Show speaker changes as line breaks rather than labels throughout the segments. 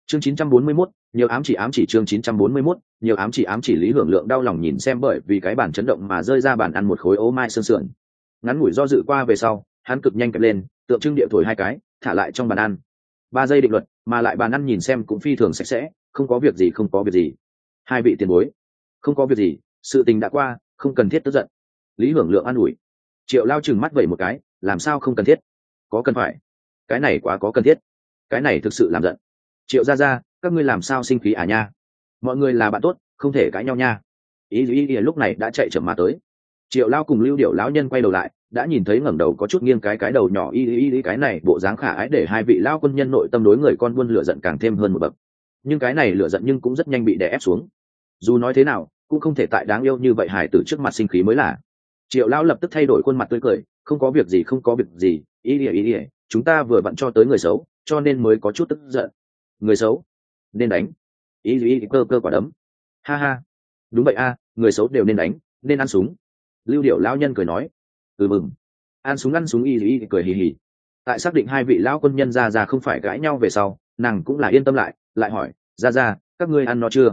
Chương 941, nhiều ám chỉ chương 941, nhiều ám chỉ Lý Hưởng Lượng đau lòng nhìn xem bởi vì cái bàn chấn động mà rơi ra bàn ăn một khối ố mai xương sườn. Ngắn ngủi do dự qua về sau, hắn cực nhanh kẹp lên, tượng trưng địa thổi hai cái, thả lại trong bàn ăn. 3 giây định luật, mà lại bàn ăn nhìn xem cũng phi thường sạch sẽ, không có việc gì không có việc gì. Hai vị tiền bối, không có việc gì, sự tình đã qua, không cần thiết tức giận. Lý Hưởng Lượng an ủi. Triệu Lao trừng mắt vẩy một cái, làm sao không cần thiết? Có cần phải? Cái này quá có cần thiết. Cái này thực sự làm giận. Triệu gia, các ngươi làm sao sinh khí à nha? Mọi người là bạn tốt, không thể cãi nhau nha. Ý lúc này đã chạy chậm mà tới. Triệu Lao cùng Lưu Điểu lão nhân quay đầu lại, đã nhìn thấy ngẩng đầu có chút nghiêng cái đầu nhỏ ý cái này bộ dáng khả ái để hai vị lao quân nhân nội tâm đối người con buôn lửa giận càng thêm hơn một bậc. Nhưng cái này lửa giận nhưng cũng rất nhanh bị đè ép xuống. Dù nói thế nào, cũng không thể tại đáng yêu như vậy hài tử trước mặt sinh khí mới là. Triệu Lao lập tức thay đổi khuôn mặt tươi cười, không có việc gì không có việc gì, ý, chúng ta vừa vặn cho tới người xấu, cho nên mới có chút tức giận. Người xấu nên đánh. Ý cơ quả đấm. Ha ha, đúng vậy a, người xấu đều nên đánh, nên ăn súng. Lưu Điểu lão nhân cười nói. Mừng. Ăn súng ý cười hì hì. Tại xác định hai vị lão quân nhân ra không phải cãi nhau về sau, nàng cũng là yên tâm lại hỏi, ra các ngươi ăn no chưa?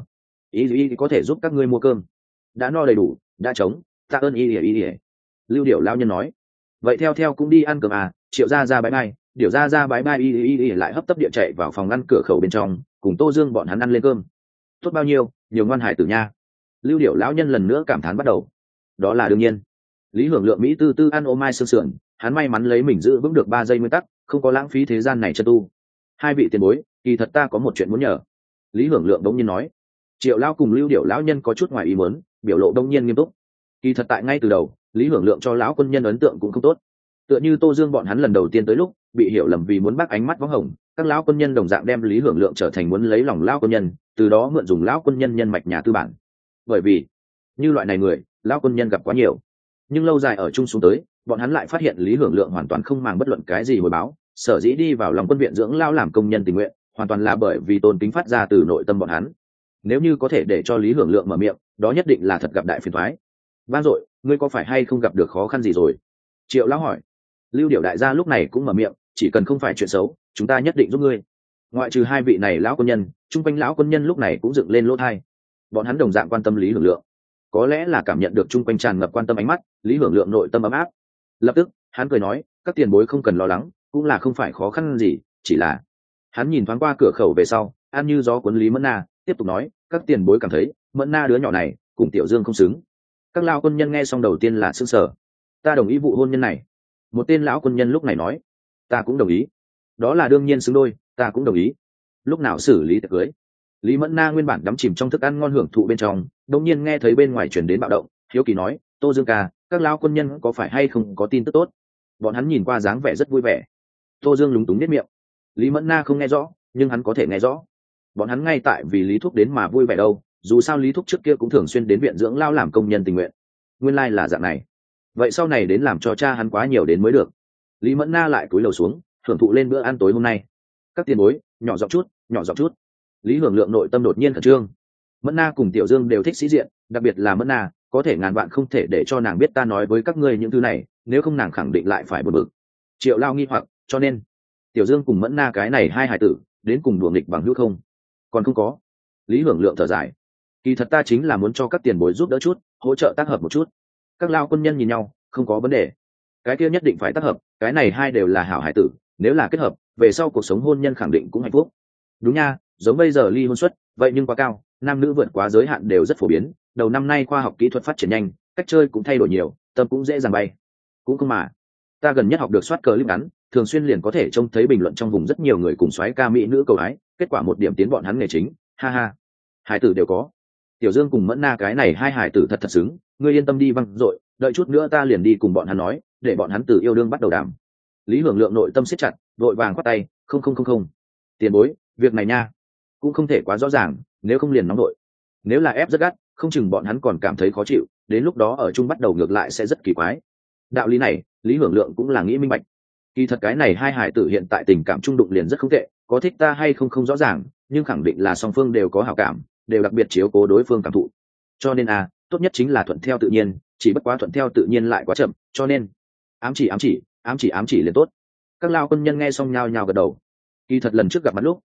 Ý có thể giúp các ngươi mua cơm. Đã no đầy đủ, đã trống, tạ ơn ý. Lưu Điểu lão nhân nói. Vậy theo cũng đi ăn cơm à? Triệu ra bái bai, Điểu ra bái bai ý lại hấp tấp địa chạy vào phòng ngăn cửa khẩu bên trong, cùng Tô Dương bọn hắn ăn lên cơm. Tốt bao nhiêu, nhiều ngoan hải tử nha. Lưu Điểu lão nhân lần nữa cảm thán bắt đầu. Đó là đương nhiên. Lý Hưởng Lượng mỹ tư ăn ô mai sương sườn, hắn may mắn lấy mình giữ vững được 3 giây nguyên tắc, không có lãng phí thế gian này chân tu. Hai vị tiền bối, kỳ thật ta có một chuyện muốn nhờ. Lý Hưởng Lượng đống nhiên nói. Triệu Lao cùng Lưu Điểu lão nhân có chút ngoài ý muốn, biểu lộ đống nhiên nghiêm túc. Kỳ thật tại ngay từ đầu, Lý Hưởng Lượng cho lão quân nhân ấn tượng cũng không tốt. Tựa như Tô Dương bọn hắn lần đầu tiên tới lúc, bị hiểu lầm vì muốn bắt ánh mắt võng hồng, các lão quân nhân đồng dạng đem Lý Hưởng Lượng trở thành muốn lấy lòng lão quân nhân, từ đó mượn dùng lão quân nhân nhân mạch nhà tư bản. Bởi vì, như loại này người, lão quân nhân gặp quá nhiều. Nhưng lâu dài ở chung xuống tới, bọn hắn lại phát hiện Lý Hưởng Lượng hoàn toàn không màng bất luận cái gì hồi báo, sở dĩ đi vào lòng quân viện dưỡng lao làm công nhân tình nguyện, hoàn toàn là bởi vì tôn kính phát ra từ nội tâm bọn hắn. Nếu như có thể để cho Lý Hưởng Lượng mở miệng, đó nhất định là thật gặp đại phiền toái. Van dội, ngươi có phải hay không gặp được khó khăn gì rồi? Triệu lão hỏi. Lưu Điểu đại gia lúc này cũng mở miệng, chỉ cần không phải chuyện xấu, chúng ta nhất định giúp ngươi. Ngoại trừ hai vị này lão quân nhân, trung quanh lão quân nhân lúc này cũng dựng lên lỗ tai. Bọn hắn đồng dạng quan tâm Lý Hưởng Lượng. Có lẽ là cảm nhận được trung quanh tràn ngập quan tâm ánh mắt, Lý Hưởng Lượng nội tâm ấm áp. Lập tức, hắn cười nói, các tiền bối không cần lo lắng, cũng là không phải khó khăn gì, chỉ là. Hắn nhìn thoáng qua cửa khẩu về sau, an như gió cuốn Lý Mẫn Na, tiếp tục nói, các tiền bối cảm thấy, Mẫn Na đứa nhỏ này, cùng Tiểu Dương không xứng. Các lão quân nhân nghe xong đầu tiên là sững sờ. Ta đồng ý vụ hôn nhân này. Một tên lão quân nhân lúc này nói, ta cũng đồng ý. Đó là đương nhiên xứng đôi, ta cũng đồng ý. Lúc nào xử lý tiệc cưới? Lý Mẫn Na nguyên bản đắm chìm trong thức ăn ngon hưởng thụ bên trong, đột nhiên nghe thấy bên ngoài truyền đến bạo động, hiếu kỳ nói, Tô Dương ca, các lão quân nhân có phải hay không có tin tức tốt? Bọn hắn nhìn qua dáng vẻ rất vui vẻ. Tô Dương lúng túng nhếch miệng. Lý Mẫn Na không nghe rõ, nhưng hắn có thể nghe rõ. Bọn hắn ngay tại vì Lý Thúc đến mà vui vẻ đâu, dù sao Lý Thúc trước kia cũng thường xuyên đến viện dưỡng lao làm công nhân tình nguyện. Nguyên lai là dạng này. Vậy sau này đến làm cho cha hắn quá nhiều đến mới được. Lý Mẫn Na lại cúi đầu xuống, hưởng thụ lên bữa ăn tối hôm nay. Các tiền bối, nhỏ giọng chút. Lý Hưởng Lượng nội tâm đột nhiên khẩn trương. Mẫn Na cùng Tiểu Dương đều thích sĩ diện, đặc biệt là Mẫn Na, có thể ngàn vạn không thể để cho nàng biết ta nói với các ngươi những thứ này, nếu không nàng khẳng định lại phải buồn bực. Triệu Lao nghi hoặc, cho nên Tiểu Dương cùng Mẫn Na cái này hai hài tử, đến cùng đùa nghịch bằng hữu không? Còn không có. Lý Hưởng Lượng thở dài. Kỳ thật ta chính là muốn cho các tiền bối giúp đỡ chút, hỗ trợ tác hợp một chút. Các lao quân nhân nhìn nhau, không có vấn đề. Cái kia nhất định phải tác hợp, cái này hai đều là hảo hải tử, nếu là kết hợp, về sau cuộc sống hôn nhân khẳng định cũng hạnh phúc. Đúng nha, giống bây giờ ly hôn suất, vậy nhưng quá cao, nam nữ vượt quá giới hạn đều rất phổ biến, đầu năm nay khoa học kỹ thuật phát triển nhanh, cách chơi cũng thay đổi nhiều, tâm cũng dễ dàng bay. Cũng không mà, ta gần nhất học được soát clip ngắn, thường xuyên liền có thể trông thấy bình luận trong vùng rất nhiều người cùng xoáy ca mỹ nữ cầu ái, kết quả một điểm tiến bọn hắn nghề chính, ha ha. Hải tử đều có. Tiểu Dương cùng Mẫn Na cái này hai hải tử thật xứng, ngươi yên tâm đi văng rồi, đợi chút nữa ta liền đi cùng bọn hắn nói, để bọn hắn từ yêu đương bắt đầu đàm. Lý Hưởng Lượng nội tâm siết chặt, vội vàng khoát tay, không. Tiền bối, việc này nha, cũng không thể quá rõ ràng, nếu không liền nóng đội. Nếu là ép rất gắt, không chừng bọn hắn còn cảm thấy khó chịu, đến lúc đó ở chung bắt đầu ngược lại sẽ rất kỳ quái. Đạo lý này, Lý Hưởng Lượng cũng là nghĩ minh bạch. Kỳ thật cái này hai hải tử hiện tại tình cảm trung đụng liền rất không tệ, có thích ta hay không rõ ràng, nhưng khẳng định là song phương đều có hảo cảm, đều đặc biệt chiếu cố đối phương cảm thụ. Cho nên tốt nhất chính là thuận theo tự nhiên, chỉ bất quá thuận theo tự nhiên lại quá chậm, cho nên ám chỉ liền tốt. Các lao quân nhân nghe xong nhao nhao gật đầu. Kỳ thật lần trước gặp mặt lúc,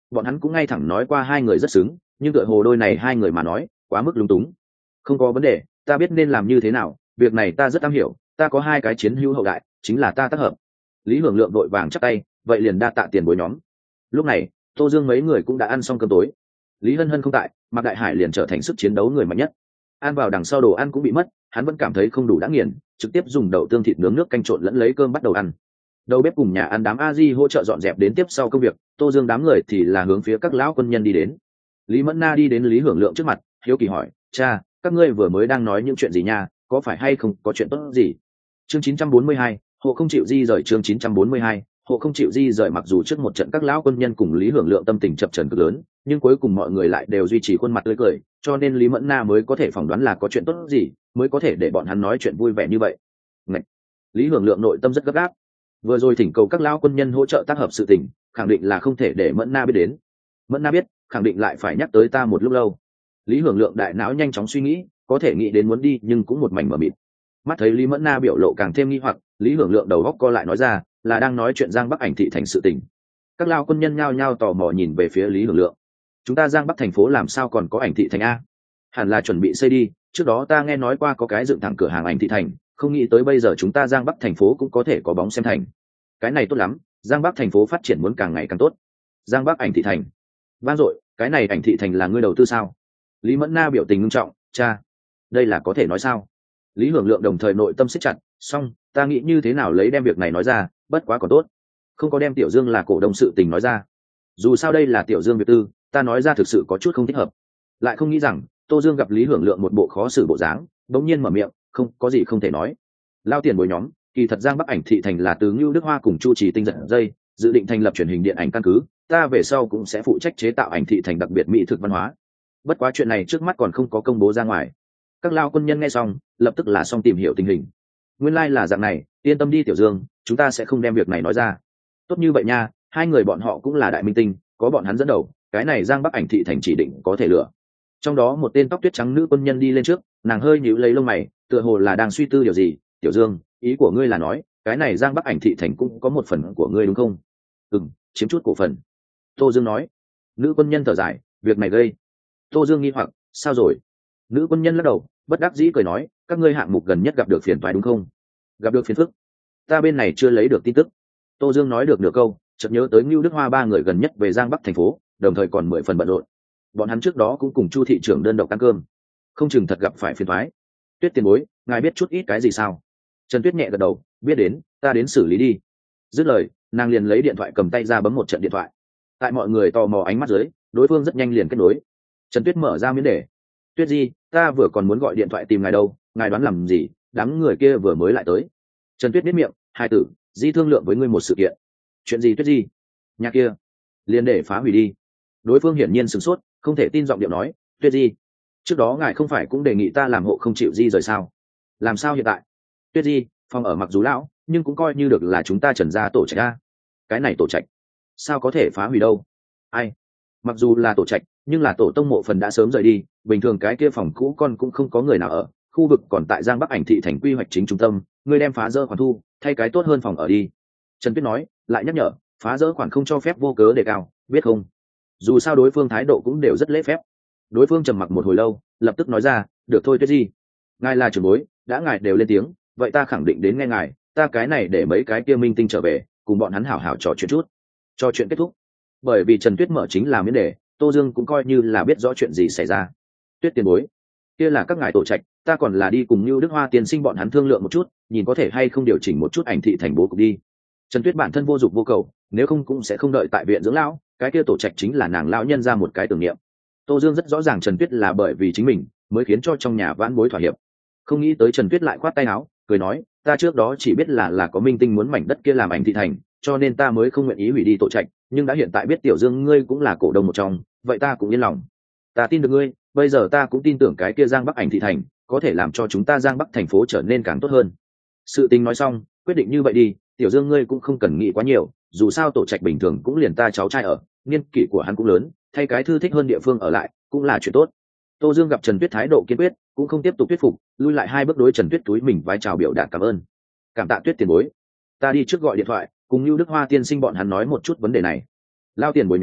bọn hắn cũng ngay thẳng nói qua hai người rất xứng, nhưng tựa hồ đôi này hai người mà nói quá mức lúng túng. Không có vấn đề, ta biết nên làm như thế nào, việc này ta rất am hiểu, ta có hai cái chiến hữu hậu đại, chính là ta tác hợp. Lý Hưởng Lượng đội vàng chắp tay, vậy liền đa tạ tiền bối nhóm. Lúc này Tô Dương mấy người cũng đã ăn xong cơm tối. Lý Hân Hân không tại, Mạc Đại Hải liền trở thành sức chiến đấu người mạnh nhất. Ăn vào đằng sau đồ ăn cũng bị mất, hắn vẫn cảm thấy không đủ đã nghiền, trực tiếp dùng đậu tương thịt nướng nước canh trộn lẫn lấy cơm bắt đầu ăn. Đầu bếp cùng nhà ăn đám a di hỗ trợ dọn dẹp đến tiếp sau công việc, Tô Dương đám người thì là hướng phía các lão quân nhân đi đến. Lý Mẫn Na đi đến Lý Hưởng Lượng trước mặt, hiếu kỳ hỏi: cha, các ngươi vừa mới đang nói những chuyện gì nha, có phải hay không có chuyện tốt gì? Chương 942, hộ không chịu di rời. Chương 942, hộ không chịu di rời. Mặc dù trước một trận các lão quân nhân cùng Lý Hưởng Lượng tâm tình chập chờn cực lớn, nhưng cuối cùng mọi người lại đều duy trì khuôn mặt tươi cười, cho nên Lý Mẫn Na mới có thể phỏng đoán là có chuyện tốt gì, mới có thể để bọn hắn nói chuyện vui vẻ như vậy. Ngậy! Lý Hưởng Lượng nội tâm rất gấp gáp. Vừa rồi thỉnh cầu các lão quân nhân hỗ trợ tác hợp sự tình, khẳng định là không thể để Mẫn Na biết đến. Mẫn Na biết, khẳng định lại phải nhắc tới ta một lúc lâu. Lý Hưởng Lượng đại não nhanh chóng suy nghĩ, có thể nghĩ đến muốn đi nhưng cũng một mảnh mờ mịt. Mắt thấy Lý Mẫn Na biểu lộ càng thêm nghi hoặc, Lý Hưởng Lượng đầu góc co lại nói ra, là đang nói chuyện Giang Bắc Ảnh thị thành sự tình. Các lao quân nhân nhao nhao tò mò nhìn về phía Lý Hưởng Lượng. Chúng ta Giang Bắc thành phố làm sao còn có ảnh thị thành a? Hẳn là chuẩn bị xây đi, trước đó ta nghe nói qua có cái dựng thẳng cửa hàng ảnh thị thành, không nghĩ tới bây giờ chúng ta Giang Bắc thành phố cũng có thể có bóng xem thành. Cái này tốt lắm, Giang Bắc thành phố phát triển muốn càng ngày càng tốt. Giang Bắc Ảnh thị thành. Vang dội, cái này ảnh thị thành là ngươi đầu tư sao? Lý Mẫn Na biểu tình nghiêm trọng, cha, đây là có thể nói sao? Lý Hưởng Lượng đồng thời nội tâm siết chặt, xong, ta nghĩ như thế nào lấy đem việc này nói ra, bất quá còn tốt, không có đem Tiểu Dương là cổ đông sự tình nói ra. Dù sao đây là Tiểu Dương việc tư, ta nói ra thực sự có chút không thích hợp. Lại không nghĩ rằng Tô Dương gặp Lý Hưởng Lượng một bộ khó xử bộ dáng, bỗng nhiên mở miệng, không có gì không thể nói. Lao tiền bồi nhóm, kỳ thật Giang Bắc Ảnh thị thành là từ Ngưu Đức Hoa cùng Chu Trì Tinh giật dây, dự định thành lập truyền hình điện ảnh căn cứ, ta về sau cũng sẽ phụ trách chế tạo ảnh thị thành đặc biệt mỹ thực văn hóa. Bất quá chuyện này trước mắt còn không có công bố ra ngoài. Các lao quân nhân nghe xong lập tức là xong tìm hiểu tình hình. Nguyên lai là dạng này, yên tâm đi Tiểu Dương, chúng ta sẽ không đem việc này nói ra. Tốt như vậy nha, hai người bọn họ cũng là đại minh tinh, có bọn hắn dẫn đầu, cái này Giang Bắc Ảnh thị thành chỉ định có thể lựa. Trong đó một tên tóc tuyết trắng nữ quân nhân đi lên trước, nàng hơi nhíu lấy lông mày, tựa hồ là đang suy tư điều gì. Tiểu Dương, ý của ngươi là nói cái này Giang Bắc Ảnh thị thành cũng có một phần của ngươi đúng không? Chiếm chút cổ phần. Tô Dương nói. Nữ quân nhân thở dài, việc này gây. Tô Dương nghi hoặc, sao rồi? Nữ quân nhân lắc đầu, bất đắc dĩ cười nói, các ngươi hạng mục gần nhất gặp được phiền toái đúng không? Gặp được phiền phức? Ta bên này chưa lấy được tin tức. Tô Dương nói được nửa câu, chợt nhớ tới Ngưu Đức Hoa ba người gần nhất về Giang Bắc thành phố, đồng thời còn 10 phần bận rộn. Bọn hắn trước đó cũng cùng Chu thị trưởng đơn độc ăn cơm, không chừng thật gặp phải phiền toái. Tuyết tiền bối, ngài biết chút ít cái gì sao? Trần Tuyết nhẹ gật đầu, biết đến, ta đến xử lý đi. Dứt lời, nàng liền lấy điện thoại cầm tay ra bấm một trận điện thoại. Tại mọi người tò mò ánh mắt dưới, đối phương rất nhanh liền kết nối. Trần Tuyết mở ra miếng đề. Tuyết Di, ta vừa còn muốn gọi điện thoại tìm ngài đâu, ngài đoán làm gì? Đám người kia vừa mới lại tới. Trần Tuyết biết miệng, hai tử, Di thương lượng với ngươi một sự kiện. Chuyện gì Tuyết Di? Nhà kia, liền để phá hủy đi. Đối phương hiển nhiên sửng sốt, không thể tin giọng điệu nói, Tuyết Di, trước đó ngài không phải cũng đề nghị ta làm hộ không chịu di rời sao? Làm sao hiện tại? Tuyết Di, phòng ở mặc dù lão, nhưng cũng coi như được là chúng ta Trần gia tổ trạch a. Cái này tổ trạch, sao có thể phá hủy đâu? Ai? Mặc dù là tổ trạch, nhưng là tổ tông mộ phần đã sớm rời đi, bình thường cái kia phòng cũ con cũng không có người nào ở, khu vực còn tại Giang Bắc Ảnh thị thành quy hoạch chính trung tâm, người đem phá dỡ khoản thu, thay cái tốt hơn phòng ở đi. Trần Tuyết nói, lại nhắc nhở, phá dỡ khoản không cho phép vô cớ đề cao, biết không? Dù sao đối phương thái độ cũng đều rất lễ phép. Đối phương trầm mặc một hồi lâu, lập tức nói ra, được thôi Tuyết Di, ngài là trưởng bối, đã ngài đều lên tiếng, vậy ta khẳng định đến nghe ngài, ta cái này để mấy cái kia minh tinh trở về, cùng bọn hắn hảo hảo trò chuyện chút. Trò chuyện kết thúc. Bởi vì Trần Tuyết mở chính là miếng đề, Tô Dương cũng coi như là biết rõ chuyện gì xảy ra. Tuyết tiền bối, kia là các ngài tổ trạch, ta còn là đi cùng Nưu Đức Hoa tiên sinh bọn hắn thương lượng một chút, nhìn có thể hay không điều chỉnh một chút ảnh thị thành bố cục đi. Trần Tuyết bản thân vô dụng vô cầu, nếu không cũng sẽ không đợi tại viện dưỡng lão, cái kia tổ trạch chính là nàng lão nhân ra một cái tưởng niệm. Tô Dương rất rõ ràng Trần Tuyết là bởi vì chính mình mới khiến cho trong nhà vãn bối thỏa hiệp. Không nghĩ tới Trần Tuyết lại khoát tay áo, cười nói, ta trước đó chỉ biết là có minh tinh muốn mảnh đất kia làm ảnh thị thành, cho nên ta mới không nguyện ý hủy đi tổ trạch, nhưng đã hiện tại biết Tiểu Dương ngươi cũng là cổ đông một trong, vậy ta cũng yên lòng. Ta tin được ngươi, bây giờ ta cũng tin tưởng cái kia Giang Bắc Ảnh thị thành có thể làm cho chúng ta Giang Bắc thành phố trở nên càng tốt hơn. Sự tình nói xong, quyết định như vậy đi, Tiểu Dương ngươi cũng không cần nghĩ quá nhiều, dù sao tổ trạch bình thường cũng liền ta cháu trai ở, niên kỷ của hắn cũng lớn, thay cái thư thích hơn địa phương ở lại cũng là chuyện tốt. Tô Dương gặp Trần Tuyết thái độ kiên quyết, cũng không tiếp tục thuyết phục, lui lại hai bước đối Trần Tuyết túi mình vái chào biểu đạt cảm ơn. Cảm tạ Tuyết tiền bối, ta đi trước gọi điện thoại cùng Nưu Đức Hoa tiên sinh bọn hắn nói một chút vấn đề này. Lao tiền bối nhóm,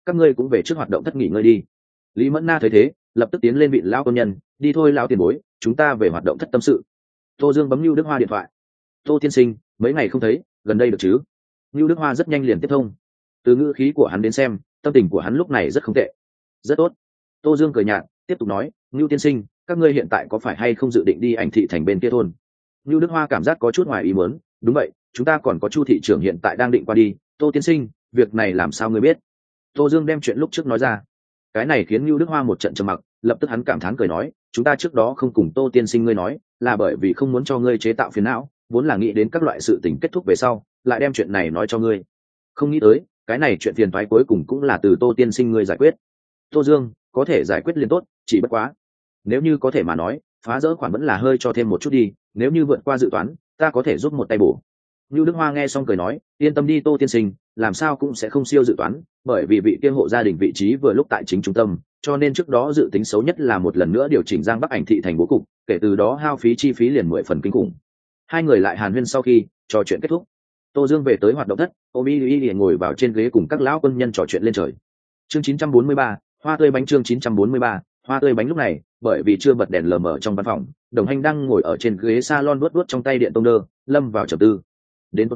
các ngươi cũng về trước hoạt động thất nghỉ ngơi đi. Lý Mẫn Na thấy thế lập tức tiến lên vị lão công nhân, đi thôi lão tiền bối, chúng ta về hoạt động thất tâm sự. Tô Dương bấm Nưu Đức Hoa điện thoại. Tô tiên sinh, mấy ngày không thấy, gần đây được chứ? Nưu Đức Hoa rất nhanh liền tiếp thông. Từ ngữ khí của hắn đến xem, tâm tình của hắn lúc này rất không tệ. Rất tốt. Tô Dương cười nhạt tiếp tục nói, Nưu tiên sinh, các ngươi hiện tại có phải hay không dự định đi Ảnh thị thành bên kia thôn? Nưu Đức Hoa cảm giác có chút ngoài ý muốn. Đúng vậy, chúng ta còn có Chu thị trưởng hiện tại đang định qua đi. Tô tiên sinh, việc này làm sao ngươi biết? Tô Dương đem chuyện lúc trước nói ra. Cái này khiến Nưu Đức Hoa một trận trầm mặc, lập tức hắn cảm thán cười nói, chúng ta trước đó không cùng Tô tiên sinh ngươi nói, là bởi vì không muốn cho ngươi chế tạo phiền não, vốn là nghĩ đến các loại sự tình kết thúc về sau, lại đem chuyện này nói cho ngươi. Không nghĩ tới, cái này chuyện phiền toái cuối cùng cũng là từ Tô tiên sinh ngươi giải quyết. Tô Dương, có thể giải quyết liền tốt, chỉ bất quá, nếu như có thể mà nói, phá rỡ khoản vẫn là hơi cho thêm một chút đi, nếu như vượt qua dự toán, ta có thể giúp một tay bổ. Nưu Đức Hoa nghe xong cười nói, yên tâm đi Tô tiên sinh, làm sao cũng sẽ không siêu dự toán, bởi vì vị kia hộ gia đình vị trí vừa lúc tại chính trung tâm, cho nên trước đó dự tính xấu nhất là một lần nữa điều chỉnh Giang Bắc Ảnh thị thành bố cục, kể từ đó hao phí chi phí liền 10 phần kinh khủng. Hai người lại hàn huyên sau khi trò chuyện kết thúc, Tô Dương về tới hoạt động thất, ôm y ngồi vào trên ghế cùng các lão quân nhân trò chuyện lên trời. Chương 943, hoa tươi bánh. Chương 943, hoa tươi bánh. Lúc này, bởi vì chưa bật đèn lờ mờ trong văn phòng, Đồng Hành đang ngồi ở trên ghế salon vuốt trong tay điện tông đơ, lâm vào trầm tư. Đến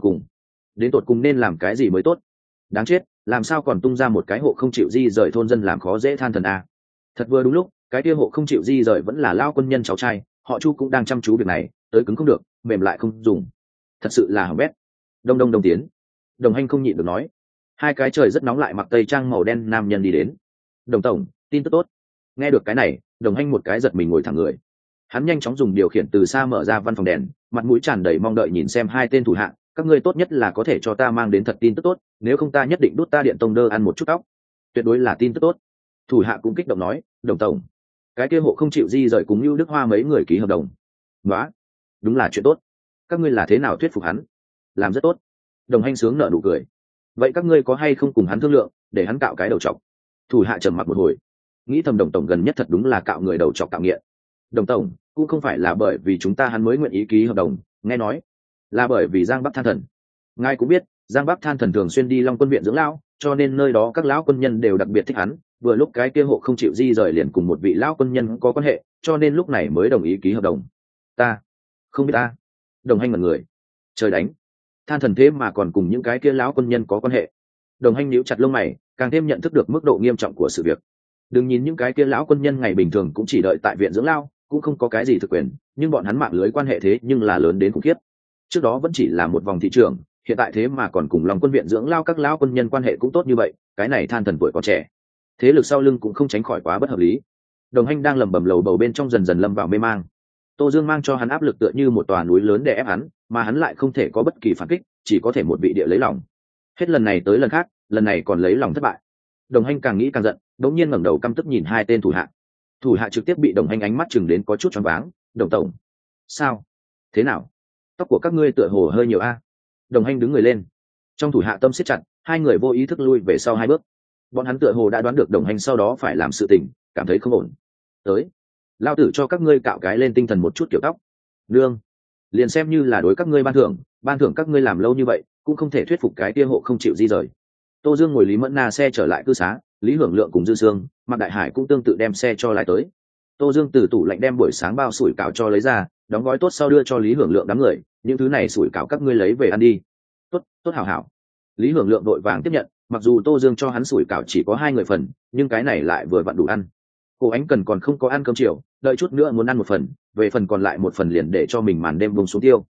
tột cùng nên làm cái gì mới tốt? Đáng chết, làm sao còn tung ra một cái hộ không chịu di rời thôn dân làm khó dễ than thần a. Thật vừa đúng lúc, cái kia hộ không chịu di rời vẫn là lao quân nhân cháu trai, họ Chu cũng đang chăm chú việc này, tới cứng không được, mềm lại không dùng. Thật sự là hỏng bét. Đông tiến. Đồng Hành không nhịn được nói. Hai cái trời rất nóng lại mặc tây trang màu đen nam nhân đi đến. Đồng tổng, tin tức tốt. Nghe được cái này, Đồng Hành một cái giật mình ngồi thẳng người. Hắn nhanh chóng dùng điều khiển từ xa mở ra văn phòng đèn, mặt mũi tràn đầy mong đợi nhìn xem hai tên thủ hạ, các ngươi tốt nhất là có thể cho ta mang đến thật tin tức tốt, nếu không ta nhất định đút ta điện tông đơ ăn một chút tóc. Tuyệt đối là tin tức tốt. Thủ hạ cũng kích động nói, Đồng tổng, cái kia hộ không chịu di rời cùng Nưu Đức Hoa mấy người ký hợp đồng. Nóa, đúng là chuyện tốt. Các ngươi là thế nào thuyết phục hắn? Làm rất tốt. Đồng Hành sướng nở nụ cười. Vậy các ngươi có hay không cùng hắn thương lượng, để hắn cạo cái đầu trọc? Thủ hạ trầm mặc một hồi, nghĩ thầm Đồng tổng gần nhất thật đúng là cạo người đầu trọc cạo nghiện. Đồng tổng, cũng không phải là bởi vì chúng ta hắn mới nguyện ý ký hợp đồng, nghe nói là bởi vì Giang Bắc Than Thần. Ngài cũng biết, Giang Bắc Than Thần thường xuyên đi Long Quân viện dưỡng lão, cho nên nơi đó các lão quân nhân đều đặc biệt thích hắn. Vừa lúc cái kia hộ không chịu di rời liền cùng một vị lão quân nhân có quan hệ, cho nên lúc này mới đồng ý ký hợp đồng. Ta không biết ta. Đồng Hành mật người. Trời đánh, Than Thần thế mà còn cùng những cái kia lão quân nhân có quan hệ. Đồng Hành nhíu chặt lông mày, càng thêm nhận thức được mức độ nghiêm trọng của sự việc. Đừng nhìn những cái kia lão quân nhân ngày bình thường cũng chỉ đợi tại viện dưỡng lao, cũng không có cái gì thực quyền, nhưng bọn hắn mạng lưới quan hệ thế nhưng là lớn đến khủng khiếp. Trước đó vẫn chỉ là một vòng thị trường, hiện tại thế mà còn cùng Long Quân viện dưỡng lao các lão quân nhân quan hệ cũng tốt như vậy, cái này Than Thần tuổi còn trẻ, thế lực sau lưng cũng không tránh khỏi quá bất hợp lý. Đồng Hành đang lẩm bẩm lầu bầu bên trong dần dần lâm vào mê mang. Tô Dương mang cho hắn áp lực tựa như một tòa núi lớn để ép hắn, mà hắn lại không thể có bất kỳ phản kích, chỉ có thể một vị địa lấy lòng. Hết lần này tới lần khác, lần này còn lấy lòng thất bại. Đồng Hành càng nghĩ càng giận, đột nhiên ngẩng đầu căm tức nhìn hai tên thủ hạ. Thủ hạ trực tiếp bị Đồng Hành ánh mắt chừng đến có chút choáng váng. Đồng tổng, sao? Thế nào? Tóc của các ngươi tựa hồ hơi nhiều a. Đồng Hành đứng người lên. Trong thủ hạ tâm siết chặt, hai người vô ý thức lui về sau hai bước. Bọn hắn tựa hồ đã đoán được Đồng Hành sau đó phải làm sự tình, cảm thấy không ổn. Tới, lao tử cho các ngươi cạo cái lên tinh thần một chút kiểu tóc. Lương, liền xem như là đối các ngươi ban thưởng các ngươi làm lâu như vậy, cũng không thể thuyết phục cái kia hộ không chịu di rời. Tô Dương ngồi Lý Mẫn Na xe trở lại cư xá, Lý Hưởng Lượng cùng Dư Sương, Mạc Đại Hải cũng tương tự đem xe cho lại tới. Tô Dương từ tủ lạnh đem buổi sáng bao sủi cảo cho lấy ra, đóng gói tốt sau đưa cho Lý Hưởng Lượng đám người, những thứ này sủi cảo các ngươi lấy về ăn đi. Tốt, tốt hảo hảo. Lý Hưởng Lượng đội vàng tiếp nhận, mặc dù Tô Dương cho hắn sủi cảo chỉ có 2 người phần, nhưng cái này lại vừa vặn đủ ăn. Cô Ánh Cần còn không có ăn cơm chiều, đợi chút nữa muốn ăn một phần, về phần còn lại một phần liền để cho mình màn đêm vùng xuống tiêu.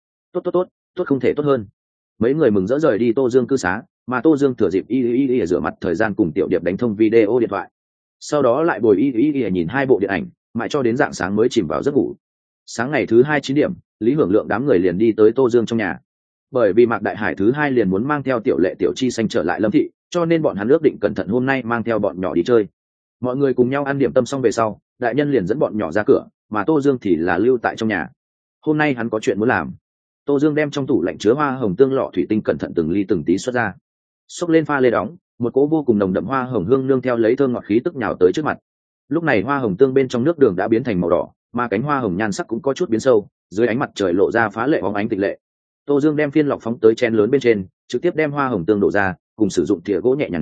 Tốt không thể tốt hơn. Mấy người mừng rỡ rời đi Tô Dương cư xá, mà Tô Dương thừa dịp y rửa mặt thời gian cùng Tiểu Điệp đánh thông video điện thoại. Sau đó lại bồi y nhìn 2 bộ điện ảnh, mãi cho đến rạng sáng mới chìm vào giấc ngủ. Sáng ngày thứ 2 9 điểm, Lý Hưởng Lượng đám người liền đi tới Tô Dương trong nhà. Bởi vì Mạc Đại Hải thứ 2 liền muốn mang theo Tiểu Lệ Tiểu Chi xanh trở lại Lâm thị, cho nên bọn hắn ước định cẩn thận hôm nay mang theo bọn nhỏ đi chơi. Mọi người cùng nhau ăn điểm tâm xong về sau, đại nhân liền dẫn bọn nhỏ ra cửa, mà Tô Dương thì là lưu tại trong nhà. Hôm nay hắn có chuyện muốn làm. Tô Dương đem trong tủ lạnh chứa hoa hồng tương lọ thủy tinh cẩn thận từng ly từng tí xuất ra, xốc lên pha lê đóng, một cỗ vô cùng nồng đậm hoa hồng hương nương theo lấy thơm ngọt khí tức nhào tới trước mặt. Lúc này hoa hồng tương bên trong nước đường đã biến thành màu đỏ, mà cánh hoa hồng nhan sắc cũng có chút biến sâu, dưới ánh mặt trời lộ ra phá lệ bóng ánh tịch lệ. Tô Dương đem phiên lọc phóng tới chén lớn bên trên, trực tiếp đem hoa hồng tương đổ ra, cùng sử dụng thìa gỗ nhẹ nhàng nén,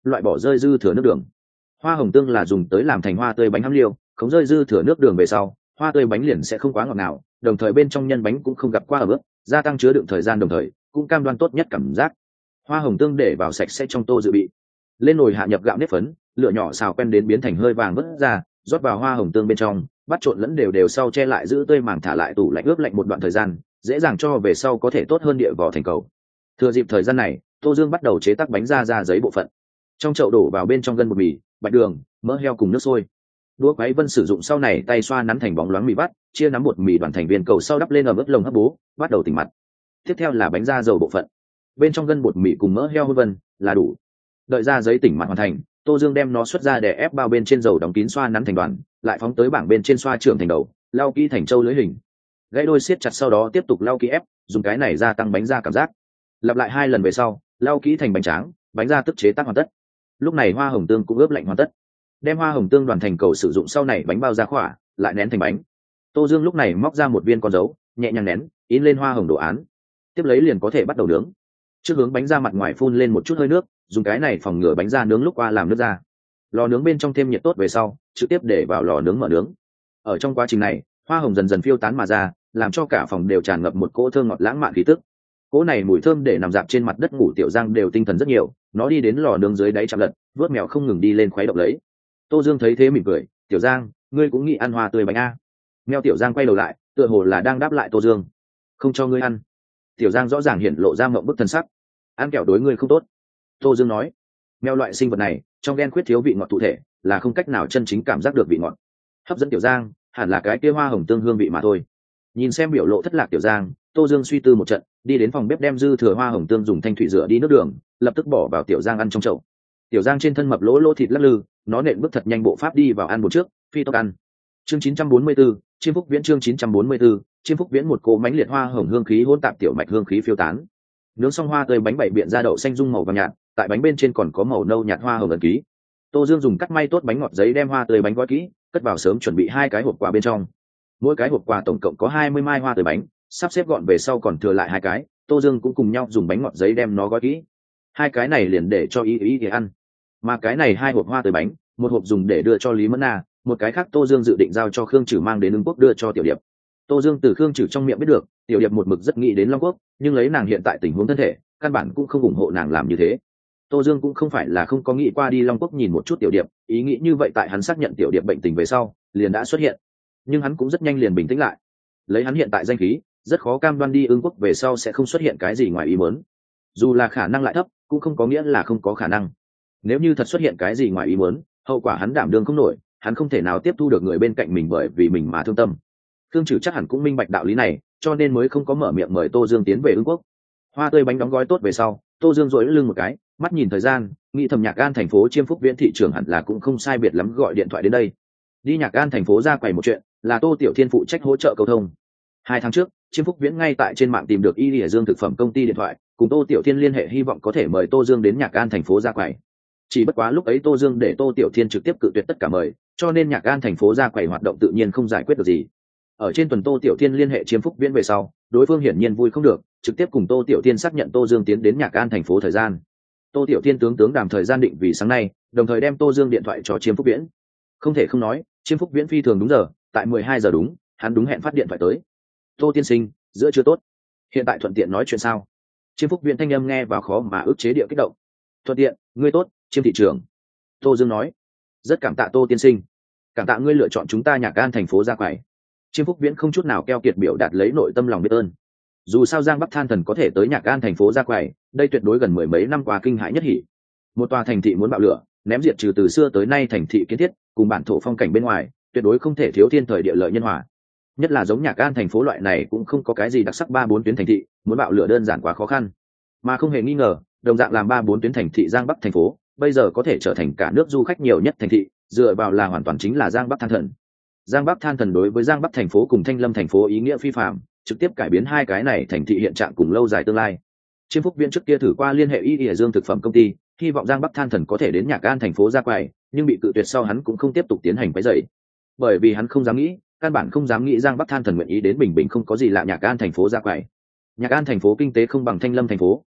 loại bỏ rơi dư thừa nước đường. Hoa hồng tương là dùng tới làm thành hoa tươi bánh hắm liêu, không rơi dư thừa nước đường về sau, hoa tươi bánh liền sẽ không quá ngọt ngào, đồng thời bên trong nhân bánh cũng không gặp qua ở bước, gia tăng chứa đựng thời gian, đồng thời cũng cam đoan tốt nhất cảm giác. Hoa hồng tương để vào sạch sẽ trong tô dự bị, lên nồi hạ nhập gạo nếp phấn, lửa nhỏ xào quen đến biến thành hơi vàng vớt ra, rót vào hoa hồng tương bên trong, bắt trộn lẫn đều đều sau che lại giữ tươi màng, thả lại tủ lạnh ướp lạnh một đoạn thời gian, dễ dàng cho về sau có thể tốt hơn địa vỏ thành cầu. Thừa dịp thời gian này, Tô Dương bắt đầu chế tác bánh ra giấy bộ phận. Trong chậu đổ vào bên trong gân bột mì, bạch đường, mỡ heo cùng nước sôi. Đũa quấy vân sử dụng sau này tay xoa nắn thành bóng loáng mì vắt, chia nắm bột mì đoàn thành viên cầu sau đắp lên ở mức lồng hấp bố, bắt đầu tỉnh mặt. Tiếp theo là bánh da dầu bộ phận. Bên trong gân bột mì cùng mỡ heo hôi vân là đủ. Đợi ra giấy tỉnh mặt hoàn thành, Tô Dương đem nó xuất ra để ép bao bên trên dầu đóng kín xoa nắn thành đoàn, lại phóng tới bảng bên trên xoa trưởng thành đầu, lau kỹ thành châu lưới hình. Gãy đôi siết chặt sau đó tiếp tục lau kỹ ép, dùng cái này gia tăng bánh da cảm giác. Lặp lại 2 lần về sau, lau kỹ thành bánh tráng, bánh da tức chế tác hoàn tất. Lúc này hoa hồng tương cũng ướp lạnh hoàn tất. Đem hoa hồng tương đoàn thành cầu sử dụng sau này bánh bao ra khỏa, lại nén thành bánh. Tô Dương lúc này móc ra một viên con dấu, nhẹ nhàng nén, in lên hoa hồng đồ án. Tiếp lấy liền có thể bắt đầu nướng. Trước hướng bánh ra mặt ngoài phun lên một chút hơi nước, dùng cái này phòng ngừa bánh ra nướng lúc qua làm nước ra. Lò nướng bên trong thêm nhiệt tốt về sau, trực tiếp để vào lò nướng mở nướng. Ở trong quá trình này, hoa hồng dần dần phiêu tán mà ra, làm cho cả phòng đều tràn ngập một cỗ thơm ngọt lãng mạn khí tức. Cỗ này mùi thơm để nằm dạp trên mặt đất ngủ Tiểu Giang đều tinh thần rất nhiều, nó đi đến lò nướng dưới đáy chạm lật, vớt mèo không ngừng đi lên khuấy động lấy. Tô Dương thấy thế mỉm cười, "Tiểu Giang, ngươi cũng nghĩ ăn hoa tươi bánh a?" Mèo Tiểu Giang quay đầu lại, tựa hồ là đang đáp lại Tô Dương. "Không cho ngươi ăn." Tiểu Giang rõ ràng hiện lộ ra mộng bức thần sắc. "Ăn kẹo đối ngươi không tốt." Tô Dương nói. Mèo loại sinh vật này, trong gen khuyết thiếu vị ngọt cụ thể, là không cách nào chân chính cảm giác được vị ngọt. Hấp dẫn Tiểu Giang, hẳn là cái kia hoa hồng tương hương vị mà thôi. Nhìn xem biểu lộ thất lạc Tiểu Giang, Tô Dương suy tư một trận, đi đến phòng bếp đem dư thừa hoa hồng tương dùng thanh thủy rửa đi nước đường, lập tức bỏ vào Tiểu Giang ăn trong chậu. Tiểu Giang trên thân mập lỗ lỗ thịt lắc lư, nó nện bước thật nhanh bộ pháp đi vào ăn một trước, phi tốc ăn. Chương 944, Chiêm Phúc Viễn chương 944, Chiêm Phúc Viễn, một cỗ mánh liệt hoa hồng hương khí hỗn tạp tiểu mạch hương khí phiêu tán. Nướng xong hoa tươi bánh bảy biện ra đậu xanh dung màu vàng nhạt, tại bánh bên trên còn có màu nâu nhạt hoa hồng ẩn ký. Tô Dương dùng cắt may tốt bánh ngọt giấy đem hoa tươi bánh gói kỹ, cất vào sớm chuẩn bị 2 cái hộp quà bên trong. Mỗi cái hộp quà tổng cộng có 20 mai hoa tươi bánh, sắp xếp gọn về sau còn thừa lại 2 cái, Tô Dương cũng cùng nhau dùng bánh ngọt giấy đem nó gói kỹ. 2 cái này liền để cho ý thì ăn. Mà cái này 2 hộp hoa tươi bánh, một hộp dùng để đưa cho Lý Mẫn Na, một cái khác Tô Dương dự định giao cho Khương Trử mang đến Ưng Quốc đưa cho Tiểu Điệp. Tô Dương từ Khương Trử trong miệng biết được, Tiểu Điệp một mực rất nghĩ đến Long Quốc, nhưng lấy nàng hiện tại tình huống thân thể, căn bản cũng không ủng hộ nàng làm như thế. Tô Dương cũng không phải là không có nghĩ qua đi Long Quốc nhìn một chút Tiểu Điệp, ý nghĩ như vậy tại hắn xác nhận Tiểu Điệp bệnh tình về sau, liền đã xuất hiện. Nhưng hắn cũng rất nhanh liền bình tĩnh lại. Lấy hắn hiện tại danh khí, rất khó cam đoan đi Ưng Quốc về sau sẽ không xuất hiện cái gì ngoài ý muốn. Dù là khả năng lại thấp, cũng không có nghĩa là không có khả năng. Nếu như thật xuất hiện cái gì ngoài ý muốn, hậu quả hắn đảm đương không nổi, hắn không thể nào tiếp thu được người bên cạnh mình bởi vì mình mà thương tâm. Khương Trử chắc hẳn cũng minh bạch đạo lý này, cho nên mới không có mở miệng mời Tô Dương tiến về Ưng Quốc. Hoa tươi bánh đóng gói tốt về sau, Tô Dương duỗi lưng một cái, mắt nhìn thời gian, nghĩ thầm Nhạc Gan thành phố Chiêm Phúc Viễn thị trường hẳn là cũng không sai biệt lắm, gọi điện thoại đến đây. Đi Nhạc Gan thành phố ra quầy một chuyện, là Tô Tiểu Thiên phụ trách hỗ trợ cầu thông. 2 tháng trước, Chiêm Phúc Viễn ngay tại trên mạng tìm được Y Lìa Dương thực phẩm công ty điện thoại, cùng Tô Tiểu Thiên liên hệ hy vọng có thể mời Tô Dương đến Nhạc Gan thành phố ra quầy. Chỉ bất quá lúc ấy Tô Dương để Tô Tiểu Thiên trực tiếp cự tuyệt tất cả mời, cho nên Nhạc Gan thành phố ra quầy hoạt động tự nhiên không giải quyết được gì. Ở trên tuần Tô Tiểu Thiên liên hệ Chiêm Phúc Viễn về sau, đối phương hiển nhiên vui không được, trực tiếp cùng Tô Tiểu Thiên xác nhận Tô Dương tiến đến Nhạc Gan thành phố thời gian. Tô Tiểu Thiên tướng đàm thời gian định vì sáng nay, đồng thời đem Tô Dương điện thoại cho Chiêm Phúc Viễn. Không thể không nói, Chiêm Phúc Viễn phi thường đúng giờ, tại 12 giờ đúng, hắn đúng hẹn phát điện thoại tới. Tô tiên sinh, giữa chưa tốt, hiện tại thuận tiện nói chuyện sao? Chiêm Phúc Viễn thanh âm nghe vào khó mà ức chế địa kích động. Thuận tiện, ngươi tốt, Chiêm thị trưởng. Tô Dương nói. Rất cảm tạ Tô tiên sinh, cảm tạ ngươi lựa chọn chúng ta Nhạc Gan thành phố ra quầy. Chiêm Phúc Viễn không chút nào keo kiệt biểu đạt lấy nội tâm lòng biết ơn. Dù sao Giang Bắc Than Thần có thể tới Nhạc Gan thành phố ra quầy, đây tuyệt đối gần 10 mấy năm qua kinh hãi nhất hỉ. Một tòa thành thị muốn bạo lửa, ném diệt trừ từ xưa tới nay thành thị kiến thiết, cùng bản thổ phong cảnh bên ngoài, tuyệt đối không thể thiếu thiên thời địa lợi nhân hòa. Nhất là giống Nhạc Gan thành phố loại này cũng không có cái gì đặc sắc 3-4 tuyến thành thị, muốn bạo lửa đơn giản quá khó khăn. Mà không hề nghi ngờ, đồng dạng làm 3-4 tuyến thành thị Giang Bắc thành phố, bây giờ có thể trở thành cả nước du khách nhiều nhất thành thị, dựa vào là hoàn toàn chính là Giang Bắc Than Thần. Giang Bắc Than Thần đối với Giang Bắc thành phố cùng Thanh Lâm thành phố ý nghĩa phi phàm, trực tiếp cải biến 2 cái này thành thị hiện trạng cùng lâu dài tương lai. Chiêm Phúc Viễn trước kia thử qua liên hệ Y Lìa Dương thực phẩm công ty, hy vọng Giang Bắc Than Thần có thể đến Nhạc Gan thành phố ra quầy, nhưng bị cự tuyệt sau hắn cũng không tiếp tục tiến hành quấy rầy. Bởi vì hắn không dám nghĩ, căn bản không dám nghĩ Giang Bắc Than Thần nguyện ý đến bình bình không có gì lạ Nhạc Gan thành phố ra quầy. Nhạc Gan thành phố kinh tế không bằng Thanh Lâm thành phố,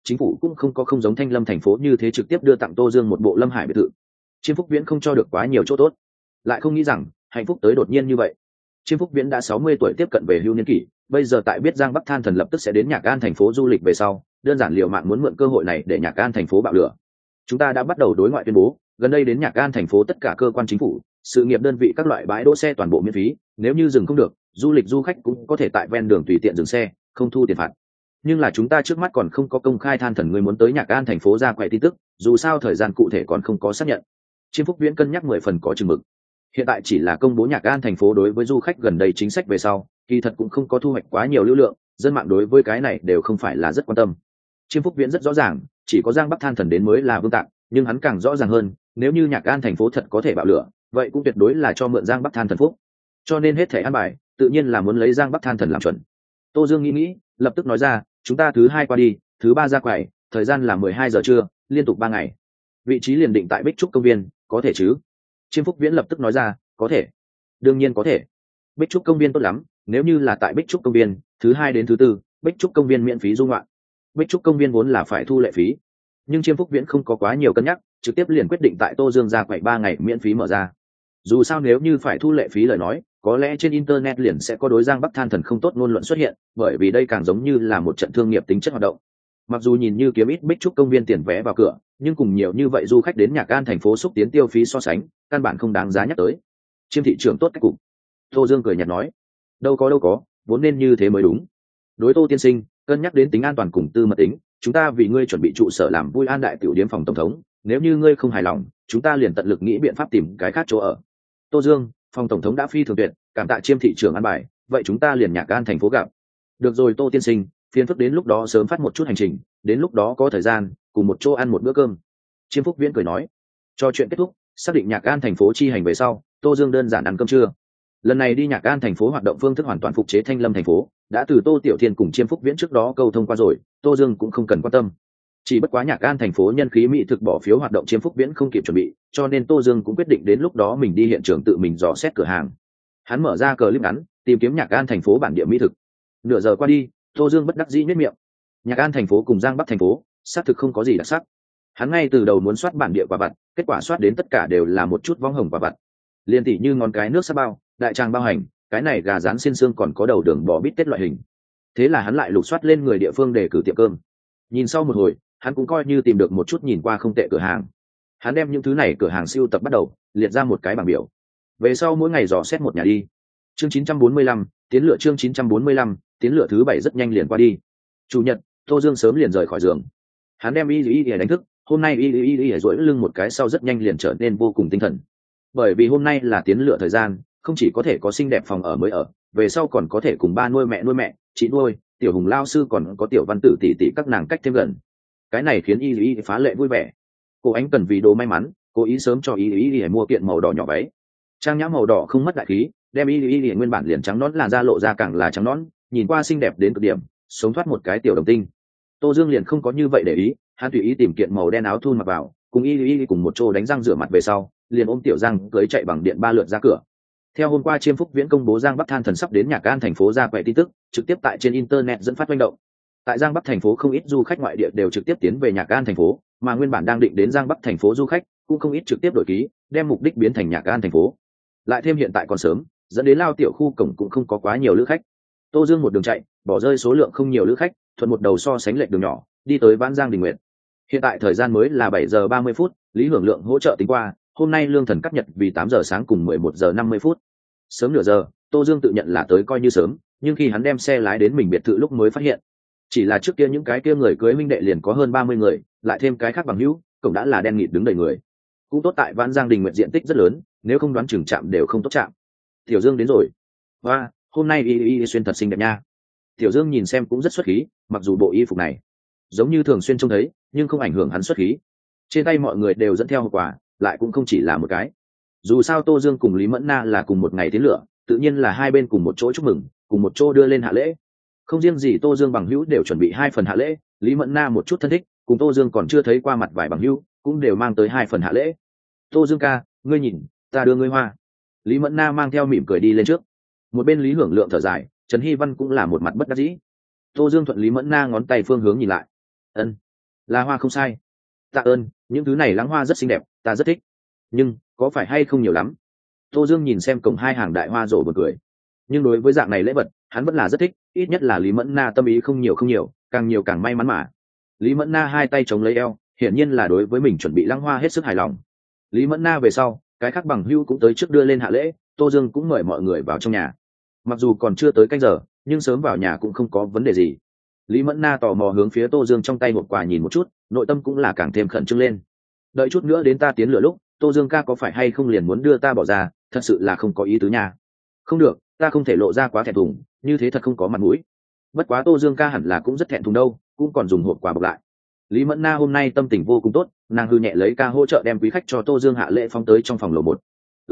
chính phủ cũng không giống Thanh Lâm thành phố như thế trực tiếp đưa tặng Tô Dương một bộ Lâm Hải biệt thự. Chiêm Phúc Viễn không cho được quá nhiều chỗ tốt, lại không nghĩ rằng hạnh phúc tới đột nhiên như vậy. Chiêm Phúc Viễn đã 60 tuổi, tiếp cận về hưu niên kỷ, bây giờ tại biết Giang Bắc Than Thần lập tức sẽ đến Nhạc An thành phố du lịch về sau, đơn giản liều mạng muốn mượn cơ hội này để Nhạc An thành phố bạo lửa. Chúng ta đã bắt đầu đối ngoại tuyên bố, gần đây đến Nhạc An thành phố tất cả cơ quan chính phủ, sự nghiệp đơn vị các loại bãi đỗ xe toàn bộ miễn phí, nếu như dừng không được, du khách cũng có thể tại ven đường tùy tiện dừng xe, không thu tiền phạt. Nhưng là chúng ta trước mắt còn không có công khai Than Thần người muốn tới Nhạc An thành phố ra quậy tin tức, dù sao thời gian cụ thể còn không có xác nhận. Chiêm Phúc Viễn cân nhắc 10 phần có chừng mực. Hiện tại chỉ là công bố Nhạc An thành phố đối với du khách gần đây chính sách về sau, kỳ thật cũng không có thu hoạch quá nhiều lưu lượng, dân mạng đối với cái này đều không phải là rất quan tâm. Chiêm Phúc Viễn rất rõ ràng, chỉ có Giang Bắc Than Thần đến mới là vương tạng, nhưng hắn càng rõ ràng hơn, nếu như Nhạc An thành phố thật có thể bạo lửa, vậy cũng tuyệt đối là cho mượn Giang Bắc Than Thần phúc. Cho nên hết thể an bài, tự nhiên là muốn lấy Giang Bắc Than Thần làm chuẩn. Tô Dương nghĩ, lập tức nói ra, chúng ta thứ 2 qua đi, thứ 3 ra quầy, thời gian là 12 giờ trưa, liên tục 3 ngày. Vị trí liền định tại Bích Trúc công viên, có thể chứ? Chiêm Phúc Viễn lập tức nói ra, có thể. Đương nhiên có thể. Bích Trúc công viên tốt lắm, nếu như là tại Bích Trúc công viên, thứ 2 đến thứ 4, Bích Trúc công viên miễn phí du ngoạn. Bích Trúc công viên vốn là phải thu lệ phí, nhưng Chiêm Phúc Viễn không có quá nhiều cân nhắc, trực tiếp liền quyết định tại Tô Dương ra quầy 3 ngày miễn phí mở ra. Dù sao nếu như phải thu lệ phí lời nói, có lẽ trên internet liền sẽ có đối Giang Bắc Than Thần không tốt ngôn luận xuất hiện, bởi vì đây càng giống như là một trận thương nghiệp tính chất hoạt động. Mặc dù nhìn như kiếm ít Bích Trúc công viên tiền vé vào cửa, nhưng cùng nhiều như vậy du khách đến Nhạc An thành phố xúc tiến tiêu phí so sánh, căn bản không đáng giá nhắc tới. Chiêm thị trưởng tốt cách cục. Tô Dương cười nhạt nói, đâu có, vốn nên như thế mới đúng. Đối Tô tiên sinh, cân nhắc đến tính an toàn cùng tư mật tính, chúng ta vì ngươi chuẩn bị trụ sở làm vui An đại tiểu điếm phòng tổng thống, nếu như ngươi không hài lòng, chúng ta liền tận lực nghĩ biện pháp tìm cái khác chỗ ở. Tô Dương, phòng tổng thống đã phi thường tuyệt, cảm tạ Chiêm thị trưởng an bài, vậy chúng ta liền Nhạc An thành phố gặp. Được rồi Tô tiên sinh, phiền phức đến lúc đó sớm phát một chút hành trình, đến lúc đó có thời gian cùng một chỗ ăn một bữa cơm. Chiêm Phúc Viễn cười nói. Cho chuyện kết thúc, xác định Nhạc An thành phố chi hành về sau, Tô Dương đơn giản ăn cơm trưa. Lần này đi Nhạc An thành phố hoạt động phương thức hoàn toàn phục chế Thanh Lâm thành phố, đã từ Tô Tiểu Thiên cùng Chiêm Phúc Viễn trước đó câu thông qua rồi, Tô Dương cũng không cần quan tâm. Chỉ bất quá Nhạc An thành phố nhân khí mỹ thực bỏ phiếu hoạt động Chiêm Phúc Viễn không kịp chuẩn bị, cho nên Tô Dương cũng quyết định đến lúc đó mình đi hiện trường tự mình dò xét cửa hàng. Hắn mở ra clip ngắn, tìm kiếm Nhạc An thành phố bản địa mỹ thực. Nửa giờ qua đi, Tô Dương bất đắc dĩ nhếch miệng. Nhạc An thành phố cùng Giang Bắc thành phố, xác thực không có gì đặc sắc. Hắn ngay từ đầu muốn soát bản địa quả vặt, kết quả soát đến tất cả đều là một chút vong hồng quả vặt. Liên tỷ như ngón cái nước sáp bao, đại tràng bao hành, cái này gà rán xiên xương còn có đầu đường bò bít tết loại hình. Thế là hắn lại lục soát lên người địa phương để cử tiệm cơm. Nhìn sau một hồi, hắn cũng coi như tìm được một chút nhìn qua không tệ cửa hàng. Hắn đem những thứ này cửa hàng siêu tập bắt đầu, liệt ra một cái bảng biểu. Về sau mỗi ngày dò xét một nhà đi. Chương 945, tiến lửa chương 945, tiến lửa thứ 7 rất nhanh liền qua đi. Chủ nhật, Tô Dương sớm liền rời khỏi giường. Hắn đem y đánh thức, hôm nay y duỗi lưng một cái sau rất nhanh liền trở nên vô cùng tinh thần. Bởi vì hôm nay là tiến lửa thời gian, không chỉ có thể có xinh đẹp phòng ở mới ở, về sau còn có thể cùng ba nuôi mẹ, chị nuôi, tiểu Hùng lao sư còn có tiểu Văn Tử tỷ tỷ các nàng cách thêm gần. Cái này khiến y phá lệ vui vẻ. Cô Ánh cần vì đồ may mắn, cố ý sớm cho y mua kiện màu đỏ nhỏ váy. Trang nhã màu đỏ không mất đại khí, đem y nguyên bản liền trắng nõn làn da lộ ra càng là trắng nõn, nhìn qua xinh đẹp đến cực điểm, sống thoát một cái tiểu đồng tinh. Tô Dương liền không có như vậy để ý, hắn tùy ý tìm kiện màu đen áo thun mặc vào, cùng y cùng một chỗ đánh răng rửa mặt về sau, liền ôm tiểu Giang cưới chạy bằng điện 3 lượt ra cửa. Theo hôm qua Chiêm Phúc Viễn công bố Giang Bắc Than Thần sắp đến Nhạc An thành phố ra quậy tin tức, trực tiếp tại trên internet dẫn phát manh động. Tại Giang Bắc thành phố không ít du khách ngoại địa đều trực tiếp tiến về Nhạc An thành phố, mà nguyên bản đang định đến Giang Bắc thành phố du khách cũng không ít trực tiếp đổi ký, đem mục đích biến thành Nhạc An thành phố. Lại thêm hiện tại còn sớm, dẫn đến lao tiểu khu cổng cũng không có quá nhiều lữ khách. Tô Dương một đường chạy, bỏ rơi số lượng không nhiều lữ khách, thuận một đầu so sánh lệch đường nhỏ, đi tới Vãn Giang Đình Nguyệt. Hiện tại thời gian mới là 7 giờ 30 phút, Lý Hưởng Lượng hỗ trợ tính qua, hôm nay lương thần cắt nhật vì 8 giờ sáng cùng 11 giờ 50 phút. Sớm nửa giờ, Tô Dương tự nhận là tới coi như sớm, nhưng khi hắn đem xe lái đến mình biệt thự lúc mới phát hiện, chỉ là trước kia những cái kia người cưới huynh đệ liền có hơn 30 người, lại thêm cái khác bằng hữu, cổng đã là đen nghịt đứng đầy người. Cũng tốt tại Vãn Giang Đình Nguyệt diện tích rất lớn, nếu không đoán chừng chạm đều không tốt chạm. Tiểu Dương đến rồi. Và hôm nay y xuyên thật xinh đẹp nha. Tiểu Dương nhìn xem cũng rất xuất khí, mặc dù bộ y phục này giống như thường xuyên trông thấy, nhưng không ảnh hưởng hắn xuất khí. Trên tay mọi người đều dẫn theo hộp quà, lại cũng không chỉ là một cái. Dù sao Tô Dương cùng Lý Mẫn Na là cùng một ngày tiến lửa, tự nhiên là hai bên cùng một chỗ chúc mừng, cùng một chỗ đưa lên hạ lễ. Không riêng gì Tô Dương bằng hữu đều chuẩn bị 2 phần hạ lễ, Lý Mẫn Na một chút thân thích, cùng Tô Dương còn chưa thấy qua mặt vài bằng hữu, cũng đều mang tới 2 phần hạ lễ. Tô Dương ca, ngươi nhìn, ta đưa ngươi hoa. Lý Mẫn Na mang theo mỉm cười đi lên trước. Một bên Lý Hưởng Lượng thở dài, Trần Hy Văn cũng là một mặt bất đắc dĩ. Tô Dương thuận Lý Mẫn Na ngón tay phương hướng nhìn lại. Ân, Là hoa không sai. Tạ ơn, những thứ này lắng hoa rất xinh đẹp, ta rất thích. Nhưng có phải hay không nhiều lắm? Tô Dương nhìn xem cổng hai hàng đại hoa rổ bật cười. Nhưng đối với dạng này lễ vật, hắn vẫn là rất thích, ít nhất là Lý Mẫn Na tâm ý không nhiều, càng nhiều càng may mắn mà. Lý Mẫn Na hai tay chống lấy eo, hiển nhiên là đối với mình chuẩn bị lăng hoa hết sức hài lòng. Lý Mẫn Na về sau, cái khác bằng hữu cũng tới trước đưa lên hạ lễ, Tô Dương cũng mời mọi người vào trong nhà. Mặc dù còn chưa tới canh giờ, nhưng sớm vào nhà cũng không có vấn đề gì. Lý Mẫn Na tò mò hướng phía Tô Dương trong tay một quà nhìn một chút, nội tâm cũng là càng thêm khẩn trương lên. Đợi chút nữa đến ta tiến lửa lúc, Tô Dương ca có phải hay không liền muốn đưa ta bỏ ra, thật sự là không có ý tứ nha. Không được, ta không thể lộ ra quá thẹn thùng, như thế thật không có mặt mũi. Bất quá Tô Dương ca hẳn là cũng rất thẹn thùng đâu, cũng còn dùng hộp quà bọc lại. Lý Mẫn Na hôm nay tâm tình vô cùng tốt, nàng hư nhẹ lấy ca hỗ trợ đem quý khách cho Tô Dương hạ lễ phóng tới trong phòng lầu một.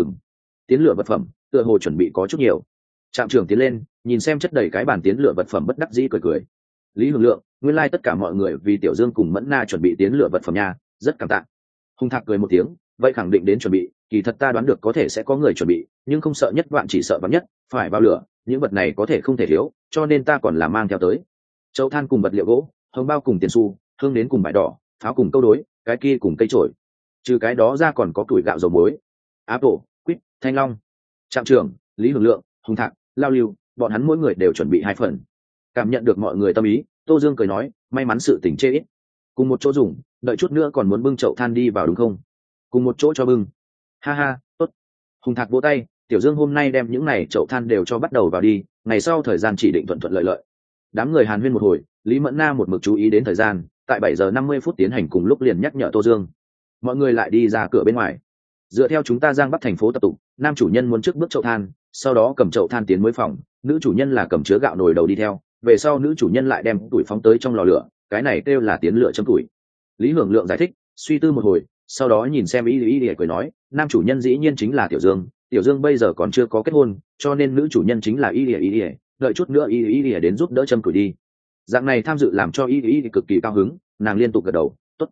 Tiến lửa vật phẩm tựa hồ chuẩn bị có chút nhiều. Trạm trưởng tiến lên nhìn xem chất đầy cái bàn tiến lửa vật phẩm bất đắc dĩ cười. Lý Hưởng Lượng, nguyên lai tất cả mọi người vì Tiểu Dương cùng Mẫn Na chuẩn bị tiến lửa vật phẩm nha, rất cảm tạ. Hùng Thạc cười một tiếng, vậy khẳng định đến chuẩn bị, kỳ thật ta đoán được có thể sẽ có người chuẩn bị, nhưng không sợ nhất vạn chỉ sợ vạn nhất, phải vào lửa, những vật này có thể không thể thiếu, cho nên ta còn là mang theo tới. Chậu than cùng vật liệu gỗ, hồng bao cùng tiền xu, hương đến cùng bãi đỏ, pháo cùng câu đối, cái kia cùng cây chổi. Trừ cái đó ra còn có củi gạo dầu muối, apple, quýt, thanh long. Trạm trưởng, Lý Hưởng Lượng, Hùng Thạc, Lao Lưu, bọn hắn mỗi người đều chuẩn bị 2 phần. Cảm nhận được mọi người tâm ý, Tô Dương cười nói, may mắn sự tình chê ít, cùng một chỗ dùng, đợi chút nữa còn muốn bưng chậu than đi vào đúng không? Cùng một chỗ cho bưng. Ha ha, tốt. Hùng Thạc vỗ tay, Tiểu Dương hôm nay đem những này chậu than đều cho bắt đầu vào đi, ngày sau thời gian chỉ định thuận thuận lợi lợi. Đám người hàn huyên một hồi, Lý Mẫn Na một mực chú ý đến thời gian, tại 7:50 tiến hành cùng lúc liền nhắc nhở Tô Dương. Mọi người lại đi ra cửa bên ngoài. Dựa theo chúng ta Giang Bắc thành phố tập tục, nam chủ nhân muốn trước bước chậu than, sau đó cầm chậu than tiến mới phòng, nữ chủ nhân là cầm chứa gạo nồi đầu đi theo, về sau nữ chủ nhân lại đem tuổi phóng tới trong lò lửa, cái này kêu là tiến lửa châm tuổi. Lý Hưởng Lượng giải thích, suy tư một hồi, sau đó nhìn xem y cười nói, nam chủ nhân dĩ nhiên chính là Tiểu Dương, Tiểu Dương bây giờ còn chưa có kết hôn, cho nên nữ chủ nhân chính là y, đợi chút nữa y đến giúp đỡ châm tuổi đi. Dạng này tham dự làm cho y cực kỳ cao hứng, nàng liên tục gật đầu, tốt.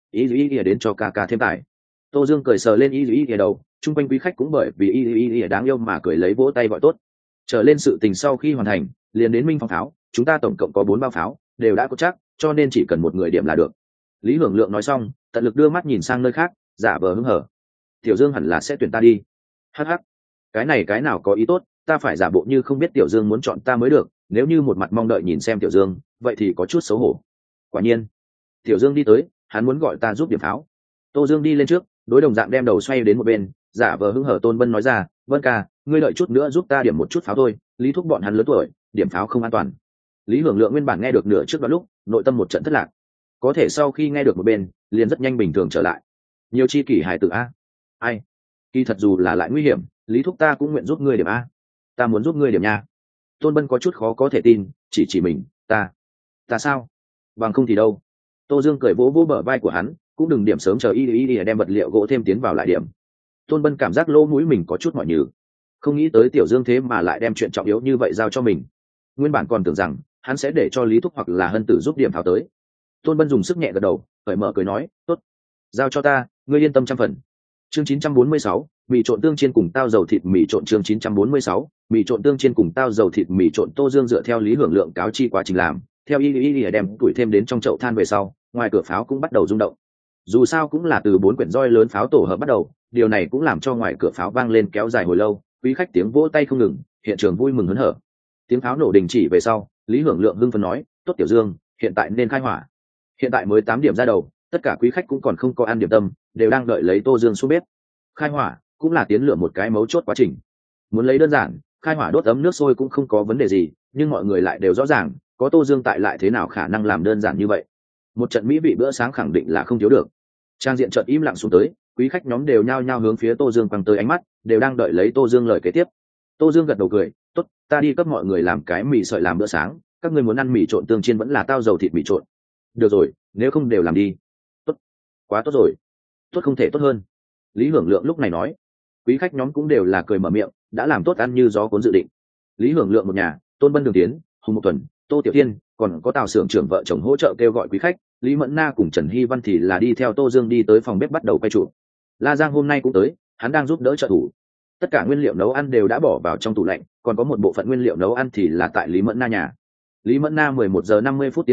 Y đến cho ca thêm tài. Tô Dương cười sờ lên y đầu, chung quanh quý khách cũng bởi vì y đáng yêu mà cười lấy vỗ tay gọi tốt. Trở lên sự tình sau khi hoàn thành, liền đến Minh Phong pháo, chúng ta tổng cộng có 4 bao pháo, đều đã có chắc, cho nên chỉ cần một người điểm là được. Lý Hưởng Lượng nói xong, tận lực đưa mắt nhìn sang nơi khác, giả vờ hứng hở. Tiểu Dương hẳn là sẽ tuyển ta đi. Hắc hắc, cái này cái nào có ý tốt, ta phải giả bộ như không biết Tiểu Dương muốn chọn ta mới được, nếu như một mặt mong đợi nhìn xem Tiểu Dương, vậy thì có chút xấu hổ. Quả nhiên, Tiểu Dương đi tới, hắn muốn gọi ta giúp điểm pháo. Tô Dương đi lên trước, đối đồng dạng đem đầu xoay đến một bên, giả vờ hứng hở. Tôn Bân nói ra, Vân ca, ngươi đợi chút nữa giúp ta điểm một chút pháo thôi, Lý thúc bọn hắn lớn tuổi, điểm pháo không an toàn. Lý Hưởng Lượng nguyên bản nghe được nửa trước đó lúc, nội tâm một trận thất lạc, có thể sau khi nghe được một bên, liền rất nhanh bình thường trở lại. Nhiều chi kỷ hài tử a, ai, kỳ thật dù là lại nguy hiểm, Lý thúc ta cũng nguyện giúp ngươi điểm a, ta muốn giúp ngươi điểm nha. Tôn Bân có chút khó có thể tin, chỉ mình, ta sao, bằng không thì đâu. Tô Dương cười vỗ vỗ bờ vai của hắn, cũng đừng điểm sớm, chờ y đem vật liệu gỗ thêm tiến vào lại điểm. Tôn Bân cảm giác lỗ mũi mình có chút mỏi nhừ, không nghĩ tới Tiểu Dương thế mà lại đem chuyện trọng yếu như vậy giao cho mình. Nguyên bản còn tưởng rằng hắn sẽ để cho Lý thúc hoặc là Hân tử giúp điểm tháo tới. Tôn Bân dùng sức nhẹ gật đầu, cởi mở cười nói, tốt, giao cho ta, ngươi yên tâm 100%. Chương 946, mì trộn tương chiên cùng tao dầu thịt mì trộn. Chương 946, mì trộn tương chiên cùng tao dầu thịt mì trộn. Tô Dương dựa theo Lý Hưởng Lượng cáo chi quá trình làm, theo y đem tuổi thêm đến trong chậu than về sau, ngoài cửa pháo cũng bắt đầu rung động. Dù sao cũng là từ 4 quyển roi lớn pháo tổ hợp bắt đầu, điều này cũng làm cho ngoài cửa pháo vang lên kéo dài hồi lâu, quý khách tiếng vỗ tay không ngừng, hiện trường vui mừng hớn hở. Tiếng pháo nổ đình chỉ về sau, Lý Hưởng Lượng hưng phấn nói, tốt Tiểu Dương, hiện tại nên khai hỏa. Hiện tại mới 8 điểm ra đầu, tất cả quý khách cũng còn không có ăn điểm tâm, đều đang đợi lấy Tô Dương xuống bếp. Khai hỏa cũng là tiến lửa một cái mấu chốt quá trình. Muốn lấy đơn giản, khai hỏa đốt ấm nước sôi cũng không có vấn đề gì, nhưng mọi người lại đều rõ ràng, có Tô Dương tại lại thế nào khả năng làm đơn giản như vậy. Một trận mỹ vị bữa sáng khẳng định là không thiếu được. Trang diện chợt im lặng xuống tới, quý khách nhóm đều nhao nhao hướng phía Tô Dương quăng tới ánh mắt, đều đang đợi lấy Tô Dương lời kế tiếp. Tô Dương gật đầu cười, tốt, ta đi cấp mọi người làm cái mì sợi làm bữa sáng, các ngươi muốn ăn mì trộn tương chiên vẫn là tao dầu thịt mì trộn? Được rồi, nếu không đều làm đi. Tốt, quá tốt rồi, tốt không thể tốt hơn. Lý Hưởng Lượng lúc này nói. Quý khách nhóm cũng đều là cười mở miệng, đã làm tốt ăn như gió cuốn dự định. Lý Hưởng Lượng một nhà, Tôn Bân Đường Tiến, Hùng Một Tuần, Tô Tiểu Thiên, còn có Tào xưởng trưởng vợ chồng hỗ trợ kêu gọi quý khách. Lý Mẫn Na cùng Trần Hy Văn thì là đi theo Tô Dương đi tới phòng bếp bắt đầu quay trụ. La Giang hôm nay cũng tới, hắn đang giúp đỡ trợ thủ. Tất cả nguyên liệu nấu ăn đều đã bỏ vào trong tủ lạnh, còn có một bộ phận nguyên liệu nấu ăn thì là tại Lý Mẫn Na nhà. Lý Mẫn Na 11:50 tiến lửa,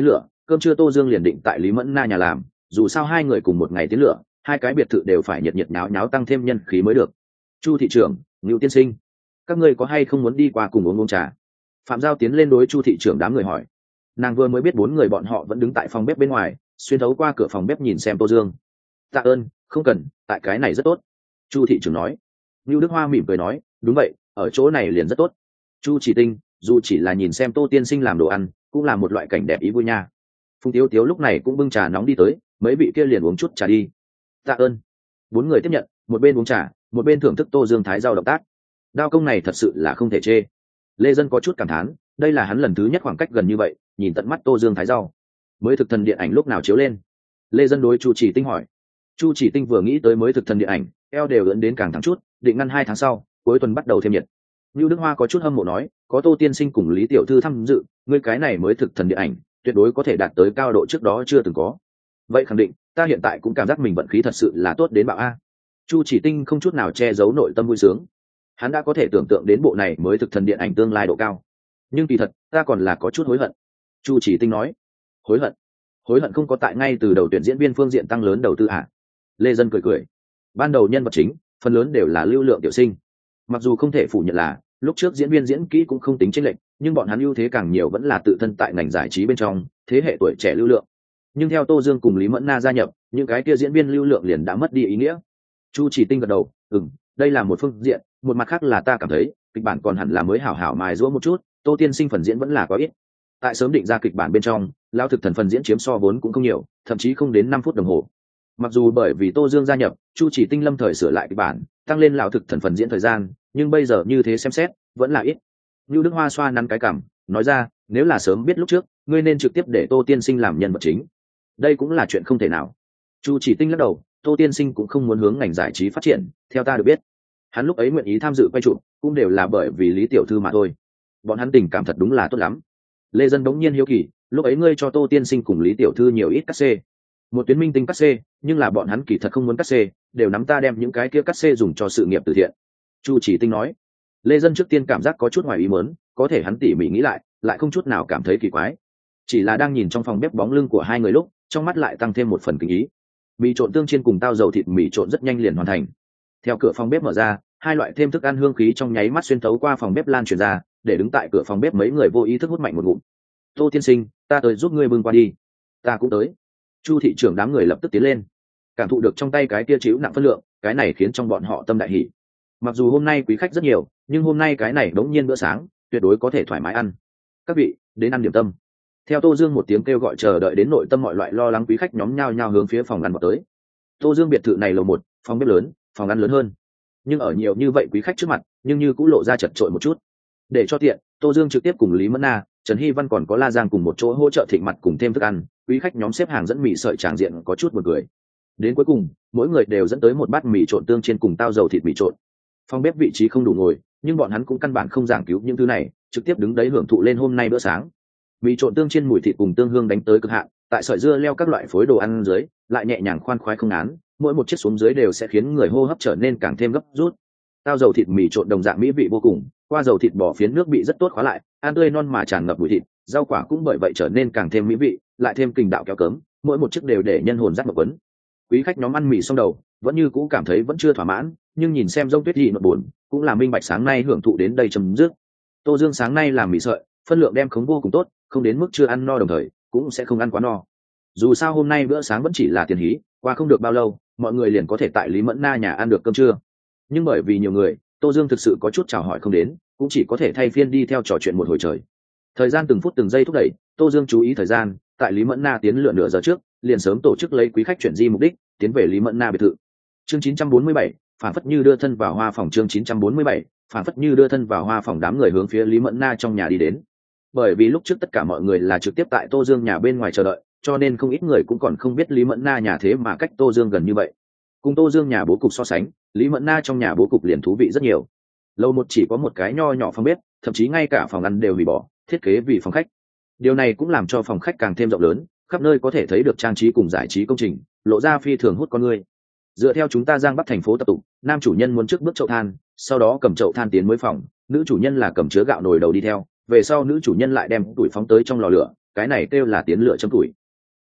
cơm trưa Tô Dương liền định tại Lý Mẫn Na nhà làm, dù sao hai người cùng một ngày tiến lửa, hai cái biệt thự đều phải nhiệt nhiệt nháo nháo tăng thêm nhân khí mới được. Chu thị trưởng, Ngưu tiên sinh, các ngươi có hay không muốn đi qua cùng uống trà? Phạm Giao tiến lên đối Chu thị trưởng đám người hỏi. Nàng vừa mới biết bốn người bọn họ vẫn đứng tại phòng bếp bên ngoài, xuyên thấu qua cửa phòng bếp nhìn xem Tô Dương. Tạ ơn, không cần, tại cái này rất tốt. Chu thị trưởng nói. Ngưu Đức Hoa mỉm cười nói, đúng vậy, ở chỗ này liền rất tốt. Chu Chỉ Tinh, dù chỉ là nhìn xem Tô tiên sinh làm đồ ăn, cũng là một loại cảnh đẹp ý vui nha. Phùng Tiếu Tiếu lúc này cũng bưng trà nóng đi tới, mấy vị kia liền uống chút trà đi. Tạ ơn. Bốn người tiếp nhận, một bên uống trà, một bên thưởng thức Tô Dương thái rau động tác. Đao công này thật sự là không thể chê. Lê Dân có chút cảm thán, đây là hắn lần thứ nhất khoảng cách gần như vậy nhìn tận mắt Tô Dương thái rau. Mới thực thần điện ảnh lúc nào chiếu lên? Lê Dân đối Chu Chỉ Tinh hỏi. Chu Chỉ Tinh vừa nghĩ tới mới thực thần điện ảnh, eo đều ấn đến càng thẳng chút, định ngăn 2 tháng sau, cuối tuần bắt đầu thêm nhiệt. Nưu Đức Hoa có chút hâm mộ nói, có Tô tiên sinh cùng Lý tiểu thư tham dự, ngươi cái này mới thực thần điện ảnh, tuyệt đối có thể đạt tới cao độ trước đó chưa từng có. Vậy khẳng định, ta hiện tại cũng cảm giác mình vận khí thật sự là tốt đến bạo a. Chu Chỉ Tinh không chút nào che giấu nội tâm vui sướng. Hắn đã có thể tưởng tượng đến bộ này mới thực thần điện ảnh tương lai độ cao. Nhưng kỳ thật, ta còn là có chút hối hận. Chu Chỉ Tinh nói. Hối hận? Hối hận không có tại ngay từ đầu tuyển diễn viên phương diện tăng lớn đầu tư à? Lê Dân cười cười. Ban đầu nhân vật chính, phần lớn đều là lưu lượng tiểu sinh. Mặc dù không thể phủ nhận là lúc trước diễn viên diễn kỹ cũng không tính chênh lệch, nhưng bọn hắn ưu thế càng nhiều vẫn là tự thân tại ngành giải trí bên trong, thế hệ tuổi trẻ lưu lượng. Nhưng theo Tô Dương cùng Lý Mẫn Na gia nhập, những cái kia diễn viên lưu lượng liền đã mất đi ý nghĩa. Chu Chỉ Tinh gật đầu, đây là một phương diện, một mặt khác là ta cảm thấy kịch bản còn hẳn là mới hảo hảo mài giũa một chút, Tô tiên sinh phần diễn vẫn là có ít. Tại sớm định ra kịch bản bên trong, lao thực thần phần diễn chiếm so vốn cũng không nhiều, thậm chí không đến 5 phút đồng hồ. Mặc dù bởi vì Tô Dương gia nhập, Chu Chỉ Tinh lâm thời sửa lại kịch bản, tăng lên lão thực thần phần diễn thời gian, nhưng bây giờ như thế xem xét, vẫn là ít. Nưu Đức Hoa xoa nắn cái cằm, nói ra, nếu là sớm biết lúc trước, ngươi nên trực tiếp để Tô tiên sinh làm nhân vật chính. Đây cũng là chuyện không thể nào. Chu Chỉ Tinh lắc đầu, Tô tiên sinh cũng không muốn hướng ngành giải trí phát triển, theo ta được biết. Hắn lúc ấy nguyện ý tham dự quay chụp, cũng đều là bởi vì Lý tiểu thư mà thôi. Bọn hắn tình cảm thật đúng là tốt lắm. Lê Dân đống nhiên hiếu kỳ, lúc ấy ngươi cho Tô tiên sinh cùng Lý tiểu thư nhiều ít cắt xê. Một tuyến minh tinh cắt xê, nhưng là bọn hắn kỳ thật không muốn cắt xê, đều nắm ta đem những cái kia cắt xê dùng cho sự nghiệp từ thiện. Chu Chỉ Tinh nói. Lê Dân trước tiên cảm giác có chút ngoài ý muốn, có thể hắn tỉ mỉ nghĩ lại không chút nào cảm thấy kỳ quái. Chỉ là đang nhìn trong phòng bếp bóng lưng của hai người lúc, trong mắt lại tăng thêm một phần kinh ý. Mì trộn tương chiên cùng tao dầu thịt mì trộn rất nhanh liền hoàn thành. Theo cửa phòng bếp mở ra, hai loại thêm thức ăn hương khí trong nháy mắt xuyên thấu qua phòng bếp lan truyền ra, để đứng tại cửa phòng bếp mấy người vô ý thức hút mạnh một ngụm. Tô tiên sinh, ta tới giúp ngươi bưng qua đi. Ta cũng tới. Chu thị trưởng đám người lập tức tiến lên, cảm thụ được trong tay cái kia chịu nặng phân lượng, cái này khiến trong bọn họ tâm đại hỉ. Mặc dù hôm nay quý khách rất nhiều, nhưng hôm nay cái này đống nhiên bữa sáng tuyệt đối có thể thoải mái ăn. Các vị đến ăn điểm tâm. Theo Tô Dương một tiếng kêu gọi chờ đợi đến nội tâm mọi loại lo lắng quý khách nhóm nhao nhao hướng phía phòng ăn vào tới. Tô Dương biệt thự này lầu 1, phòng bếp lớn, phòng ăn lớn hơn, nhưng ở nhiều như vậy quý khách trước mặt, nhưng như cũng lộ ra chật chội một chút. Để cho tiện, Tô Dương trực tiếp cùng Lý Mẫn Na, Trần Hy Văn còn có La Giang cùng một chỗ hỗ trợ thịnh mặt cùng thêm thức ăn, quý khách nhóm xếp hàng dẫn mì sợi tràng diện có chút buồn cười. Đến cuối cùng, mỗi người đều dẫn tới một bát mì trộn tương chiên cùng tao dầu thịt mì trộn. Phòng bếp vị trí không đủ ngồi, nhưng bọn hắn cũng căn bản không giảng cứu những thứ này, trực tiếp đứng đấy hưởng thụ lên hôm nay bữa sáng. Mì trộn tương chiên mùi thịt cùng tương hương đánh tới cực hạn, tại sợi dưa leo các loại phối đồ ăn dưới, lại nhẹ nhàng khoan khoái không án, mỗi một chiếc xuống dưới đều sẽ khiến người hô hấp trở nên càng thêm gấp rút. Tao dầu thịt mì trộn đồng dạng mỹ vị vô cùng, qua dầu thịt bò phiến nước bị rất tốt khóa lại, ăn tươi non mà tràn ngập mùi thịt, rau quả cũng bởi vậy trở nên càng thêm mỹ vị, lại thêm kình đạo kéo cớm, mỗi một chiếc đều để nhân hồn rắc ngập quấn. Quý khách nhóm ăn mì xong đầu, vẫn như cũ cảm thấy vẫn chưa thỏa mãn, nhưng nhìn xem Dông Tuyết Thị nỗi buồn, cũng là minh bạch sáng nay hưởng thụ đến đây chấm dứt. Tô Dương sáng nay làm mì sợi, phân lượng đem khống vô cùng tốt, không đến mức chưa ăn no đồng thời, cũng sẽ không ăn quá no. Dù sao hôm nay bữa sáng vẫn chỉ là tiền hí, qua không được bao lâu, mọi người liền có thể tại Lý Mẫn Na nhà ăn được cơm trưa. Nhưng bởi vì nhiều người, Tô Dương thực sự có chút chào hỏi không đến, cũng chỉ có thể thay phiên đi theo trò chuyện một hồi trời. Thời gian từng phút từng giây thúc đẩy, Tô Dương chú ý thời gian, tại Lý Mẫn Na tiến lượn nửa giờ trước, liền sớm tổ chức lấy quý khách chuyển di mục đích, tiến về Lý Mẫn Na biệt thự. Chương 947, phản phất như đưa thân vào hoa phòng. Chương 947, phản phất như đưa thân vào hoa phòng. Đám người hướng phía Lý Mẫn Na trong nhà đi đến. Bởi vì lúc trước tất cả mọi người là trực tiếp tại Tô Dương nhà bên ngoài chờ đợi, cho nên không ít người cũng còn không biết Lý Mẫn Na nhà thế mà cách Tô Dương gần như vậy. Cùng Tô Dương nhà bố cục so sánh, Lý Mẫn Na trong nhà bố cục liền thú vị rất nhiều. Lầu 1 chỉ có một cái nho nhỏ phòng bếp, thậm chí ngay cả phòng ăn đều hủy bỏ, thiết kế vì phòng khách. Điều này cũng làm cho phòng khách càng thêm rộng lớn, khắp nơi có thể thấy được trang trí cùng giải trí công trình, lộ ra phi thường hút con người. Dựa theo chúng ta Giang Bắc thành phố tập tục, nam chủ nhân muốn trước bước chậu than, sau đó cầm chậu than tiến mới phòng, nữ chủ nhân là cầm chứa gạo nồi đầu đi theo, về sau nữ chủ nhân lại đem tuổi phóng tới trong lò lửa, cái này kêu là tiến lửa châm tuổi.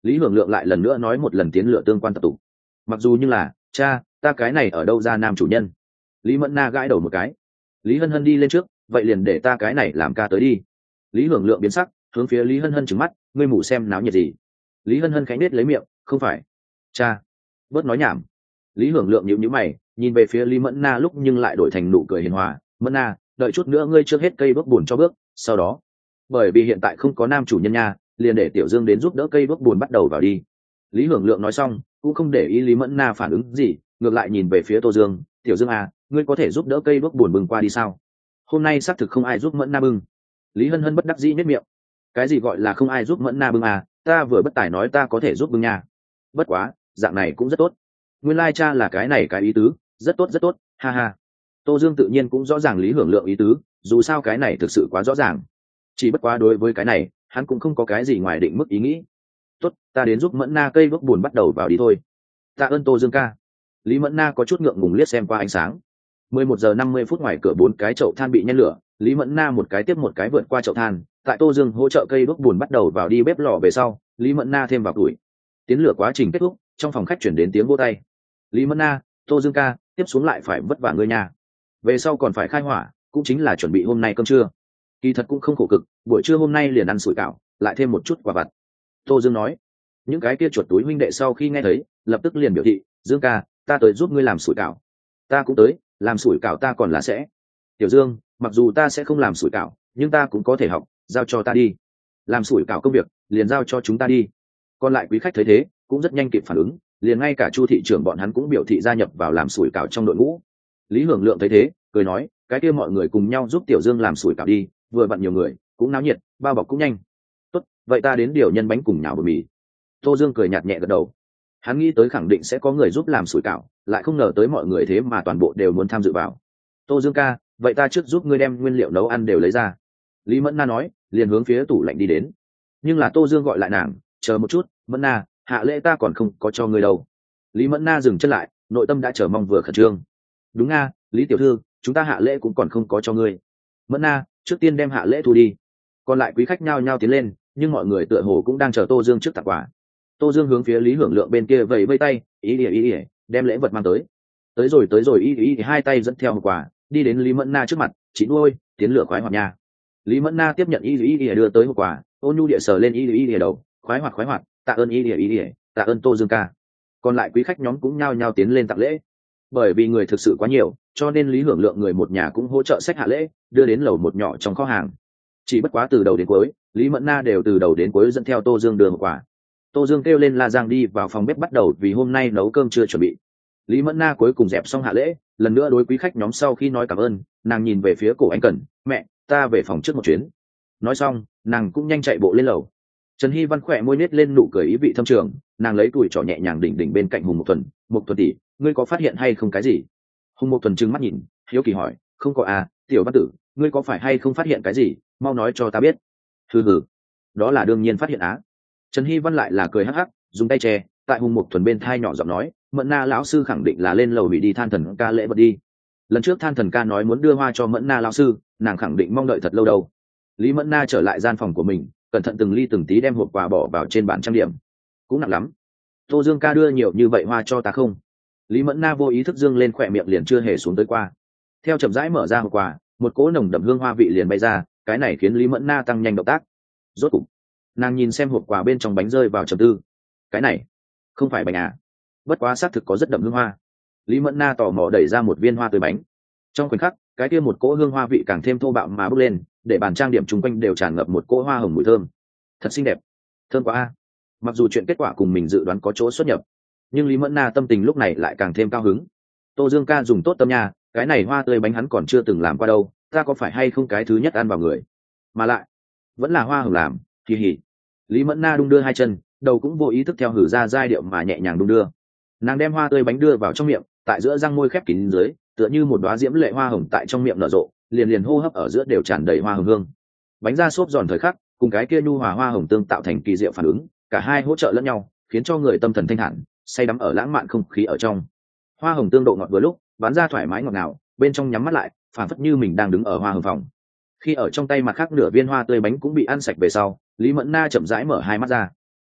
Lý Hưởng Lượng lại lần nữa nói một lần tiến lửa tương quan tập tục. Mặc dù như là cha, ta cái này ở đâu ra nam chủ nhân? Lý Mẫn Na gãi đầu một cái. Lý Hân Hân đi lên trước, vậy liền để ta cái này làm ca tới đi. Lý Hưởng Lượng biến sắc, hướng phía Lý Hân Hân trừng mắt, ngươi mù xem náo nhiệt gì? Lý Hân Hân khẽ nết lấy miệng, không phải cha, bớt nói nhảm. Lý Hưởng Lượng nhíu nhíu mày, nhìn về phía Lý Mẫn Na lúc nhưng lại đổi thành nụ cười hiền hòa. Mẫn Na, đợi chút nữa ngươi trước hết cây bước buồn cho bước, sau đó, bởi vì hiện tại không có nam chủ nhân nha, liền để Tiểu Dương đến giúp đỡ cây bước buồn bắt đầu vào đi. Lý Hưởng Lượng nói xong, cũng không để ý Lý Mẫn Na phản ứng gì, ngược lại nhìn về phía Tô Dương. Tiểu Dương à, ngươi có thể giúp đỡ cây bước buồn bưng qua đi sao? Hôm nay xác thực không ai giúp Mẫn Na bưng. Lý Hân Hân bất đắc dĩ nhếch miệng. Cái gì gọi là không ai giúp Mẫn Na bưng à? Ta vừa bất tài nói ta có thể giúp bưng nha. Bất quá, dạng này cũng rất tốt. Nguyên lai cha là cái này cái ý tứ, rất tốt rất tốt, ha ha. Tô Dương tự nhiên cũng rõ ràng Lý Hưởng Lượng ý tứ, dù sao cái này thực sự quá rõ ràng. Chỉ bất quá đối với cái này, hắn cũng không có cái gì ngoài định mức ý nghĩ. Tốt, ta đến giúp Mẫn Na cây bước buồn bắt đầu vào đi thôi. Tạ ơn Tô Dương ca. Lý Mẫn Na có chút ngượng ngùng liếc xem qua ánh sáng. 11 giờ 50 phút ngoài cửa 4 cái chậu than bị nhen lửa, Lý Mẫn Na một cái tiếp một cái vượt qua chậu than, tại Tô Dương hỗ trợ cây bước buồn bắt đầu vào đi bếp lò về sau, Lý Mẫn Na thêm vào củi. Tiến lửa quá trình kết thúc, trong phòng khách chuyển đến tiếng vỗ tay. Lý Mẫn Na, Tô Dương ca, tiếp xuống lại phải vất vả ngươi nha. Về sau còn phải khai hỏa, cũng chính là chuẩn bị hôm nay cơm trưa. Kỳ thật cũng không khổ cực, buổi trưa hôm nay liền ăn sủi cảo, lại thêm một chút quả vặt. Tô Dương nói. Những cái kia chuột túi huynh đệ sau khi nghe thấy, lập tức liền biểu thị, Dương ca, ta tới giúp ngươi làm sủi cảo. Ta cũng tới, làm sủi cảo ta còn là sẽ. Tiểu Dương, mặc dù ta sẽ không làm sủi cảo, nhưng ta cũng có thể học, giao cho ta đi. Làm sủi cảo công việc, liền giao cho chúng ta đi. Còn lại quý khách thấy thế, cũng rất nhanh kịp phản ứng, liền ngay cả Chu thị trưởng bọn hắn cũng biểu thị gia nhập vào làm sủi cảo trong đội ngũ. Lý Hưởng Lượng thấy thế, cười nói, cái kia mọi người cùng nhau giúp Tiểu Dương làm sủi cảo đi, vừa vặn nhiều người, cũng náo nhiệt, bao bọc cũng nhanh. Tốt, vậy ta đến điều nhân bánh cùng nhào bột mì. Tô Dương cười nhạt nhẹ gật đầu. Hắn nghĩ tới khẳng định sẽ có người giúp làm sủi cảo, lại không ngờ tới mọi người thế mà toàn bộ đều muốn tham dự vào. Tô Dương ca, vậy ta trước giúp ngươi đem nguyên liệu nấu ăn đều lấy ra. Lý Mẫn Na nói, liền hướng phía tủ lạnh đi đến. Nhưng là Tô Dương gọi lại nàng, chờ một chút, Mẫn Na, hạ lễ ta còn không có cho ngươi đâu. Lý Mẫn Na dừng chân lại, nội tâm đã chờ mong vừa khẩn trương. Đúng nga, Lý tiểu thư, chúng ta hạ lễ cũng còn không có cho ngươi. Mẫn Na, trước tiên đem hạ lễ thu đi. Còn lại quý khách nhao nhao tiến lên, nhưng mọi người tựa hồ cũng đang chờ Tô Dương trước tặng quà. Tô Dương hướng phía Lý Hưởng Lượng bên kia vẫy vây tay, ý ỉa, đem lễ vật mang tới. Tới rồi ý hai tay dẫn theo một quà, đi đến Lý Mẫn Na trước mặt, chị nuôi, tiến lửa khoái hoạt nha. Lý Mẫn Na tiếp nhận ý đưa tới một quà, ôn nhu địa sờ lên ý đầu, khoái hoạt, tạ ơn ý ỉa, tạ ơn Tô Dương ca. Còn lại quý khách nhóm cũng nhao nhao tiến lên tặng lễ. Bởi vì người thực sự quá nhiều, cho nên Lý Hưởng Lượng người một nhà cũng hỗ trợ xách hạ lễ, đưa đến lầu một nhỏ trong kho hàng. Chỉ bất quá từ đầu đến cuối, Lý Mẫn Na đều từ đầu đến cuối dẫn theo Tô Dương đưa một quà. Tô Dương kêu lên La Giang đi vào phòng bếp bắt đầu vì hôm nay nấu cơm chưa chuẩn bị. Lý Mẫn Na cuối cùng dẹp xong hạ lễ, lần nữa đối quý khách nhóm sau khi nói cảm ơn, nàng nhìn về phía Cổ Anh Cẩn, mẹ, ta về phòng trước một chuyến. Nói xong, nàng cũng nhanh chạy bộ lên lầu. Trần Hy Văn khỏe môi nết lên nụ cười ý vị thâm trường, nàng lấy tuổi trỏ nhẹ nhàng đỉnh đỉnh bên cạnh Hùng Một Thuần tỷ, ngươi có phát hiện hay không cái gì? Hùng Một Thuần trừng mắt nhìn, hiếu kỳ hỏi, không có à, tiểu văn tử, ngươi có phải hay không phát hiện cái gì, mau nói cho ta biết. Hừ, đó là đương nhiên phát hiện á. Trần Hy Văn lại là cười hắc hắc, dùng tay che tại Hùng Mục Thuần bên thai nhỏ giọng nói, Mẫn Na lão sư khẳng định là lên lầu hủy đi Than Thần ca lễ vật đi. Lần trước Than Thần ca nói muốn đưa hoa cho Mẫn Na lão sư, nàng khẳng định mong đợi thật lâu đâu. Lý Mẫn Na trở lại gian phòng của mình, cẩn thận từng ly từng tí đem hộp quà bỏ vào trên bàn trang điểm. Cũng nặng lắm. Tô Dương ca đưa nhiều như vậy hoa cho ta không? Lý Mẫn Na vô ý thức dương lên khỏe miệng liền chưa hề xuống tới qua. Theo chậm rãi mở ra hộp quà, một cỗ nồng đậm hương hoa vị liền bay ra, cái này khiến Lý Mẫn Na tăng nhanh động tác. Rốt cục, nàng nhìn xem hộp quà bên trong bánh rơi vào trầm tư. Cái này không phải bánh à? Bất quá xác thực có rất đậm hương hoa. Lý Mẫn Na tò mò đẩy ra một viên hoa tươi bánh. Trong khoảnh khắc, cái kia một cỗ hương hoa vị càng thêm thô bạo mà bốc lên, để bàn trang điểm chung quanh đều tràn ngập một cỗ hoa hồng mùi thơm. Thật xinh đẹp, thơm quá a. Mặc dù chuyện kết quả cùng mình dự đoán có chỗ xuất nhập, nhưng Lý Mẫn Na tâm tình lúc này lại càng thêm cao hứng. Tô Dương ca dùng tốt tâm nha, cái này hoa tươi bánh hắn còn chưa từng làm qua đâu, ta có phải hay không cái thứ nhất ăn vào người, mà lại vẫn là hoa hồng làm, kỳ hỉ. Lý Mẫn Na đung đưa hai chân, đầu cũng vô ý thức theo hử ra giai điệu mà nhẹ nhàng đung đưa. Nàng đem hoa tươi bánh đưa vào trong miệng, tại giữa răng môi khép kín dưới, tựa như một đóa diễm lệ hoa hồng tại trong miệng nở rộ, liền liền hô hấp ở giữa đều tràn đầy hoa hồng hương. Bánh ra xốp giòn thời khắc, cùng cái kia nhu hòa hoa hồng tương tạo thành kỳ diệu phản ứng, cả hai hỗ trợ lẫn nhau, khiến cho người tâm thần thanh thản, say đắm ở lãng mạn không khí ở trong. Hoa hồng tương độ ngọt vừa lúc, bán ra thoải mái ngọt ngào, bên trong nhắm mắt lại, phản phất như mình đang đứng ở hoa hồng phòng. Khi ở trong tay mặt khác nửa viên hoa tươi bánh cũng bị ăn sạch về sau, Lý Mẫn Na chậm rãi mở hai mắt ra.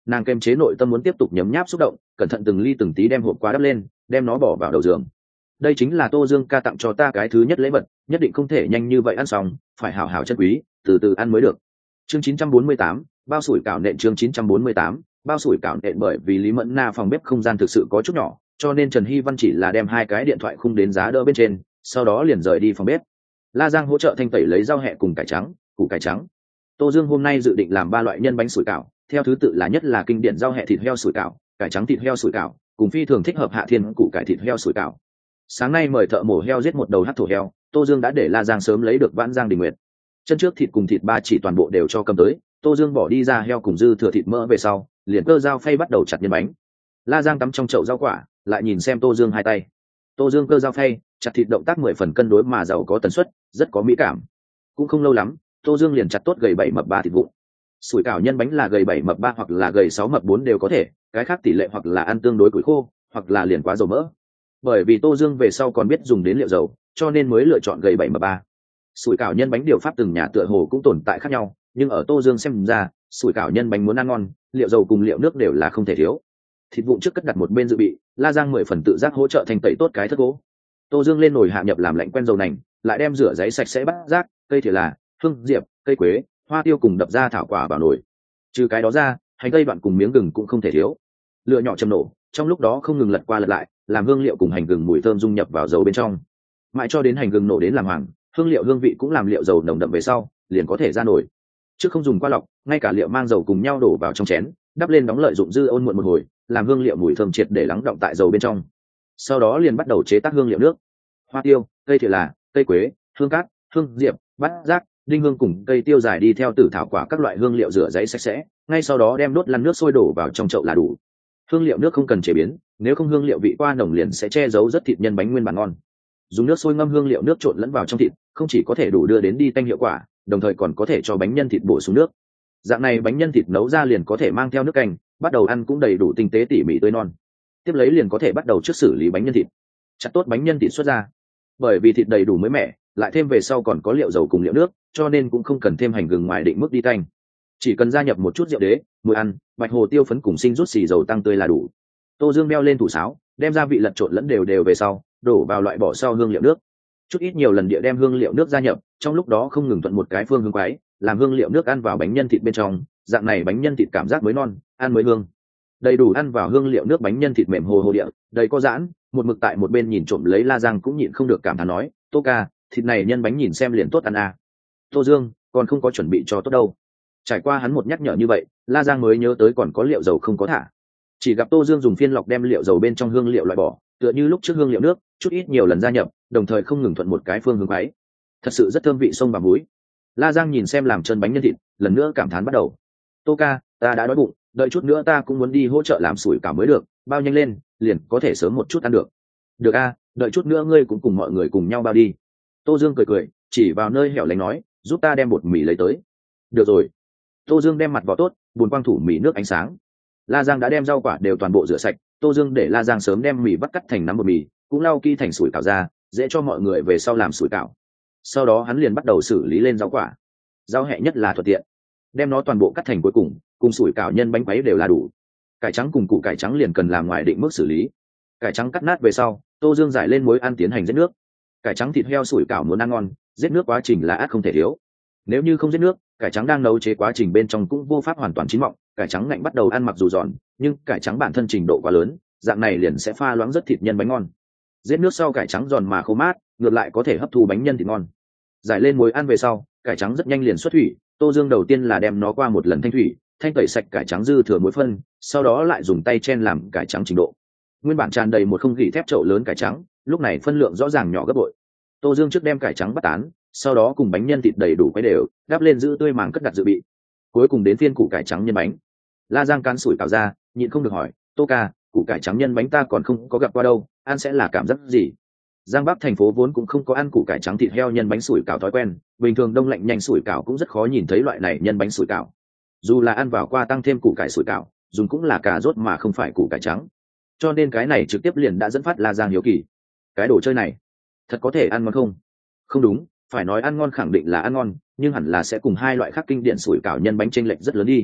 Nàng kiềm chế nội tâm muốn tiếp tục nhấm nháp xúc động, cẩn thận từng ly từng tí đem hộp quà đắp lên, đem nó bỏ vào đầu giường. Đây chính là Tô Dương ca tặng cho ta cái thứ nhất lễ vật, nhất định không thể nhanh như vậy ăn xong, phải hảo hảo chân quý, từ từ ăn mới được. Chương 948, bao sủi cảo nện. Chương 948, bao sủi cảo nện. Bởi vì Lý Mẫn Na phòng bếp không gian thực sự có chút nhỏ, cho nên Trần Hy Văn chỉ là đem 2 cái điện thoại khung đến giá đỡ bên trên, sau đó liền rời đi phòng bếp. La Giang hỗ trợ thanh tẩy lấy rau hẹ cùng cải trắng, củ cải trắng. Tô Dương hôm nay dự định làm 3 loại nhân bánh sủi cảo, theo thứ tự là nhất là kinh điển rau hẹ thịt heo sủi cảo, cải trắng thịt heo sủi cảo, cùng phi thường thích hợp hạ thiên củ cải thịt heo sủi cảo. Sáng nay mời thợ mổ heo giết một đầu hắc thổ heo, Tô Dương đã để La Giang sớm lấy được Vãn Giang Đình Nguyệt. Chân trước thịt cùng thịt ba chỉ toàn bộ đều cho cầm tới, Tô Dương bỏ đi ra heo cùng dư thừa thịt mỡ về sau, liền cơ dao phay bắt đầu chặt nhân bánh. La Giang tắm trong chậu rau quả, lại nhìn xem Tô Dương hai tay. Tô Dương cơ dao phay, chặt thịt động tác 10 phần cân đối mà giàu có tần suất, rất có mỹ cảm. Cũng không lâu lắm, Tô Dương liền chặt tốt gầy 7 mập 3 thịt vụn. Sủi cảo nhân bánh là gầy 7 mập 3 hoặc là gầy 6 mập 4 đều có thể, cái khác tỷ lệ hoặc là ăn tương đối củi khô, hoặc là liền quá dầu mỡ. Bởi vì Tô Dương về sau còn biết dùng đến liệu dầu, cho nên mới lựa chọn gầy 7 mập 3. Sủi cảo nhân bánh điều pháp từng nhà tựa hồ cũng tồn tại khác nhau, nhưng ở Tô Dương xem ra, sủi cảo nhân bánh muốn ăn ngon, liệu dầu cùng liệu nước đều là không thể thiếu. Thịt vụn trước cất đặt một bên dự bị, La Giang 10 phần tự giác hỗ trợ thanh tẩy tốt cái thất gỗ. Tô Dương lên nồi hạ nhập làm lạnh quen dầu nành, lại đem rửa giấy sạch sẽ bắt rác, cây thì là hương diệp, cây quế, hoa tiêu cùng đập ra thảo quả vào nồi. Trừ cái đó ra, hành tây đoạn cùng miếng gừng cũng không thể thiếu. Lửa nhỏ châm nổ, trong lúc đó không ngừng lật qua lật lại, làm hương liệu cùng hành gừng mùi thơm dung nhập vào dầu bên trong. Mãi cho đến hành gừng nổ đến làm hoàng, hương liệu hương vị cũng làm liệu dầu nồng đậm về sau, liền có thể ra nồi. Trước không dùng qua lọc, ngay cả liệu mang dầu cùng nhau đổ vào trong chén, đắp lên đóng lợi dụng dư ôn muộn một hồi, làm hương liệu mùi thơm triệt để lắng đọng tại dầu bên trong. Sau đó liền bắt đầu chế tác hương liệu nước. Hoa tiêu, cây thì là cây quế, hương cát, hương diệp, bát giác, đinh hương cùng cây tiêu dài đi theo tử thảo quả các loại hương liệu rửa giấy sạch sẽ, ngay sau đó đem đốt lăn nước sôi đổ vào trong chậu là đủ. Hương liệu nước không cần chế biến, nếu không hương liệu vị qua nồng liền sẽ che giấu rất thịt nhân bánh nguyên bản ngon. Dùng nước sôi ngâm hương liệu nước trộn lẫn vào trong thịt, không chỉ có thể đủ đưa đến đi tanh hiệu quả, đồng thời còn có thể cho bánh nhân thịt bổ sung nước. Dạng này bánh nhân thịt nấu ra liền có thể mang theo nước canh, bắt đầu ăn cũng đầy đủ tinh tế tỉ mỉ tươi non. Tiếp lấy liền có thể bắt đầu trước xử lý bánh nhân thịt. Chặt tốt bánh nhân thịt xuất ra. Bởi vì thịt đầy đủ mới mẻ, lại thêm về sau còn có liệu dầu cùng liệu nước, cho nên cũng không cần thêm hành gừng ngoài định mức đi tanh. Chỉ cần gia nhập một chút rượu đế, muối ăn, bạch hồ tiêu phấn cùng sinh rút xì dầu tăng tươi là đủ. Tô Dương beo lên thủ sáo, đem gia vị lật trộn lẫn đều đều về sau, đổ vào loại bỏ sau hương liệu nước. Chút ít nhiều lần địa đem hương liệu nước gia nhập, trong lúc đó không ngừng thuận một cái phương hướng quái, làm hương liệu nước ăn vào bánh nhân thịt bên trong, dạng này bánh nhân thịt cảm giác mới non, ăn mới hương. Đầy đủ ăn vào hương liệu nước bánh nhân thịt mềm hồ hồ địa, đầy có giãn, một mực tại một bên nhìn trộm lấy La Giang cũng nhịn không được cảm thán nói, Tô ca, thịt này nhân bánh nhìn xem liền tốt ăn à. Tô Dương, còn không có chuẩn bị cho tốt đâu. Trải qua hắn một nhắc nhở như vậy, La Giang mới nhớ tới còn có liệu dầu không có thả. Chỉ gặp Tô Dương dùng phiên lọc đem liệu dầu bên trong hương liệu loại bỏ, tựa như lúc trước hương liệu nước, chút ít nhiều lần gia nhập, đồng thời không ngừng thuận một cái phương hướng ấy. Thật sự rất thơm vị sông và muối. La Giang nhìn xem làm chân bánh nhân thịt, lần nữa cảm thán bắt đầu. Tô ca, ta đã đói bụng, đợi chút nữa ta cũng muốn đi hỗ trợ làm sủi cảo mới được, bao nhanh lên, liền có thể sớm một chút ăn được. Được a, đợi chút nữa ngươi cũng cùng mọi người cùng nhau bao đi. Tô Dương cười cười, chỉ vào nơi hẻo lánh nói, giúp ta đem bột mì lấy tới. Được rồi. Tô Dương đem mặt vào tốt, buồn quang thủ mì nước ánh sáng. La Giang đã đem rau quả đều toàn bộ rửa sạch, Tô Dương để La Giang sớm đem mì vắt cắt thành nắm bột mì, cũng lau ki thành sủi cảo ra, dễ cho mọi người về sau làm sủi cảo. Sau đó hắn liền bắt đầu xử lý lên rau quả. Rau hẹ nhất là thuận tiện, đem nó toàn bộ cắt thành cuối cùng sủi cảo nhân bánh quấy đều là đủ. Cải trắng cùng củ cải trắng liền cần làm ngoài định mức xử lý. Cải trắng cắt nát về sau, Tô Dương giải lên muối ăn tiến hành giết nước. Cải trắng thịt heo sủi cảo muốn ăn ngon, giết nước quá trình là ắt không thể thiếu. Nếu như không giết nước, cải trắng đang nấu chế quá trình bên trong cũng vô pháp hoàn toàn chín mọng, cải trắng ngạnh bắt đầu ăn mặc dù giòn, nhưng cải trắng bản thân trình độ quá lớn, dạng này liền sẽ pha loãng rất thịt nhân bánh ngon. Giết nước sau cải trắng giòn mà khô mát, ngược lại có thể hấp thu bánh nhân thịt ngon. Giải lên muối ăn về sau, cải trắng rất nhanh liền xuất thủy, Tô Dương đầu tiên là đem nó qua một lần thanh thủy, thanh tẩy sạch cải trắng dư thừa muối phân, sau đó lại dùng tay chen làm cải trắng trình độ. Nguyên bản tràn đầy một không gỉ thép chậu lớn cải trắng, lúc này phân lượng rõ ràng nhỏ gấp bội. Tô Dương trước đem cải trắng bắt tán, sau đó cùng bánh nhân thịt đầy đủ quấy đều, đắp lên giữ tươi màng cất đặt dự bị. Cuối cùng đến phiên củ cải trắng nhân bánh. La Giang cán sủi cảo ra, nhịn không được hỏi, Tô ca, củ cải trắng nhân bánh ta còn không có gặp qua đâu, ăn sẽ là cảm giác gì? Giang Bắc thành phố vốn cũng không có ăn củ cải trắng thịt heo nhân bánh sủi cảo thói quen, bình thường đông lạnh nhanh sủi cảo cũng rất khó nhìn thấy loại này nhân bánh sủi cảo. Dù là ăn vào qua tăng thêm củ cải sủi cảo, dùng cũng là cà rốt mà không phải củ cải trắng. Cho nên cái này trực tiếp liền đã dẫn phát La Giang hiếu kỳ. Cái đồ chơi này, thật có thể ăn ngon không? Không đúng, phải nói ăn ngon khẳng định là ăn ngon, nhưng hẳn là sẽ cùng hai loại khác kinh điển sủi cảo nhân bánh chênh lệch rất lớn đi.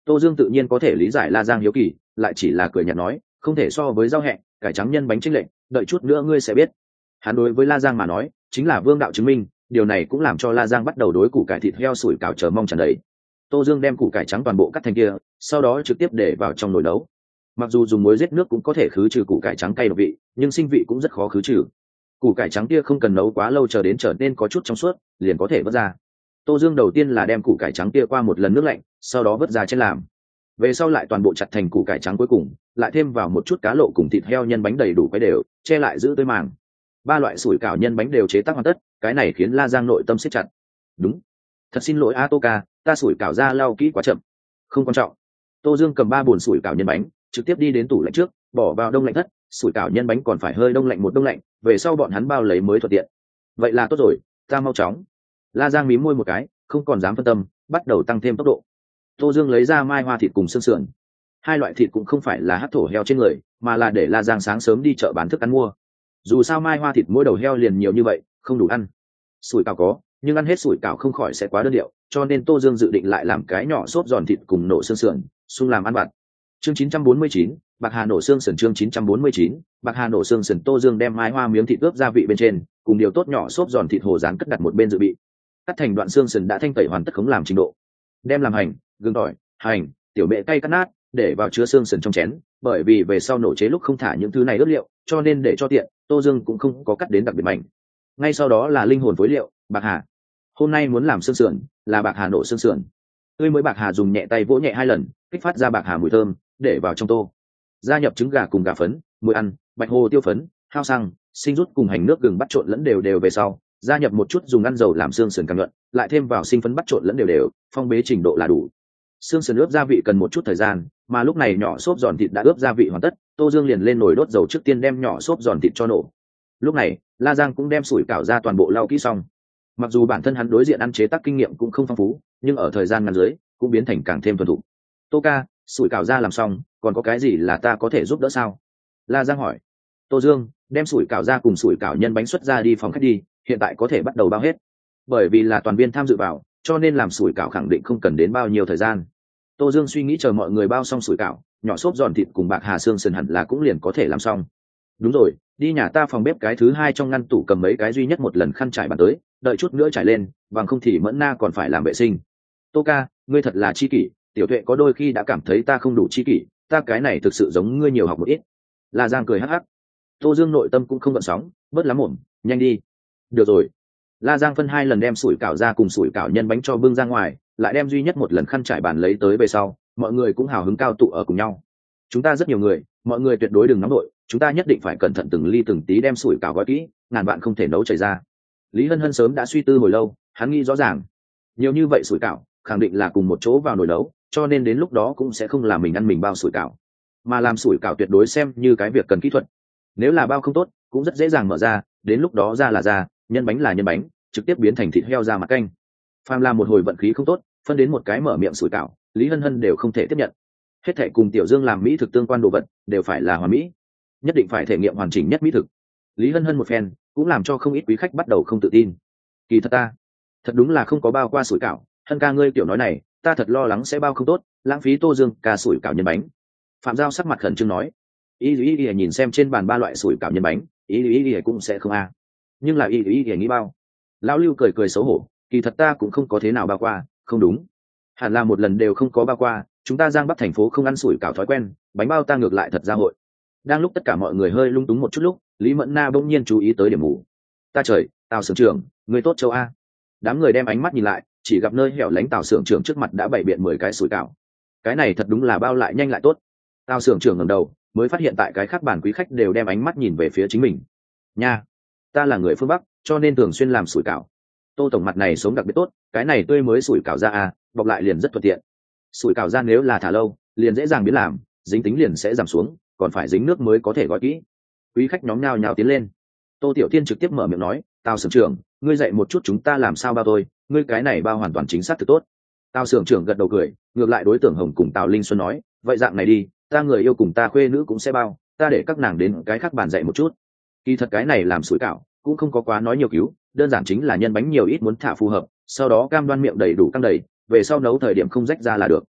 Tô Dương tự nhiên có thể lý giải La Giang hiếu kỳ, lại chỉ là cười nhạt nói, không thể so với rau hẹ, cải trắng nhân bánh chênh lệch, đợi chút nữa ngươi sẽ biết. Hắn đối với La Giang mà nói, chính là vương đạo chứng minh, điều này cũng làm cho La Giang bắt đầu đối củ cải thịt heo sủi cảo chờ mong tràn đầy. Tô Dương đem củ cải trắng toàn bộ cắt thành kia, sau đó trực tiếp để vào trong nồi nấu. Mặc dù dùng muối giết nước cũng có thể khứ trừ củ cải trắng cay độc vị, nhưng sinh vị cũng rất khó khứ trừ. Củ cải trắng kia không cần nấu quá lâu chờ đến trở nên có chút trong suốt, liền có thể vớt ra. Tô Dương đầu tiên là đem củ cải trắng kia qua một lần nước lạnh, sau đó vớt ra trên làm. Về sau lại toàn bộ chặt thành củ cải trắng cuối cùng, lại thêm vào một chút cá lộ cùng thịt heo nhân bánh đầy đủ quấy đều, che lại giữ tươi màng. Ba loại sủi cảo nhân bánh đều chế tác hoàn tất, cái này khiến La Giang nội tâm siết chặt. Đúng, thật xin lỗi Atoka, ta sủi cảo ra lau kỹ quá chậm. Không quan trọng. Tô Dương cầm 3 bồn sủi cảo nhân bánh, trực tiếp đi đến tủ lạnh trước, bỏ vào đông lạnh thất, sủi cảo nhân bánh còn phải hơi đông lạnh một đông lạnh, về sau bọn hắn bao lấy mới thuận tiện. Vậy là tốt rồi, ta mau chóng. La Giang mím môi một cái, không còn dám phân tâm, bắt đầu tăng thêm tốc độ. Tô Dương lấy ra mai hoa thịt cùng xương sườn. Hai loại thịt cũng không phải là hắc thổ heo trên người, mà là để La Giang sáng sớm đi chợ bán thức ăn mua. Dù sao mai hoa thịt mỗi đầu heo liền nhiều như vậy, không đủ ăn. Sủi cảo có, nhưng ăn hết sủi cảo không khỏi sẽ quá đơn điệu, cho nên Tô Dương dự định lại làm cái nhỏ xốp giòn thịt cùng nổ xương sườn, xung làm ăn vặt. Chương 949, Bạc Hà nổ xương sườn. Chương 949, Bạc Hà nổ xương sườn. Tô Dương đem mai hoa miếng thịt ướp gia vị bên trên, cùng điều tốt nhỏ xốp giòn thịt hồ rán cất đặt một bên dự bị. Cắt thành đoạn xương sườn đã thanh tẩy hoàn tất khống làm trình độ. Đem làm hành, gừng tỏi, hành, tiểu mẹ cay cắt nát, để vào chứa xương sườn trong chén, bởi vì về sau nổ chế lúc không thả những thứ này ướp liệu, cho nên để cho tiện, Tô Dương cũng không có cắt đến đặc biệt mảnh. Ngay sau đó là linh hồn phối liệu, bạc hà. Hôm nay muốn làm xương sườn, là bạc hà nổ xương sườn. Tươi mới bạc hà dùng nhẹ tay vỗ nhẹ 2 lần, kích phát ra bạc hà mùi thơm, để vào trong tô. Gia nhập trứng gà cùng gà phấn, muối ăn, bạch hồ tiêu phấn, hao xăng, sinh rút cùng hành nước gừng bắt trộn lẫn đều đều về sau, gia nhập một chút dùng ăn dầu làm xương sườn càng nhuận, lại thêm vào sinh phấn bắt trộn lẫn đều đều, phong bế trình độ là đủ. Xương sườn ướp gia vị cần một chút thời gian, mà lúc này nhỏ xốp giòn thịt đã ướp gia vị hoàn tất, Tô Dương liền lên nồi đốt dầu trước tiên đem nhỏ xốp giòn thịt cho nổ. Lúc này, La Giang cũng đem sủi cảo ra toàn bộ lau kỹ xong. Mặc dù bản thân hắn đối diện ăn chế tác kinh nghiệm cũng không phong phú, nhưng ở thời gian ngắn dưới cũng biến thành càng thêm thuần thục. Tô ca, sủi cảo ra làm xong, còn có cái gì là ta có thể giúp đỡ sao? La Giang hỏi. Tô Dương, đem sủi cảo ra cùng sủi cảo nhân bánh xuất ra đi phòng khách đi, hiện tại có thể bắt đầu bao hết. Bởi vì là toàn viên tham dự vào, cho nên làm sủi cảo khẳng định không cần đến bao nhiêu thời gian. Tô Dương suy nghĩ chờ mọi người bao xong sủi cảo, nhỏ xốp giòn thịt cùng bạc hà xương sườn hẳn là cũng liền có thể làm xong. Đúng rồi, đi nhà ta phòng bếp cái thứ 2 trong ngăn tủ cầm mấy cái duy nhất một lần khăn trải bàn tới, đợi chút nữa trải lên, bằng không thì Mẫn Na còn phải làm vệ sinh. Tô ca, ngươi thật là chi kỷ, Tiểu Tuệ có đôi khi đã cảm thấy ta không đủ chi kỷ, ta cái này thực sự giống ngươi nhiều học một ít. La Giang cười hắc hắc. Tô Dương nội tâm cũng không gợn sóng, bớt lắm mồm, nhanh đi. Được rồi. La Giang phân 2 lần đem sủi cảo ra cùng sủi cảo nhân bánh cho bưng ra ngoài, lại đem duy nhất một lần khăn trải bàn lấy tới về sau, mọi người cũng hào hứng cao tụ ở cùng nhau. Chúng ta rất nhiều người, mọi người tuyệt đối đừng nóng nổi, chúng ta nhất định phải cẩn thận từng ly từng tí đem sủi cảo gói kỹ, ngàn vạn không thể nấu chảy ra. Lý Hân Hân sớm đã suy tư hồi lâu, hắn nghĩ rõ ràng, nhiều như vậy sủi cảo, khẳng định là cùng một chỗ vào nồi nấu, cho nên đến lúc đó cũng sẽ không làm mình ăn mình bao sủi cảo, mà làm sủi cảo tuyệt đối xem như cái việc cần kỹ thuật. Nếu là bao không tốt, cũng rất dễ dàng mở ra, đến lúc đó ra là ra, nhân bánh là nhân bánh, trực tiếp biến thành thịt heo ra mặt canh. Phàm làm một hồi vận khí không tốt, phân đến một cái mở miệng sủi cảo, Lý Hân Hân đều không thể tiếp nhận. Hết thảy cùng Tiểu Dương làm mỹ thực tương quan đồ vật, đều phải là hoàn mỹ, nhất định phải thể nghiệm hoàn chỉnh nhất mỹ thực. Lý Hân Hân một phen, cũng làm cho không ít quý khách bắt đầu không tự tin. Kỳ thật ta, thật đúng là không có bao qua sủi cảo, Hân ca ngươi kiểu nói này, ta thật lo lắng sẽ bao không tốt, lãng phí Tô Dương ca sủi cảo nhân bánh. Phạm Giao sắc mặt khẩn trương nói. Y nhìn xem trên bàn 3 loại sủi cảo nhân bánh, Y cũng sẽ không a. Nhưng là Y nghĩ bao. Lão Lưu cười cười xấu hổ, kỳ thật ta cũng không có thế nào bao qua, không đúng. Hẳn là một lần đều không có bao qua, chúng ta Giang Bắc thành phố không ăn sủi cảo thói quen, bánh bao ta ngược lại thật ra hội. Đang lúc tất cả mọi người hơi lung túng một chút lúc, Lý Mẫn Na bỗng nhiên chú ý tới điểm mù. Ta trời, Tào xưởng trưởng, người tốt châu a. Đám người đem ánh mắt nhìn lại, chỉ gặp nơi hẻo lánh Tào xưởng trưởng trước mặt đã bày biện 10 cái sủi cảo. Cái này thật đúng là bao lại nhanh lại tốt. Tào xưởng trưởng ngẩng đầu, mới phát hiện tại cái khác bàn quý khách đều đem ánh mắt nhìn về phía chính mình. Nha, ta là người phương Bắc, cho nên thường xuyên làm sủi cảo. Tô tổng mặt này sống đặc biệt tốt, cái này tươi mới sủi cảo ra à, bọc lại liền rất thuận tiện. Sủi cảo ra nếu là thả lâu, liền dễ dàng biến làm, dính tính liền sẽ giảm xuống, còn phải dính nước mới có thể gói kỹ. Quý khách nhóm nhao nhao tiến lên. Tô Tiểu Thiên trực tiếp mở miệng nói, Tào xưởng trưởng, ngươi dạy một chút chúng ta làm sao bao tôi, ngươi cái này bao hoàn toàn chính xác thực tốt. Tào xưởng trưởng gật đầu cười, ngược lại đối Tưởng Hồng cùng Tào Linh Xuân nói, vậy dạng này đi, ta người yêu cùng ta khuê nữ cũng sẽ bao, ta để các nàng đến cái khác bàn dạy một chút. Kỳ thật cái này làm sủi cảo cũng không có quá nói nhiều cứu, đơn giản chính là nhân bánh nhiều ít muốn thả phù hợp, sau đó cam đoan miệng đầy đủ căng đầy, về sau nấu thời điểm không rách ra là được.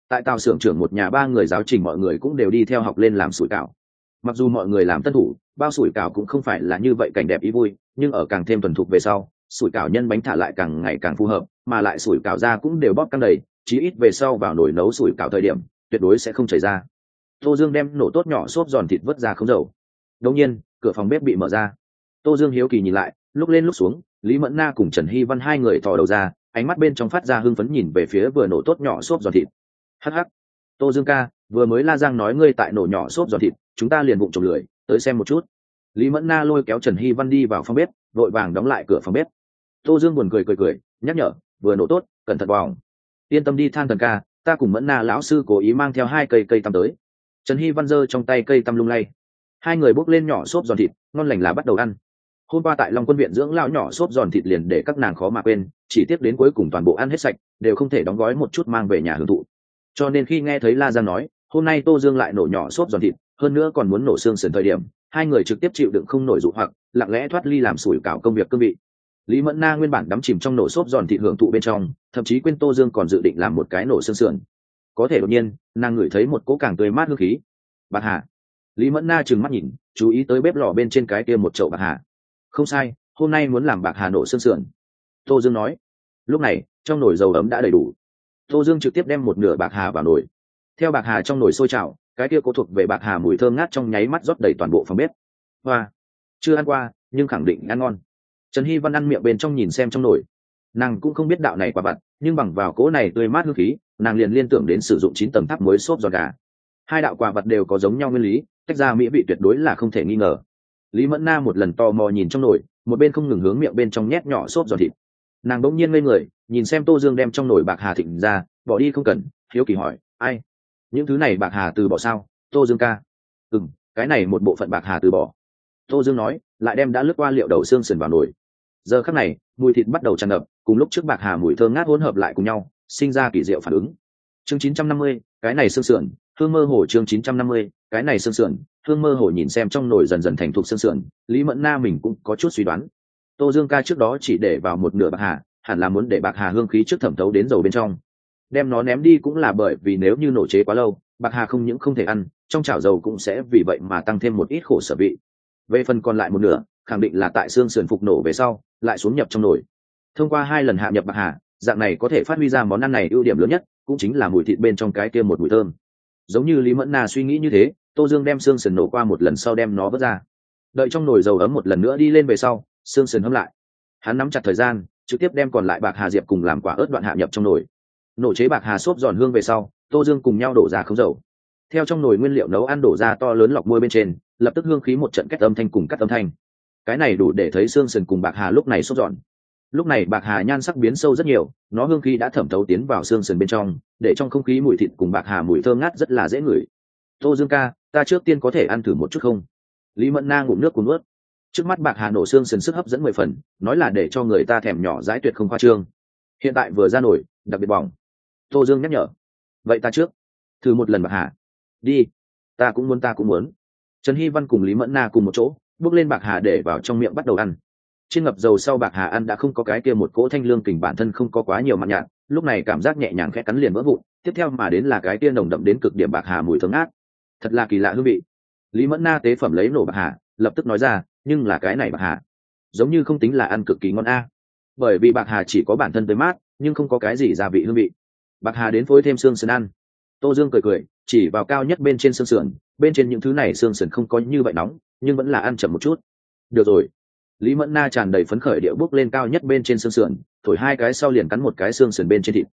Tại tàu xưởng trưởng một nhà ba người giáo trình mọi người cũng đều đi theo học lên làm sủi cảo. Mặc dù mọi người làm tân thủ, bao sủi cảo cũng không phải là như vậy cảnh đẹp ý vui, nhưng ở càng thêm thuần thục về sau, sủi cảo nhân bánh thả lại càng ngày càng phù hợp, mà lại sủi cảo ra cũng đều bóp căng đầy, chí ít về sau vào nồi nấu sủi cảo thời điểm tuyệt đối sẽ không chảy ra. Tô Dương đem nổ tốt nhỏ xốp giòn thịt vớt ra không dầu. Đột nhiên, cửa phòng bếp bị mở ra. Tô Dương hiếu kỳ nhìn lại, lúc lên lúc xuống, Lý Mẫn Na cùng Trần Hy Văn hai người thò đầu ra, ánh mắt bên trong phát ra hưng phấn nhìn về phía vừa nổ tốt nhỏ xốp giòn thịt. Hắc hắc, Tô Dương ca, vừa mới La Giang nói ngươi tại nổ nhỏ xốp giòn thịt, chúng ta liền bụng trộm lười tới xem một chút. Lý Mẫn Na lôi kéo Trần Hy Văn đi vào phòng bếp, vội vàng đóng lại cửa phòng bếp. Tô Dương buồn cười nhắc nhở, vừa nổ tốt, cẩn thận bỏng. Yên tâm đi Than Thần ca, ta cùng Mẫn Na lão sư cố ý mang theo 2 cây tăm tới. Trần Hy Văn giơ trong tay cây tăm lung lay. Hai người bốc lên nhỏ xốp giòn thịt, ngon lành là bắt đầu ăn. Hôm qua tại Long Quân viện dưỡng lão nhỏ xốp giòn thịt liền để các nàng khó mà quên, chỉ tiếc đến cuối cùng toàn bộ ăn hết sạch, đều không thể đóng gói một chút mang về nhà hưởng thụ. Cho nên khi nghe thấy La Giang nói, hôm nay Tô Dương lại nổ nhỏ xốp giòn thịt, hơn nữa còn muốn nổ xương sườn thời điểm, hai người trực tiếp chịu đựng không nổi dụ hoặc, lặng lẽ thoát ly làm sủi cảo công việc cương vị. Lý Mẫn Na nguyên bản đắm chìm trong nổ xốp giòn thịt hưởng thụ bên trong, thậm chí quên Tô Dương còn dự định làm một cái nổ xương sườn. Có thể đột nhiên, nàng ngửi thấy một cỗ càng tươi mát hương khí. Bạc hà. Lý Mẫn Na trừng mắt nhìn, chú ý tới bếp lò bên trên cái kia một chậu bạc hà. Không sai, hôm nay muốn làm bạc hà nổ xương sườn. Tô Dương nói. Lúc này, trong nồi dầu ấm đã đầy đủ. Tô Dương trực tiếp đem một nửa bạc hà vào nồi. Theo bạc hà trong nồi sôi trào, cái kia cố thuộc về bạc hà mùi thơm ngát trong nháy mắt rót đầy toàn bộ phòng bếp. Hoa, chưa ăn qua, nhưng khẳng định ăn ngon. Trần Hy Văn ăn miệng bên trong nhìn xem trong nồi, nàng cũng không biết đạo này quả vặt, nhưng bằng vào cỗ này tươi mát hương khí, nàng liền liên tưởng đến sử dụng 9 tầng tháp muối xốp giòn gà. Hai đạo quả vật đều có giống nhau nguyên lý, tách ra mỹ vị tuyệt đối là không thể nghi ngờ. Lý Mẫn Na một lần tò mò nhìn trong nồi, một bên không ngừng hướng miệng bên trong nhét nhỏ xốp giòn thịt. Nàng bỗng nhiên ngây người, nhìn xem Tô Dương đem trong nồi bạc hà thịnh ra, bỏ đi không cần, hiếu kỳ hỏi, ai? Những thứ này bạc hà từ bỏ sao? Tô Dương ca. Cái này một bộ phận bạc hà từ bỏ. Tô Dương nói, lại đem đã lướt qua liệu đầu xương sườn vào nồi. Giờ khắc này, mùi thịt bắt đầu tràn ngập, cùng lúc trước bạc hà mùi thơm ngát hỗn hợp lại cùng nhau, sinh ra kỳ diệu phản ứng. Chương 950, cái này xương sườn, hương mơ hồ. Chương 950, cái này xương sườn, hương mơ hồ. Nhìn xem trong nồi dần dần thành thục xương sườn, Lý Mẫn Na mình cũng có chút suy đoán. Tô Dương ca trước đó chỉ để vào một nửa bạc hà, hẳn là muốn để bạc hà hương khí trước thẩm thấu đến dầu bên trong. Đem nó ném đi cũng là bởi vì nếu như nổ chế quá lâu, bạc hà không những không thể ăn, trong chảo dầu cũng sẽ vì vậy mà tăng thêm một ít khổ sở vị. Về phần còn lại một nửa, khẳng định là tại xương sườn phục nổ về sau, lại xuống nhập trong nồi. Thông qua 2 lần hạ nhập bạc hà, dạng này có thể phát huy ra món ăn này ưu điểm lớn nhất, cũng chính là mùi thịt bên trong cái kia một mùi thơm. Giống như Lý Mẫn Na suy nghĩ như thế, Tô Dương đem xương sườn nổ qua một lần sau đem nó vớt ra. Đợi trong nồi dầu ấm một lần nữa đi lên về sau, xương sườn hâm lại. Hắn nắm chặt thời gian, trực tiếp đem còn lại bạc hà diệp cùng làm quả ớt đoạn hạ nhập trong nồi. Nổ chế bạc hà xốp giòn hương về sau, Tô Dương cùng nhau đổ ra không dầu. Theo trong nồi nguyên liệu nấu ăn đổ ra to lớn lọc môi bên trên, lập tức hương khí một trận kết âm thanh cùng cắt âm thanh. Cái này đủ để thấy xương sườn cùng bạc hà lúc này xốp giòn. Lúc này bạc hà nhan sắc biến sâu rất nhiều, nó hương khí đã thẩm thấu tiến vào xương sườn bên trong, để trong không khí mùi thịt cùng bạc hà mùi thơm ngát rất là dễ ngửi. Tô Dương ca, ta trước tiên có thể ăn thử một chút không? Lý Mẫn Na ngụm nước cuốn ướt. Trước mắt bạc hà nổ xương sườn sức hấp dẫn 10 phần, nói là để cho người ta thèm nhỏ dãi tuyệt không khoa trương. Hiện tại vừa ra nổi, đặc biệt bỏng. Tô Dương nhắc nhở. Vậy ta trước thử một lần bạc hà. Đi. Ta cũng muốn. Trần Hy Văn cùng Lý Mẫn Na cùng một chỗ bước lên bạc hà để vào trong miệng bắt đầu ăn. Trên ngập dầu sau bạc hà ăn đã không có cái kia một cỗ thanh lương kình, bản thân không có quá nhiều mặn nhạt, lúc này cảm giác nhẹ nhàng khẽ cắn liền vỡ vụn, tiếp theo mà đến là cái kia nồng đậm đến cực điểm bạc hà mùi thơm ngát. Thật là kỳ lạ hương vị. Lý Mẫn Na tế phẩm lấy nổ bạc hà, lập tức nói ra, nhưng là cái này bạc hà giống như không tính là ăn cực kỳ ngon a. Bởi vì bạc hà chỉ có bản thân tới mát, nhưng không có cái gì gia vị hương vị. Bạc hà đến phối thêm xương sườn ăn. Tô Dương cười, chỉ vào cao nhất bên trên xương sườn, bên trên những thứ này xương sườn không có như vậy nóng, nhưng vẫn là ăn chậm một chút. Được rồi. Lý Mẫn Na tràn đầy phấn khởi điệu bước lên cao nhất bên trên xương sườn, thổi 2 cái sau liền cắn một cái xương sườn bên trên thịt.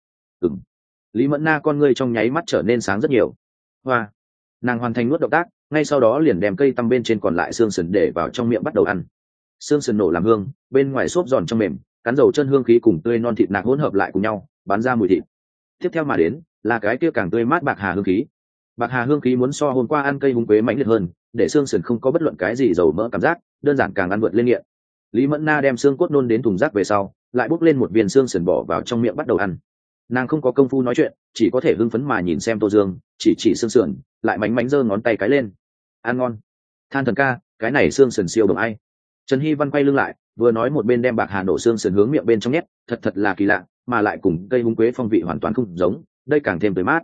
Lý Mẫn Na con ngươi trong nháy mắt trở nên sáng rất nhiều. Hoa. Nàng hoàn thành nuốt động tác, ngay sau đó liền đem cây tăm bên trên còn lại xương sườn để vào trong miệng bắt đầu ăn. Xương sườn nổ làm hương, bên ngoài xốp giòn trong mềm, cắn dầu chân hương khí cùng tươi non thịt nạc hỗn hợp lại cùng nhau, bắn ra mùi thịt. Tiếp theo mà đến là cái kia càng tươi mát bạc hà hương khí. Bạc hà hương khí muốn so hôm qua ăn cây húng quế mãnh liệt hơn, để xương sườn không có bất luận cái gì dầu mỡ cảm giác, đơn giản càng ăn vượt lên nghiện. Lý Mẫn Na đem xương cốt nôn đến thùng rác về sau, lại bốc lên một viên xương sườn bỏ vào trong miệng bắt đầu ăn. Nàng không có công phu nói chuyện, chỉ có thể hưng phấn mà nhìn xem Tô Dương, chỉ xương sườn, lại mánh giơ ngón tay cái lên. Ăn ngon. Than Thần ca, cái này xương sườn siêu đồng ai. Trần Hy Văn quay lưng lại, vừa nói một bên đem bạc hà nổ xương sườn hướng miệng bên trong nhét, thật là kỳ lạ, mà lại cùng cây húng quế phong vị hoàn toàn không giống, đây càng thêm tươi mát.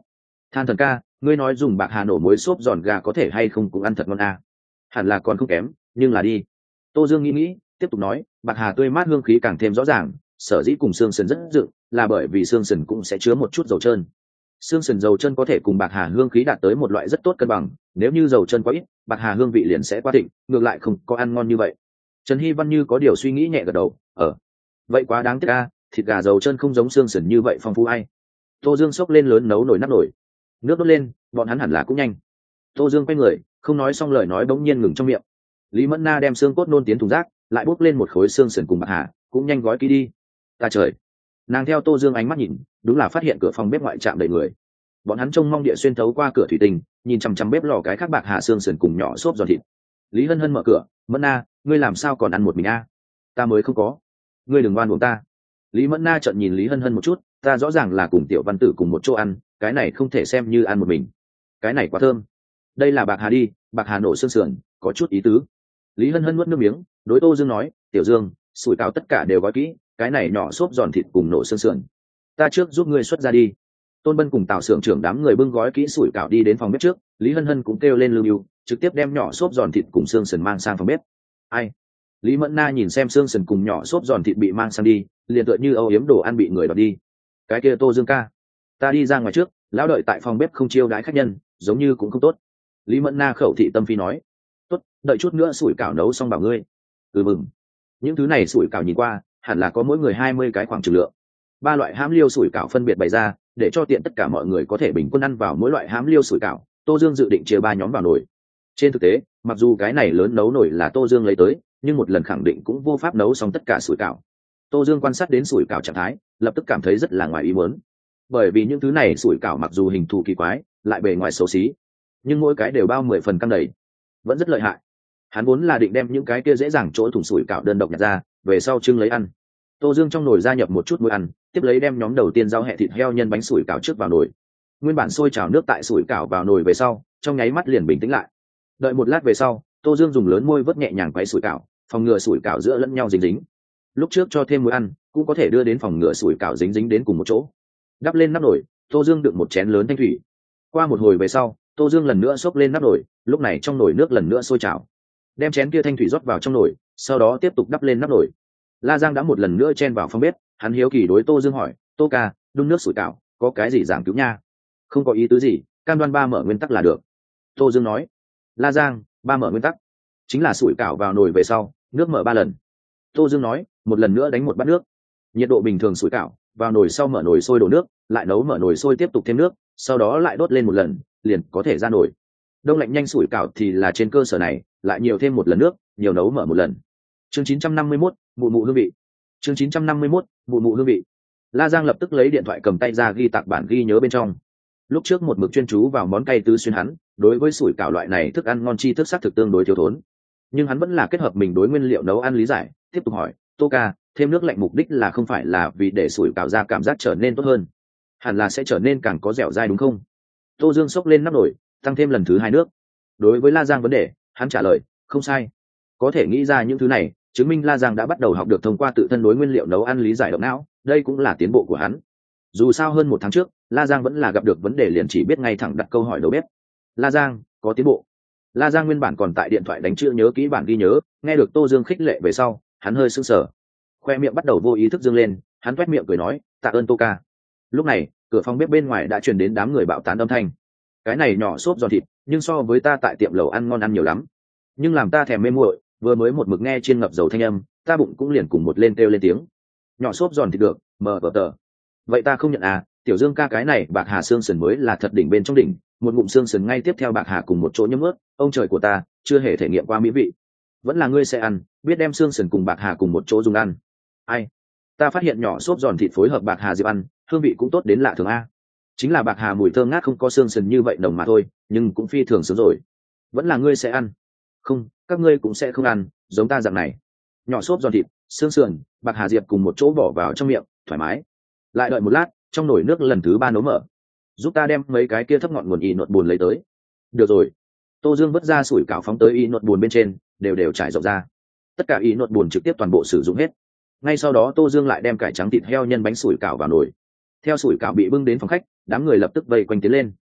Than thần ca, ngươi nói dùng bạc hà nổ muối xốp giòn gà có thể hay không cũng ăn thật ngon à. Hẳn là còn không kém, nhưng là đi. Tô Dương nghĩ tiếp tục nói, bạc hà tươi mát hương khí càng thêm rõ ràng, sở dĩ cùng xương sườn rất dựng là bởi vì xương sườn cũng sẽ chứa một chút dầu trơn. Xương sườn dầu chân có thể cùng bạc hà hương khí đạt tới một loại rất tốt cân bằng, nếu như dầu chân quá ít, bạc hà hương vị liền sẽ quá thịnh, ngược lại không có ăn ngon như vậy. Trần Hy Văn như có điều suy nghĩ nhẹ gật đầu, vậy quá đáng tiếc a, thịt gà dầu chân không giống xương sườn như vậy phong phú ai. Tô Dương xốc lên lớn nấu nồi nắp nồi, nước đốt lên, bọn hắn hẳn là cũng nhanh. Tô Dương quay người, không nói xong lời nói bỗng nhiên ngừng trong miệng. Lý Mẫn Na đem xương cốt nôn tiến thùng rác, lại bốc lên một khối xương sườn cùng bạc hà, cũng nhanh gói kỹ đi. Ta trời, nàng theo Tô Dương ánh mắt nhìn, đúng là phát hiện cửa phòng bếp ngoại chạm đầy người. Bọn hắn trông mong địa xuyên thấu qua cửa thủy tinh, nhìn chằm chằm bếp lò cái khác bạc hà xương sườn cùng nhỏ xốp giòn thịt. Lý Hân Hân mở cửa, Mẫn Na, ngươi làm sao còn ăn một mình a? Ta mới không có. Ngươi đừng oan uổng ta. Lý Mẫn Na trợn nhìn Lý Hân Hân một chút, ta rõ ràng là cùng Tiểu Văn Tử cùng một chỗ ăn, cái này không thể xem như ăn một mình. Cái này quá thơm. Đây là bạc hà đi, bạc hà nổ xương sườn, có chút ý tứ. Lý Hân Hân nuốt nước miếng, đối Tô Dương nói, Tiểu Dương, sủi cảo tất cả đều gói kỹ, cái này nhỏ xốp giòn thịt cùng nổ xương sườn. Ta trước giúp ngươi xuất ra đi. Tôn Bân cùng Tào xưởng trưởng đám người bưng gói kỹ sủi cảo đi đến phòng bếp trước, Lý Hân Hân cũng kêu lên lưu lưu, trực tiếp đem nhỏ xốp giòn thịt cùng xương sườn mang sang phòng bếp. Ai? Lý Mẫn Na nhìn xem xương sườn cùng nhỏ xốp giòn thịt bị mang sang đi, liền tựa như âu yếm đồ ăn bị người đoạt đi. Cái kia Tô Dương ca, ta đi ra ngoài trước, lão đợi tại phòng bếp không chiêu đãi khách nhân, giống như cũng không tốt. Lý Mẫn Na khẩu thị tâm phi nói, tốt, đợi chút nữa sủi cảo nấu xong bảo ngươi. Mừng. Những thứ này sủi cảo nhìn qua, hẳn là có mỗi người 20 cái khoảng chừng lượng. 3 loại hãm liêu sủi cảo phân biệt bày ra, để cho tiện tất cả mọi người có thể bình quân ăn vào mỗi loại hãm liêu sủi cảo. Tô Dương dự định chia 3 nhóm vào nồi. Trên thực tế, mặc dù cái này lớn nấu nồi là Tô Dương lấy tới, nhưng một lần khẳng định cũng vô pháp nấu xong tất cả sủi cảo. Tô Dương quan sát đến sủi cảo trạng thái, lập tức cảm thấy rất là ngoài ý muốn. Bởi vì những thứ này sủi cảo mặc dù hình thù kỳ quái, lại bề ngoài xấu xí, nhưng mỗi cái đều bao 10 phần căng đầy, vẫn rất lợi hại. Hắn vốn là định đem những cái kia dễ dàng chỗ thủng sủi cảo đơn độc nhặt ra, về sau trưng lấy ăn. Tô Dương trong nồi gia nhập một chút muối ăn, tiếp lấy đem nhóm đầu tiên rau hẹ thịt heo nhân bánh sủi cảo trước vào nồi. Nguyên bản sôi trào nước tại sủi cảo vào nồi về sau, trong nháy mắt liền bình tĩnh lại. Đợi một lát về sau, Tô Dương dùng lớn môi vớt nhẹ nhàng quấy sủi cảo, phòng ngừa sủi cảo giữa lẫn nhau dính dính. Lúc trước cho thêm muối ăn, cũng có thể đưa đến phòng ngừa sủi cảo dính dính đến cùng một chỗ. Đắp lên nắp nồi, Tô Dương đựng một chén lớn thanh thủy. Qua một hồi về sau, Tô Dương lần nữa xốc lên nắp nồi, lúc này trong nồi nước lần nữa sôi trào. Đem chén kia thanh thủy rót vào trong nồi, sau đó tiếp tục đắp lên nắp nồi. La Giang đã một lần nữa chen vào phòng bếp, hắn hiếu kỳ đối Tô Dương hỏi, Tô ca, đun nước sủi cảo, có cái gì giảng cứu nha? Không có ý tứ gì, cam đoan 3 mở nguyên tắc là được. Tô Dương nói. La Giang, 3 mở nguyên tắc chính là sủi cảo vào nồi về sau, nước mở 3 lần. Tô Dương nói, một lần nữa đánh một bát nước. Nhiệt độ bình thường sủi cảo, vào nồi sau mở nồi sôi đổ nước, lại nấu mở nồi sôi tiếp tục thêm nước, sau đó lại đốt lên một lần, liền có thể ra nồi. Đông lạnh nhanh sủi cảo thì là trên cơ sở này, lại nhiều thêm một lần nước, nhiều nấu mở một lần. Chương 951, mụ mụ hương vị. Chương 951, mụ mụ hương vị. La Giang lập tức lấy điện thoại cầm tay ra ghi tạc bản ghi nhớ bên trong. Lúc trước một mực chuyên chú vào món cay tứ xuyên hắn, đối với sủi cảo loại này thức ăn ngon chi thức xác thực tương đối thiếu thốn. Nhưng hắn vẫn là kết hợp mình đối nguyên liệu nấu ăn lý giải, tiếp tục hỏi, Tô ca, thêm nước lạnh mục đích là không phải là vì để sủi cảo ra cảm giác trở nên tốt hơn, hẳn là sẽ trở nên càng có dẻo dai đúng không? Tô Dương xốc lên nắp nồi, tăng thêm lần thứ 2 nước. Đối với La Giang vấn đề, hắn trả lời, không sai. Có thể nghĩ ra những thứ này, chứng minh La Giang đã bắt đầu học được thông qua tự thân đối nguyên liệu nấu ăn lý giải động não, đây cũng là tiến bộ của hắn. Dù sao hơn 1 tháng trước, La Giang vẫn là gặp được vấn đề liền chỉ biết ngay thẳng đặt câu hỏi đầu bếp. La Giang, có tiến bộ. La Giang nguyên bản còn tại điện thoại đánh chữ nhớ kỹ bản ghi nhớ, nghe được Tô Dương khích lệ về sau, hắn hơi sững sờ, khoe miệng bắt đầu vô ý thức dương lên, hắn toét miệng cười nói, tạ ơn Tô ca. Lúc này, cửa phòng bếp bên ngoài đã truyền đến đám người bạo tán âm thanh. Cái này nhỏ xốp giòn thịt, nhưng so với ta tại tiệm lẩu ăn ngon ăn nhiều lắm. Nhưng làm ta thèm mê muội, vừa mới một mực nghe chiên ngập dầu thanh âm, ta bụng cũng liền cùng một lên kêu lên tiếng. Nhỏ xốp giòn thịt được, mờ vờ tờ. Vậy ta không nhận à, Tiểu Dương ca cái này bạc hà xương sườn mới là thật đỉnh bên trong đỉnh, một ngụm xương sườn ngay tiếp theo bạc hà cùng một chỗ nhấm ướt, ông trời của ta, chưa hề thể nghiệm qua mỹ vị. Vẫn là ngươi sẽ ăn, biết đem xương sườn cùng bạc hà cùng một chỗ dùng ăn. Ai? Ta phát hiện nhỏ xốp giòn thịt phối hợp bạc hà diệp ăn, hương vị cũng tốt đến lạ thường a. Chính là bạc hà mùi thơm ngát không có xương sườn như vậy nồng mà thôi, nhưng cũng phi thường sướng rồi. Vẫn là ngươi sẽ ăn. Không, các ngươi cũng sẽ không ăn, giống ta dạng này. Nhỏ xốp giòn thịt, xương sườn, bạc hà diệp cùng một chỗ bỏ vào trong miệng, thoải mái. Lại đợi một lát, trong nồi nước lần thứ 3 nấu mở. Giúp ta đem mấy cái kia thấp ngọn nguồn y nột buồn lấy tới. Được rồi. Tô Dương vứt ra sủi cảo phóng tới y nột buồn bên trên, đều đều trải rộng ra. Tất cả y nột buồn trực tiếp toàn bộ sử dụng hết. Ngay sau đó Tô Dương lại đem cải trắng thịt heo nhân bánh sủi cảo vào nồi. Theo sủi cảo bị bưng đến phòng khách, đám người lập tức vây quanh tiến lên.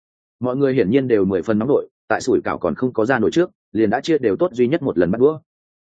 Mọi người hiển nhiên đều 10 phần nóng nổi, tại sủi cảo còn không có ra nổi trước liền đã chia đều tốt duy nhất một lần bắt đũa.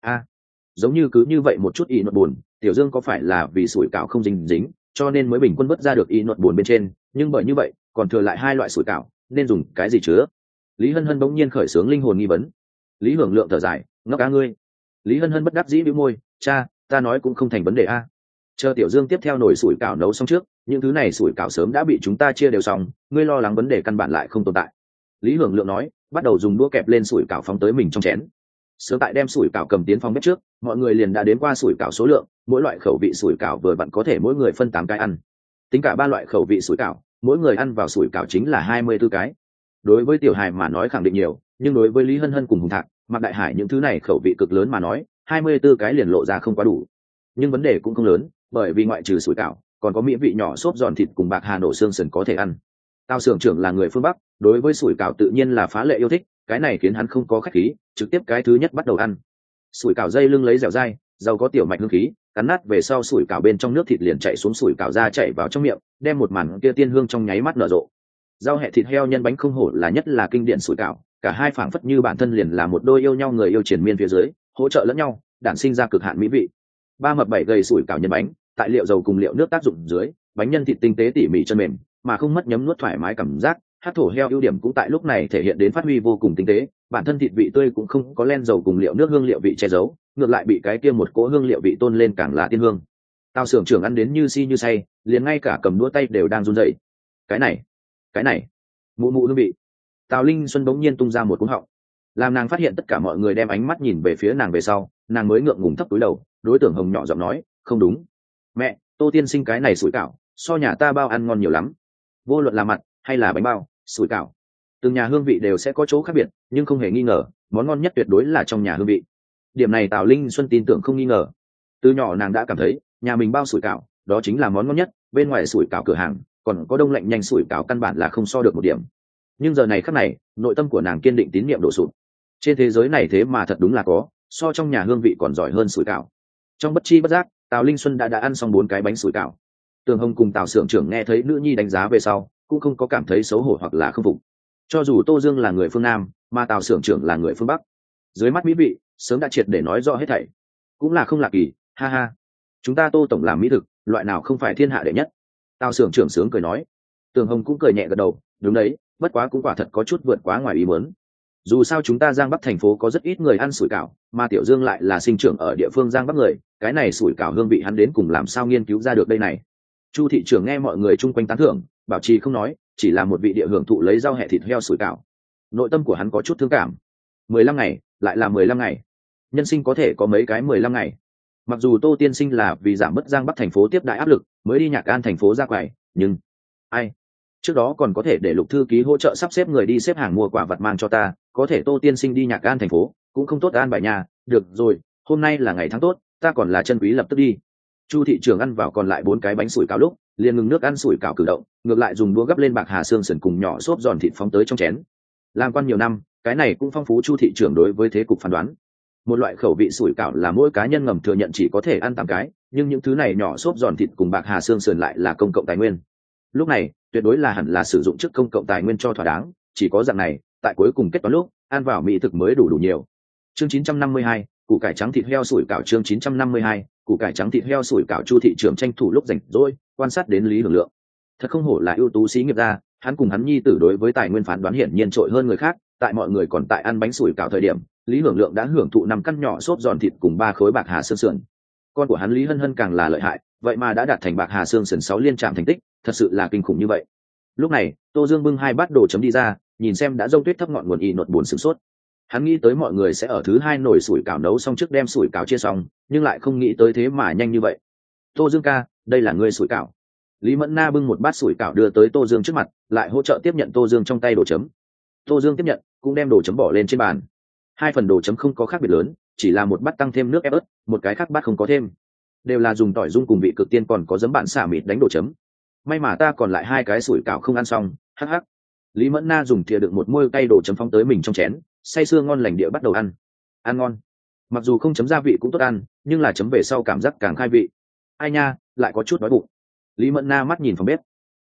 Giống như cứ như vậy một chút y nốt buồn, Tiểu Dương có phải là vì sủi cảo không dính dính cho nên mới bình quân vớt ra được y nốt buồn bên trên, nhưng bởi như vậy còn thừa lại hai loại sủi cảo nên dùng cái gì chứa? Lý Hân Hân bỗng nhiên khởi xướng linh hồn nghi vấn. Lý Hưởng Lượng thở dài, ngốc cá ngươi. Lý Hân Hân bất đắc dĩ bĩu môi, cha, ta nói cũng không thành vấn đề a. Chờ Tiểu Dương tiếp theo nồi sủi cảo nấu xong trước, những thứ này sủi cảo sớm đã bị chúng ta chia đều xong, ngươi lo lắng vấn đề căn bản lại không tồn tại. Lý Hưởng Lượng nói, bắt đầu dùng đũa kẹp lên sủi cảo phóng tới mình trong chén. Sớm tại đem sủi cảo cầm tiến phòng bếp trước, mọi người liền đã đếm qua sủi cảo số lượng, mỗi loại khẩu vị sủi cảo vừa vặn có thể mỗi người phân 8 cái ăn. Tính cả 3 loại khẩu vị sủi cảo, mỗi người ăn vào sủi cảo chính là 24 cái. Đối với Tiểu Hải mà nói khẳng định nhiều, nhưng đối với Lý Hân Hân cùng Hùng Thạc, Mạc Đại Hải những thứ này khẩu vị cực lớn mà nói, 24 cái liền lộ ra không quá đủ. Nhưng vấn đề cũng không lớn, bởi vì ngoại trừ sủi cảo, còn có mỹ vị nhỏ xốp giòn thịt cùng bạc hà nổ xương sườn có thể ăn. Tao xưởng trưởng là người phương Bắc, đối với sủi cảo tự nhiên là phá lệ yêu thích, cái này khiến hắn không có khách khí, trực tiếp cái thứ nhất bắt đầu ăn. Sủi cảo dây lưng lấy dẻo dai, giàu có tiểu mạch hương khí, cắn nát về sau sủi cảo bên trong nước thịt liền chảy xuống sủi cảo ra chảy vào trong miệng, đem một màn kia tiên hương trong nháy mắt nở rộ. Rau hẹ thịt heo nhân bánh không hổ là nhất là kinh điển sủi cảo, cả hai phảng phất như bản thân liền là một đôi yêu nhau người yêu triền miên phía dưới, hỗ trợ lẫn nhau, đản sinh ra cực hạn mỹ vị. 3 mập 7 gầy sủi cảo nhân bánh, tại liệu dầu cùng liệu nước tác dụng dưới, bánh nhân thịt tinh tế tỉ mỉ chân mềm, mà không mất nhấm nuốt thoải mái cảm giác. Hát thổ heo ưu điểm cũng tại lúc này thể hiện đến phát huy vô cùng tinh tế, bản thân thịt vị tươi cũng không có len dầu cùng liệu nước hương liệu vị che giấu, ngược lại bị cái kia một cỗ hương liệu vị tôn lên càng là tiên hương. Tao xưởng trưởng ăn đến như si như say, liền ngay cả cầm đũa tay đều đang run rẩy. Cái này, mụ mụ hương vị. Tào Linh Xuân bỗng nhiên tung ra một cú họng. Làm nàng phát hiện tất cả mọi người đem ánh mắt nhìn về phía nàng về sau, nàng mới ngượng ngùng thấp túi đầu, đối tượng Hồng nhỏ giọng nói, không đúng. Mẹ, Tô tiên sinh cái này sủi cảo, so nhà ta bao ăn ngon nhiều lắm. Vô luận là mặt hay là bánh bao, sủi cảo, từng nhà hương vị đều sẽ có chỗ khác biệt, nhưng không hề nghi ngờ, món ngon nhất tuyệt đối là trong nhà hương vị. Điểm này Tào Linh Xuân tin tưởng không nghi ngờ. Từ nhỏ nàng đã cảm thấy, nhà mình bao sủi cảo, đó chính là món ngon nhất, bên ngoài sủi cảo cửa hàng, còn có đông lạnh nhanh sủi cảo căn bản là không so được một điểm. Nhưng giờ này khắc này, nội tâm của nàng kiên định tín nhiệm đổ sụp. Trên thế giới này thế mà thật đúng là có, so trong nhà hương vị còn giỏi hơn sủi cảo. Trong bất chi bất giác, Tào Linh Xuân đã ăn xong 4 cái bánh sủi cảo. Tường Hồng cùng Tào xưởng trưởng nghe thấy nữ nhi đánh giá về sau, cũng không có cảm thấy xấu hổ hoặc là không phục. Cho dù Tô Dương là người phương Nam, mà Tào xưởng trưởng là người phương Bắc, dưới mắt mỹ vị sớm đã triệt để nói rõ hết thảy. Cũng là không lạ kỳ, ha ha. Chúng ta Tô tổng làm mỹ thực, loại nào không phải thiên hạ đệ nhất? Tào xưởng trưởng sướng cười nói. Tường Hồng cũng cười nhẹ gật đầu, đúng đấy, bất quá cũng quả thật có chút vượt quá ngoài ý muốn. Dù sao chúng ta Giang Bắc thành phố có rất ít người ăn sủi cảo, mà Tiểu Dương lại là sinh trưởng ở địa phương Giang Bắc người, cái này sủi cảo hương vị hắn đến cùng làm sao nghiên cứu ra được đây này. Chu thị trưởng nghe mọi người chung quanh tán thưởng, bảo trì không nói, chỉ là một vị địa hưởng thụ lấy rau hẹ thịt heo sủi cảo. Nội tâm của hắn có chút thương cảm. 15 ngày, lại là 15 ngày. Nhân sinh có thể có mấy cái 15 ngày. Mặc dù Tô tiên sinh là vì giảm bớt Giang Bắc thành phố tiếp đại áp lực, mới đi Nhạc An thành phố ra quầy, nhưng ai trước đó còn có thể để Lục thư ký hỗ trợ sắp xếp người đi xếp hàng mua quả vật mang cho ta, có thể Tô tiên sinh đi Nhạc An thành phố cũng không tốt an bài nhà. Được rồi, hôm nay là ngày tháng tốt, ta còn là chân quý lập tức đi. Chu thị trưởng ăn vào còn lại 4 cái bánh sủi cảo lúc liền ngừng nước ăn sủi cảo cử động, ngược lại dùng đũa gấp lên bạc hà xương sườn cùng nhỏ xốp giòn thịt phóng tới trong chén. Làm quan nhiều năm, cái này cũng phong phú Chu thị trưởng đối với thế cục phán đoán. Một loại khẩu vị sủi cảo là mỗi cá nhân ngầm thừa nhận chỉ có thể ăn 8 cái, nhưng những thứ này nhỏ xốp giòn thịt cùng bạc hà xương sườn lại là công cộng tài nguyên. Lúc này tuyệt đối là hẳn là sử dụng trước công cộng tài nguyên cho thỏa đáng, chỉ có dạng này tại cuối cùng kết toán lúc ăn vào mỹ thực mới đủ nhiều. Chương 952, củ cải trắng thịt heo sủi cảo. Chương 952, củ cải trắng thịt heo sủi cảo. Chu thị trưởng tranh thủ lúc rảnh rỗi quan sát đến Lý Hưởng Lượng. Thật không hổ là ưu tú sĩ nghiệp gia, hắn cùng hắn nhi tử đối với tài nguyên phán đoán hiển nhiên trội hơn người khác. Tại mọi người còn tại ăn bánh sủi cảo thời điểm, Lý Hưởng Lượng đã hưởng thụ 5 căn nhỏ xốp giòn thịt cùng 3 khối bạc hà xương sườn. Con của hắn Lý Hân Hân càng là lợi hại, vậy mà đã đạt thành bạc hà xương sườn 6 liên trạm thành tích, thật sự là kinh khủng như vậy. Lúc này Tô Dương bưng 2 bát đồ chấm đi ra, nhìn xem đã rông tuyết thấp ngọn nguồn y nột buồn sửng sốt. Hắn nghĩ tới mọi người sẽ ở thứ 2 nồi sủi cảo nấu xong trước đem sủi cảo chia xong, nhưng lại không nghĩ tới thế mà nhanh như vậy. Tô Dương ca, đây là ngươi sủi cảo. Lý Mẫn Na bưng một bát sủi cảo đưa tới Tô Dương trước mặt, lại hỗ trợ tiếp nhận Tô Dương trong tay đồ chấm. Tô Dương tiếp nhận, cũng đem đồ chấm bỏ lên trên bàn. 2 phần đồ chấm không có khác biệt lớn, chỉ là một bát tăng thêm nước ép ớt, một cái khác bát không có thêm, đều là dùng tỏi dung cùng vị cực tiên còn có giấm bạn xả mịt đánh đồ chấm. May mà ta còn lại 2 cái sủi cảo không ăn xong, hắc hắc. Lý Mẫn Na dùng thìa đựng một muôi cay đồ chấm phóng tới mình trong chén, say sưa ngon lành địa bắt đầu ăn. Ăn ngon. Mặc dù không chấm gia vị cũng tốt ăn, nhưng là chấm về sau cảm giác càng khai vị. Ai nha, lại có chút đói bụng. Lý Mẫn Na mắt nhìn phòng bếp.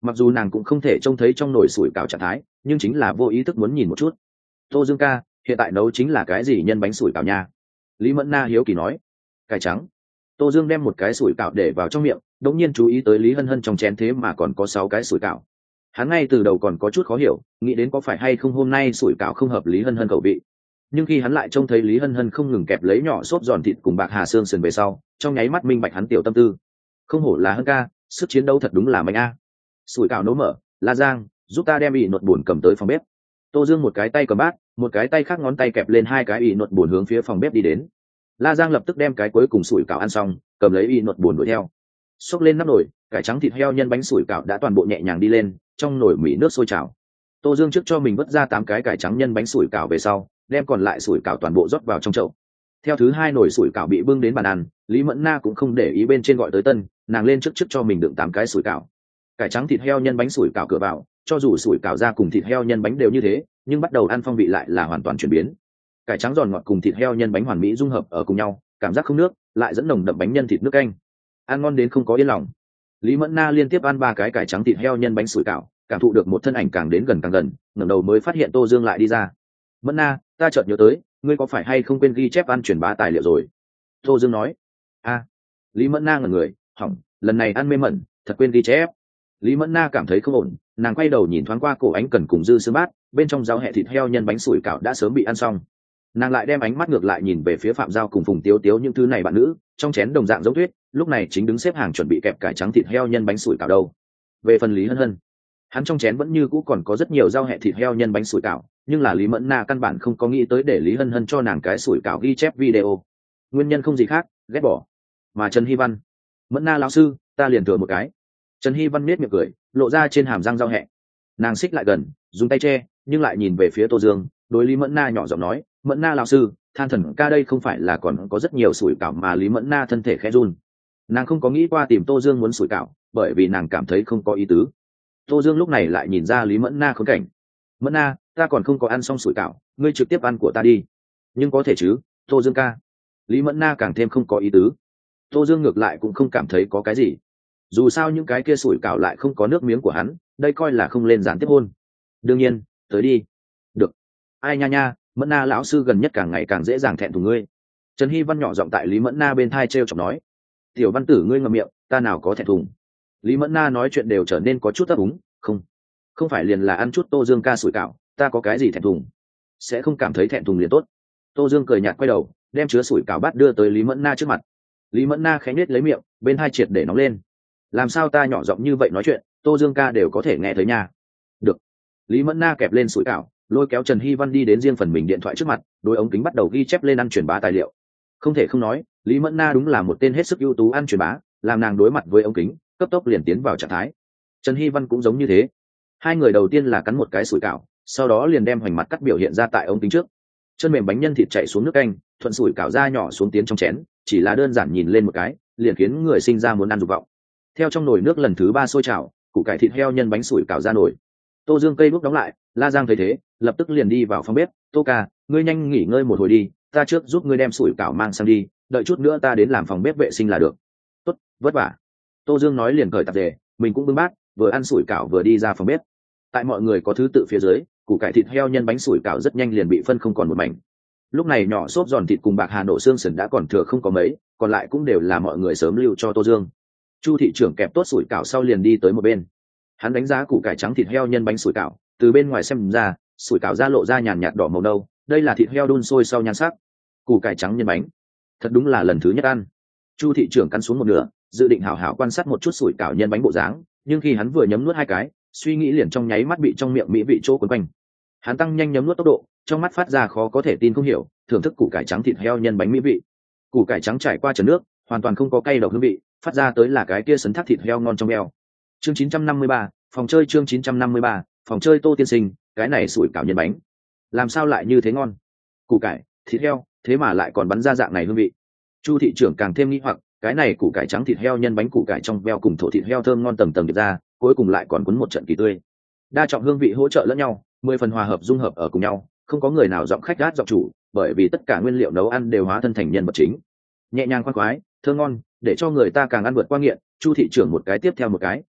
mặc dù nàng cũng không thể trông thấy trong nồi sủi cảo trạng thái, nhưng chính là vô ý thức muốn nhìn một chút. Tô Dương ca, hiện tại nấu chính là cái gì nhân bánh sủi cảo nha? Lý Mẫn Na hiếu kỳ nói. Cải trắng. Tô Dương đem một cái sủi cảo để vào trong miệng, đống nhiên chú ý tới Lý Hân Hân trong chén thế mà còn có 6 cái sủi cảo. Hắn ngay từ đầu còn có chút khó hiểu, nghĩ đến có phải hay không hôm nay sủi cảo không hợp Lý Hân Hân khẩu vị. Nhưng khi hắn lại trông thấy Lý Hân Hân không ngừng kẹp lấy nhỏ xốp giòn thịt cùng bạc hà xương sườn về sau, trong nháy mắt minh bạch hắn tiểu tâm tư. Không hổ là Hân ca, sức chiến đấu thật đúng là mạnh a. Sủi cảo nấu mở, La Giang, giúp ta đem ỉ nột buồn cầm tới phòng bếp. Tô Dương một cái tay cầm bát, một cái tay khác ngón tay kẹp lên 2 cái ỉ nột buồn hướng phía phòng bếp đi đến. La Giang lập tức đem cái cuối cùng sủi cảo ăn xong, cầm lấy ỉ nột buồn đuổi theo. Xốc lên nắp nồi, cải trắng thịt heo nhân bánh sủi cảo đã toàn bộ nhẹ nhàng đi lên, trong nồi mì nước sôi trào. Tô Dương trước cho mình vớt ra 8 cái cải trắng nhân bánh sủi cảo về sau, đem còn lại sủi cảo toàn bộ rót vào trong chậu. Theo thứ 2 nồi sủi cảo bị bưng đến bàn ăn, Lý Mẫn Na cũng không để ý bên trên gọi tới tân, nàng lên trước cho mình đựng 8 cái sủi cảo. Cải trắng thịt heo nhân bánh sủi cảo cửa vào, cho dù sủi cảo ra cùng thịt heo nhân bánh đều như thế, nhưng bắt đầu ăn phong vị lại là hoàn toàn chuyển biến. Cải trắng giòn ngọt cùng thịt heo nhân bánh hoàn mỹ dung hợp ở cùng nhau, cảm giác không nước, lại dẫn nồng đậm bánh nhân thịt nước canh. Ăn ngon đến không có yên lòng. Lý Mẫn Na liên tiếp ăn 3 cái cải trắng thịt heo nhân bánh sủi cảo, cảm thụ được một thân ảnh càng đến càng gần, ngẩng đầu mới phát hiện Tô Dương lại đi ra. Mẫn Na, ta chợt nhớ tới, ngươi có phải hay không quên ghi chép ăn truyền bá tài liệu rồi? Tô Dương nói. A. Lý Mẫn Na ngẩn người, hỏng, lần này ăn mê mẩn, thật quên ghi chép. Lý Mẫn Na cảm thấy không ổn, nàng quay đầu nhìn thoáng qua cổ ánh cần cùng dư sương bát, bên trong rau hẹ thịt heo nhân bánh sủi cảo đã sớm bị ăn xong. Nàng lại đem ánh mắt ngược lại nhìn về phía Phạm Giao cùng Phùng Tiếu Tiếu những thứ này bạn nữ, trong chén đồng dạng giống tuyết, lúc này chính đứng xếp hàng chuẩn bị kẹp cải trắng thịt heo nhân bánh sủi cảo đâu. Về phần Lý Hân Hân, hắn trong chén vẫn như cũ còn có rất nhiều rau hẹ thịt heo nhân bánh sủi cảo, nhưng là Lý Mẫn Na căn bản không có nghĩ tới để Lý Hân Hân cho nàng cái sủi cảo ghi chép video. Nguyên nhân không gì khác, ghét bỏ. Mà Trần Hy Văn, Mẫn Na lão sư, ta liền thừa một cái. Trần Hy Văn nết miệng cười, lộ ra trên hàm răng rau hẹ. Nàng xích lại gần, dùng tay che, nhưng lại nhìn về phía Tô Dương, đối Lý Mẫn Na nhỏ giọng nói, Mẫn Na lão sư, than thần ca đây không phải là còn có rất nhiều sủi cảo mà. Lý Mẫn Na thân thể khẽ run. Nàng không có nghĩ qua tìm Tô Dương muốn sủi cảo, bởi vì nàng cảm thấy không có ý tứ. Tô Dương lúc này lại nhìn ra Lý Mẫn Na khốn cảnh. Mẫn Na, ta còn không có ăn xong sủi cảo, ngươi trực tiếp ăn của ta đi. Nhưng có thể chứ, Tô Dương ca. Lý Mẫn Na càng thêm không có ý tứ. Tô Dương ngược lại cũng không cảm thấy có cái gì. Dù sao những cái kia sủi cảo lại không có nước miếng của hắn, đây coi là không lên gián tiếp hôn. Đương nhiên, tới đi. Được. Ai nha nha, Mẫn Na lão sư gần nhất càng ngày càng dễ dàng thẹn thùng ngươi. Trần Hy Văn nhỏ giọng tại Lý Mẫn Na bên thai trêu chọc nói. Tiểu Văn tử ngươi ngậm miệng, ta nào có thẹn thùng. Lý Mẫn Na nói chuyện đều trở nên có chút ấp úng, không phải liền là ăn chút Tô Dương ca sủi cảo, ta có cái gì thẹn thùng? Sẽ không cảm thấy thẹn thùng liền tốt. Tô Dương cười nhạt quay đầu, đem chứa sủi cảo bát đưa tới Lý Mẫn Na trước mặt. Lý Mẫn Na khẽ nhếch lấy miệng, bên hai triệt để nóng lên. Làm sao ta nhỏ giọng như vậy nói chuyện, Tô Dương ca đều có thể nghe thấy nha. Được. Lý Mẫn Na kẹp lên sủi cảo, lôi kéo Trần Hy Văn đi đến riêng phần mình điện thoại trước mặt, đôi ống kính bắt đầu ghi chép lên ăn truyền bá tài liệu. Không thể không nói, Lý Mẫn Na đúng là một tên hết sức ưu tú ăn truyền bá, làm nàng đối mặt với ống kính, cấp tốc liền tiến vào trạng thái. Trần Hy Văn cũng giống như thế. Hai người đầu tiên là cắn một cái sủi cảo, sau đó liền đem hoành mặt cắt biểu hiện ra tại ống kính trước. Chân mềm bánh nhân thịt chảy xuống nước canh, thuận sủi cảo ra nhỏ xuống tiến trong chén, chỉ là đơn giản nhìn lên một cái, liền khiến người sinh ra muốn ăn dục vọng. Theo trong nồi nước lần thứ 3 sôi trào, củ cải thịt heo nhân bánh sủi cảo ra nồi. Tô Dương cây đuốc đóng lại, La Giang thấy thế, lập tức liền đi vào phòng bếp. Tô ca, ngươi nhanh nghỉ ngơi một hồi đi, ta trước giúp ngươi đem sủi cảo mang sang đi, đợi chút nữa ta đến làm phòng bếp vệ sinh là được. Tốt, vất vả. Tô Dương nói liền cởi tạp dề, mình cũng bưng bát, vừa ăn sủi cảo vừa đi ra phòng bếp. Tại mọi người có thứ tự phía dưới, củ cải thịt heo nhân bánh sủi cảo rất nhanh liền bị phân không còn một mảnh. Lúc này nhỏ xốp giòn thịt cùng bạc hà nổ xương sườn đã còn thừa không có mấy, còn lại cũng đều là mọi người sớm lưu cho Tô Dương. Chu thị trưởng kẹp tốt sủi cảo sau liền đi tới một bên. Hắn đánh giá củ cải trắng thịt heo nhân bánh sủi cảo, từ bên ngoài xem ra, sủi cảo ra lộ ra nhàn nhạt đỏ màu nâu, đây là thịt heo đun sôi sau nhan sắc. Củ cải trắng nhân bánh, thật đúng là lần thứ nhất ăn. Chu thị trưởng cắn xuống một nửa, dự định hảo hảo quan sát một chút sủi cảo nhân bánh bộ dáng, nhưng khi hắn vừa nhấm nuốt 2 cái, suy nghĩ liền trong nháy mắt bị trong miệng mỹ vị chỗ quấn quanh. Hắn tăng nhanh nhấm nuốt tốc độ, trong mắt phát ra khó có thể tin không hiểu, thưởng thức củ cải trắng thịt heo nhân bánh mỹ vị. Củ cải trắng trải qua trần nước, hoàn toàn không có cay độc hương vị, phát ra tới là cái kia sấn thác thịt heo ngon trong eo. Chương 953, phòng chơi chương 953, phòng chơi Tô tiên sinh, cái này sủi cảo nhân bánh, làm sao lại như thế ngon? Củ cải, thịt heo, thế mà lại còn bắn ra dạng này hương vị. Chu thị trưởng càng thêm nghi hoặc, cái này củ cải trắng thịt heo nhân bánh củ cải trong veo cùng thổ thịt heo thơm ngon tầng tầng điệp ra, cuối cùng lại còn cuốn một trận kỳ tươi. Đa trọng hương vị hỗ trợ lẫn nhau, 10 phần hòa hợp dung hợp ở cùng nhau, không có người nào giọng khách gát giọng chủ, bởi vì tất cả nguyên liệu nấu ăn đều hóa thân thành nhân vật chính. Nhẹ nhàng khoan khoái, thơm ngon, để cho người ta càng ăn vượt qua nghiện. Chu thị trưởng một cái tiếp theo một cái,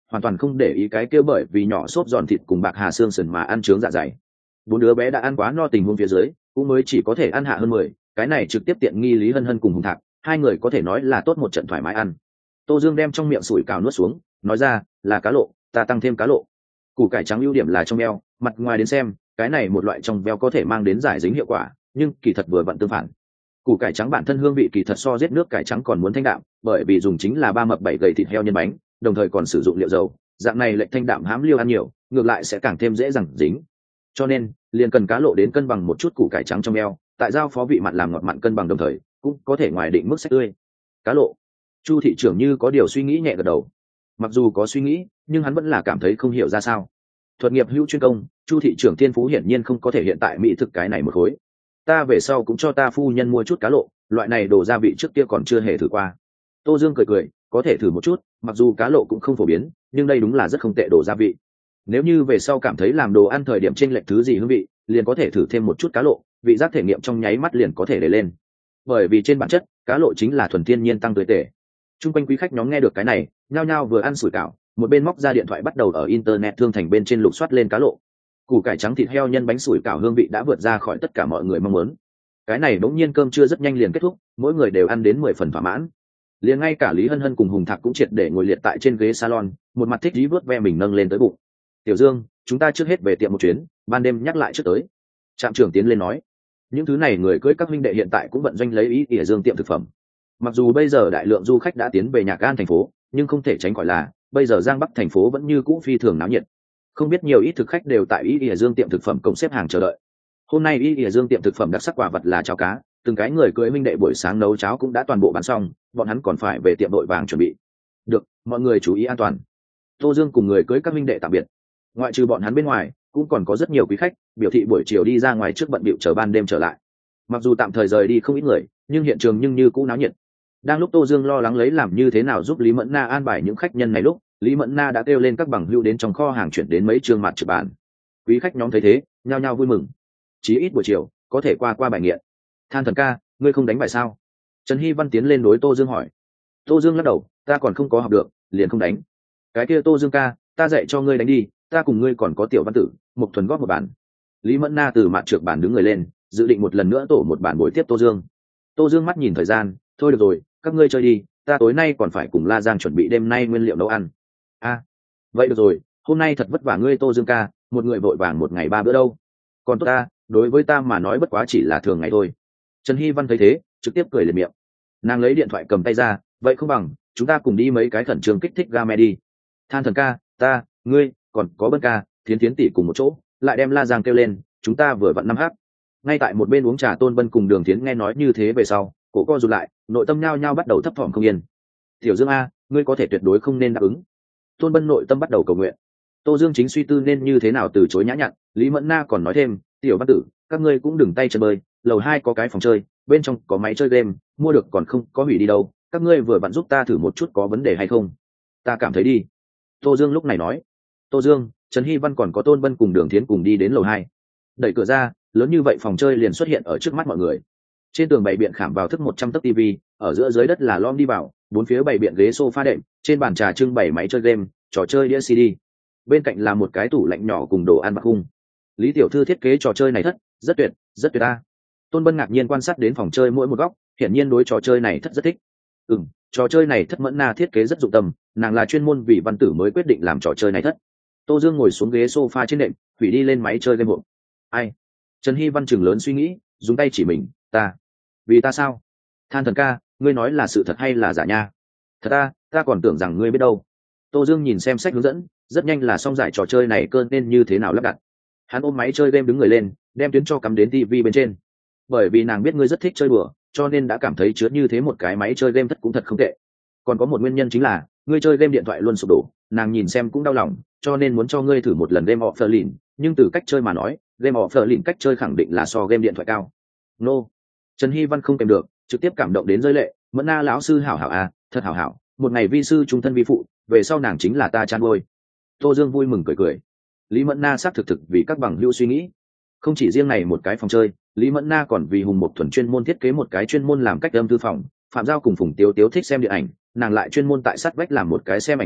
hoàn toàn không để ý cái kia bởi vì nhỏ xốp giòn thịt cùng bạc hà xương sườn mà ăn trướng dạ dày. Bốn đứa bé đã ăn quá no tình huống phía dưới cũng mới chỉ có thể ăn hạ hơn 10, cái này trực tiếp tiện nghi Lý Hân Hân cùng Hùng Thạc, hai người có thể nói là tốt một trận thoải mái ăn. Tô Dương đem trong miệng sủi cảo nuốt xuống, nói ra, là cá lộ, ta tăng thêm cá lộ. Củ cải trắng ưu điểm là trong veo, mặt ngoài đến xem, cái này một loại trong veo có thể mang đến giải dính hiệu quả, nhưng kỳ thật vừa vặn tương phản. Củ cải trắng bản thân hương vị kỳ thật so giết nước cải trắng còn muốn thanh đạm, bởi vì dùng chính là 3 mập 7 gầy thịt heo nhân bánh, đồng thời còn sử dụng liệu dầu, dạng này lệnh thanh đạm hám liêu ăn nhiều, ngược lại sẽ càng thêm dễ dàng dính. Cho nên, liền cần cá lộ đến cân bằng một chút củ cải trắng trong veo, tại giao phó vị mặn làm ngọt mặn cân bằng đồng thời, cũng có thể ngoài định mức sách tươi. Cá lộ. Chu thị trưởng như có điều suy nghĩ nhẹ gật đầu. Mặc dù có suy nghĩ, nhưng hắn vẫn là cảm thấy không hiểu ra sao. Thuật nghiệp hữu chuyên công, Chu thị trưởng thiên phú hiển nhiên không có thể hiện tại mỹ thực cái này một khối. Ta về sau cũng cho ta phu nhân mua chút cá lộ, loại này đồ gia vị trước kia còn chưa hề thử qua. Tô Dương cười cười, có thể thử một chút, mặc dù cá lộ cũng không phổ biến, nhưng đây đúng là rất không tệ đồ gia vị. Nếu như về sau cảm thấy làm đồ ăn thời điểm chênh lệch thứ gì hương vị, liền có thể thử thêm một chút cá lộ, vị giác thể nghiệm trong nháy mắt liền có thể để lên. Bởi vì trên bản chất, cá lộ chính là thuần thiên nhiên tăng tươi tể. Trung quanh quý khách nhóm nghe được cái này, nhao nhao vừa ăn sủi cảo, một bên móc ra điện thoại bắt đầu ở internet thương thành bên trên lục soát lên cá lộ. Củ cải trắng thịt heo nhân bánh sủi cảo hương vị đã vượt ra khỏi tất cả mọi người mong muốn. Cái này bỗng nhiên cơm trưa rất nhanh liền kết thúc, mỗi người đều ăn đến 10 phần thỏa mãn. Liền ngay cả Lý Hân Hân cùng Hùng Thạc cũng triệt để ngồi liệt tại trên ghế salon, một mặt thích dí vớt ve mình nâng lên tới bụng. Tiểu Dương, chúng ta trước hết về tiệm một chuyến, ban đêm nhắc lại trước tới. Trạm trưởng tiến lên nói. Những thứ này người cưới các huynh đệ hiện tại cũng vận doanh lấy ý ỉa Dương tiệm thực phẩm. Mặc dù bây giờ đại lượng du khách đã tiến về Nhạc Gan thành phố, nhưng không thể tránh khỏi là bây giờ Giang Bắc thành phố vẫn như cũ phi thường náo nhiệt. Không biết nhiều ít thực khách đều tại ý ỉa Dương tiệm thực phẩm cổng xếp hàng chờ đợi. Hôm nay ý ỉa Dương tiệm thực phẩm đặc sắc quả vật là cháo cá, từng cái người cưới huynh đệ buổi sáng nấu cháo cũng đã toàn bộ bán xong, bọn hắn còn phải về tiệm đội vàng chuẩn bị. Được, mọi người chú ý an toàn. Tô Dương cùng người cưới các huynh đệ tạm biệt. Ngoại trừ bọn hắn bên ngoài, cũng còn có rất nhiều quý khách biểu thị buổi chiều đi ra ngoài trước bận bịu chờ ban đêm trở lại. Mặc dù tạm thời rời đi không ít người, nhưng hiện trường nhưng như cũ náo nhiệt. Đang lúc Tô Dương lo lắng lấy làm như thế nào giúp Lý Mẫn Na an bài những khách nhân này lúc, Lý Mẫn Na đã kêu lên các bằng hữu đến trong kho hàng chuyển đến mấy chương mặt trực bàn. Quý khách nhóm thấy thế, nhao nhao vui mừng. Chí ít buổi chiều có thể qua bài nghiện. Than Thần ca, ngươi không đánh bài sao? Trần Hy Văn tiến lên đối Tô Dương hỏi. Tô Dương lắc đầu, ta còn không có học được, liền không đánh. Cái kia Tô Dương ca, ta dạy cho ngươi đánh đi, ta cùng ngươi còn có Tiểu Văn Tử, Mộc Thuần góp một bàn. Lý Mẫn Na từ mặt trược bàn đứng người lên, dự định một lần nữa tổ một bàn buổi tiếp Tô Dương. Tô Dương mắt nhìn thời gian, thôi được rồi, các ngươi chơi đi, ta tối nay còn phải cùng La Giang chuẩn bị đêm nay nguyên liệu nấu ăn. Vậy được rồi, hôm nay thật vất vả ngươi Tô Dương ca, một người vội vàng một ngày 3 bữa đâu. Còn tốt ta, đối với ta mà nói bất quá chỉ là thường ngày thôi. Trần Hy Văn thấy thế, trực tiếp cười liền miệng. Nàng lấy điện thoại cầm tay ra, vậy không bằng chúng ta cùng đi mấy cái khẩn trương kích thích game đi. Than Thần ca, ta, ngươi, còn có Bân ca, Thiến Thiến tỷ cùng một chỗ, lại đem La Giang kêu lên, chúng ta vừa vặn 5h. Ngay tại một bên uống trà Tôn Bân cùng Đường Thiến nghe nói như thế về sau, cổ co rụt lại, nội tâm nhao nhao bắt đầu thấp thỏm không yên. Tiểu Dương a, ngươi có thể tuyệt đối không nên đáp ứng. Tôn Bân nội tâm bắt đầu cầu nguyện. Tô Dương chính suy tư nên như thế nào từ chối nhã nhặn, Lý Mẫn Na còn nói thêm, Tiểu Văn Tử, các ngươi cũng đừng tay chân bơi, lầu 2 có cái phòng chơi, bên trong có máy chơi game, mua được còn không có hủy đi đâu, các ngươi vừa vặn giúp ta thử một chút có vấn đề hay không. Ta cảm thấy đi. Tô Dương lúc này nói. Tô Dương, Trần Hy Văn còn có Tôn Bân cùng Đường Thiến cùng đi đến lầu 2. Đẩy cửa ra, lớn như vậy phòng chơi liền xuất hiện ở trước mắt mọi người. Trên tường bày biện khảm vào thức 100 tấc TV, ở giữa dưới đất là lom đi vào, bốn phía bày biện ghế sofa đệm, trên bàn trà trưng bày máy chơi game, trò chơi đĩa CD. Bên cạnh là một cái tủ lạnh nhỏ cùng đồ ăn vặt khung. Lý tiểu thư thiết kế trò chơi này thất, rất tuyệt ta. Tôn Bân ngạc nhiên quan sát đến phòng chơi mỗi một góc, hiển nhiên đối trò chơi này thất rất thích. Trò chơi này thất Mẫn Na thiết kế rất dụng tâm, nàng là chuyên môn vì Văn Tử mới quyết định làm trò chơi này thất. Tô Dương ngồi xuống ghế sofa trên đệm, hủy đi lên máy chơi game hộp. Ai? Trần Hy Văn chừng lớn suy nghĩ, dùng tay chỉ mình, ta. Vì ta sao? Than Thần ca, ngươi nói là sự thật hay là giả nha? Thật ta còn tưởng rằng ngươi biết đâu. Tô Dương nhìn xem sách hướng dẫn, rất nhanh là xong giải trò chơi này cơn nên như thế nào lắp đặt. Hắn ôm máy chơi game đứng người lên, đem tuyến cho cắm đến TV bên trên. Bởi vì nàng biết ngươi rất thích chơi đùa, cho nên đã cảm thấy chứa như thế một cái máy chơi game thất cũng thật không tệ. Còn có một nguyên nhân chính là ngươi chơi game điện thoại luôn sụp đổ, nàng nhìn xem cũng đau lòng, cho nên muốn cho ngươi thử một lần game offline, nhưng từ cách chơi mà nói, game offline cách chơi khẳng định là so game điện thoại cao. Nô. Trần Hy Văn không kèm được, trực tiếp cảm động đến rơi lệ, Mẫn Na lão sư hảo hảo à, thật hảo hảo, một ngày vi sư trung thân vi phụ, về sau nàng chính là ta chan ngôi. Tô Dương vui mừng cười cười. Lý Mẫn Na xác thực vì các bằng hữu suy nghĩ. Không chỉ riêng này một cái phòng chơi, Lý Mẫn Na còn vì Hùng Mộc Thuần chuyên môn thiết kế một cái chuyên môn làm cách âm thư phòng, Phạm Giao cùng Phùng Tiếu Tiếu thích xem điện ảnh, nàng lại chuyên môn tại sát vách làm một cái xem ảnh phòng,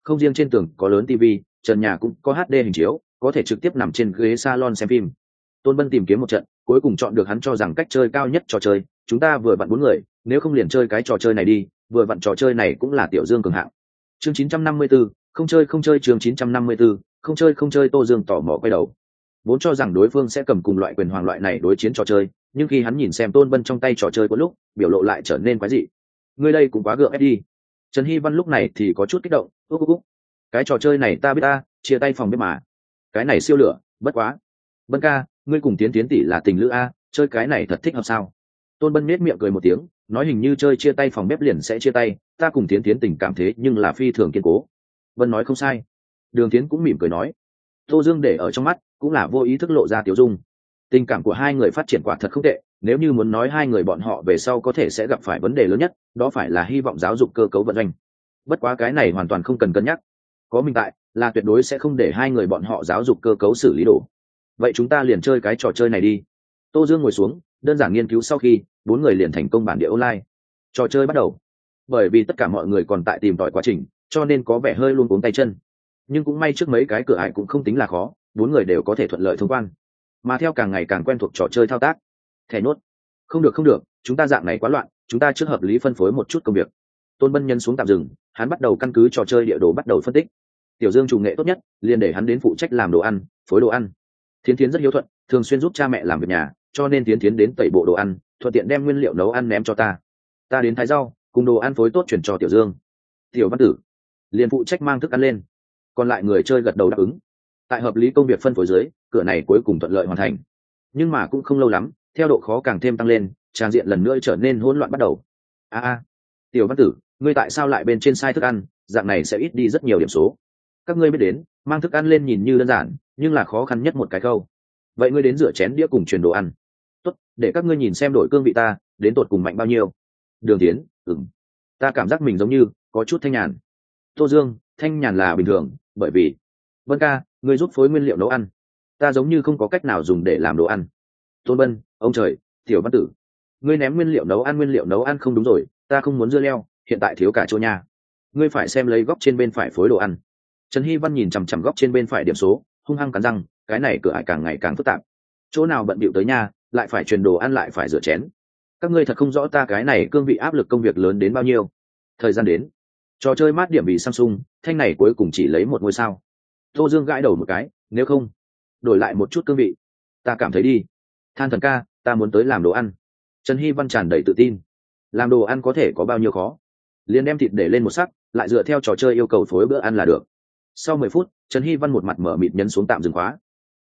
không riêng trên tường có lớn tv, trần nhà cũng có HD hình chiếu, có thể trực tiếp nằm trên ghế salon xem phim. Tôn Bân tìm kiếm một trận, cuối cùng chọn được hắn cho rằng cách chơi cao nhất trò chơi. Chúng ta vừa vặn 4 người, nếu không liền chơi cái trò chơi này đi, vừa vặn trò chơi này cũng là Tiểu Dương cường hạng. Chương 954, không chơi chương 954, không chơi Tô Dương tò mò quay đầu. Vốn cho rằng đối phương sẽ cầm cùng loại quyền hoàng loại này đối chiến trò chơi, nhưng khi hắn nhìn xem Tôn Bân trong tay trò chơi có lúc, biểu lộ lại trở nên quái dị. Ngươi đây cũng quá gượng ép đi. Trần Hy Văn lúc này thì có chút kích động, cái trò chơi này ta biết ta, chia tay phòng bếp mà. Cái này siêu lửa, bất quá. Bân ca, ngươi cùng Tiến Tiến tỷ là tình lữ a, chơi cái này thật thích hợp sao? Tôn Bân nhếch miệng cười một tiếng, nói hình như chơi chia tay phòng bếp liền sẽ chia tay, ta cùng Tiến Tiến tình cảm thế nhưng là phi thường kiên cố. Vân nói không sai. Đường Tiến cũng mỉm cười nói. Tô Dương để ở trong mắt, cũng là vô ý thức lộ ra tiểu dung. Tình cảm của hai người phát triển quả thật không tệ, nếu như muốn nói hai người bọn họ về sau có thể sẽ gặp phải vấn đề lớn nhất, đó phải là hy vọng giáo dục cơ cấu vận doanh. Bất quá cái này hoàn toàn không cần cân nhắc. Có mình tại, là tuyệt đối sẽ không để hai người bọn họ giáo dục cơ cấu xử lý đổ. Vậy chúng ta liền chơi cái trò chơi này đi. Tô Dương ngồi xuống, đơn giản nghiên cứu sau khi, 4 người liền thành công bản địa online. Trò chơi bắt đầu. Bởi vì tất cả mọi người còn tại tìm tòi quá trình, cho nên có vẻ hơi luống cuống tay chân. Nhưng cũng may trước mấy cái cửa ải cũng không tính là khó, 4 người đều có thể thuận lợi thông quan. Mà theo càng ngày càng quen thuộc trò chơi thao tác. Thẻ nốt. Không được, chúng ta dạng này quá loạn, chúng ta trước hợp lý phân phối một chút công việc. Tôn Bân nhân xuống tạm dừng, hắn bắt đầu căn cứ trò chơi địa đồ bắt đầu phân tích. Tiểu Dương chủ nghệ tốt nhất, liền để hắn đến phụ trách làm đồ ăn, phối đồ ăn. Thiến Thiến rất hiếu thuận, thường xuyên giúp cha mẹ làm việc nhà, cho nên Thiến Thiến đến tẩy bộ đồ ăn, thuận tiện đem nguyên liệu nấu ăn ném cho ta. Ta đến thái rau, cùng đồ ăn phối tốt chuyển cho Tiểu Dương. Tiểu Văn Tử liền phụ trách mang thức ăn lên, còn lại người chơi gật đầu đáp ứng. Tại hợp lý công việc phân phối dưới, cửa này cuối cùng thuận lợi hoàn thành. Nhưng mà cũng không lâu lắm, theo độ khó càng thêm tăng lên, tràng diện lần nữa trở nên hỗn loạn bắt đầu. Tiểu Văn Tử, ngươi tại sao lại bên trên sai thức ăn, dạng này sẽ ít đi rất nhiều điểm số. Các ngươi biết đến, mang thức ăn lên nhìn như đơn giản, nhưng là khó khăn nhất một cái câu. Vậy ngươi đến rửa chén đĩa cùng truyền đồ ăn. Tốt, để các ngươi nhìn xem đổi cương vị ta, đến tột cùng mạnh bao nhiêu. Đường Tiến, ta cảm giác mình giống như có chút thanh nhàn. Tô Dương, thanh nhàn là bình thường, bởi vì Vân ca, ngươi giúp phối nguyên liệu nấu ăn. Ta giống như không có cách nào dùng để làm đồ ăn. Tôn Bân, ông trời, Tiểu Văn Tử, ngươi ném nguyên liệu nấu ăn không đúng rồi, ta không muốn dưa leo, hiện tại thiếu cả chỗ nhà. Ngươi phải xem lấy góc trên bên phải phối đồ ăn. Trần Hy Văn nhìn chằm chằm góc trên bên phải điểm số, hung hăng cắn răng, cái này cửa ải càng ngày càng phức tạp. Chỗ nào bận bịu tới nhà, lại phải truyền đồ ăn lại phải rửa chén. Các ngươi thật không rõ ta cái này cương vị áp lực công việc lớn đến bao nhiêu. Thời gian đến, trò chơi mát điểm vì Samsung, thanh này cuối cùng chỉ lấy 1 ngôi sao. Tô Dương gãi đầu một cái, nếu không đổi lại một chút cương vị. Ta cảm thấy đi. Than Thần ca, ta muốn tới làm đồ ăn. Trần Hy Văn tràn đầy tự tin. Làm đồ ăn có thể có bao nhiêu khó. Liền đem thịt để lên một sắc, lại dựa theo trò chơi yêu cầu phối bữa ăn là được. Sau 10 phút, Trần Hy Văn một mặt mở mịt nhấn xuống tạm dừng khóa.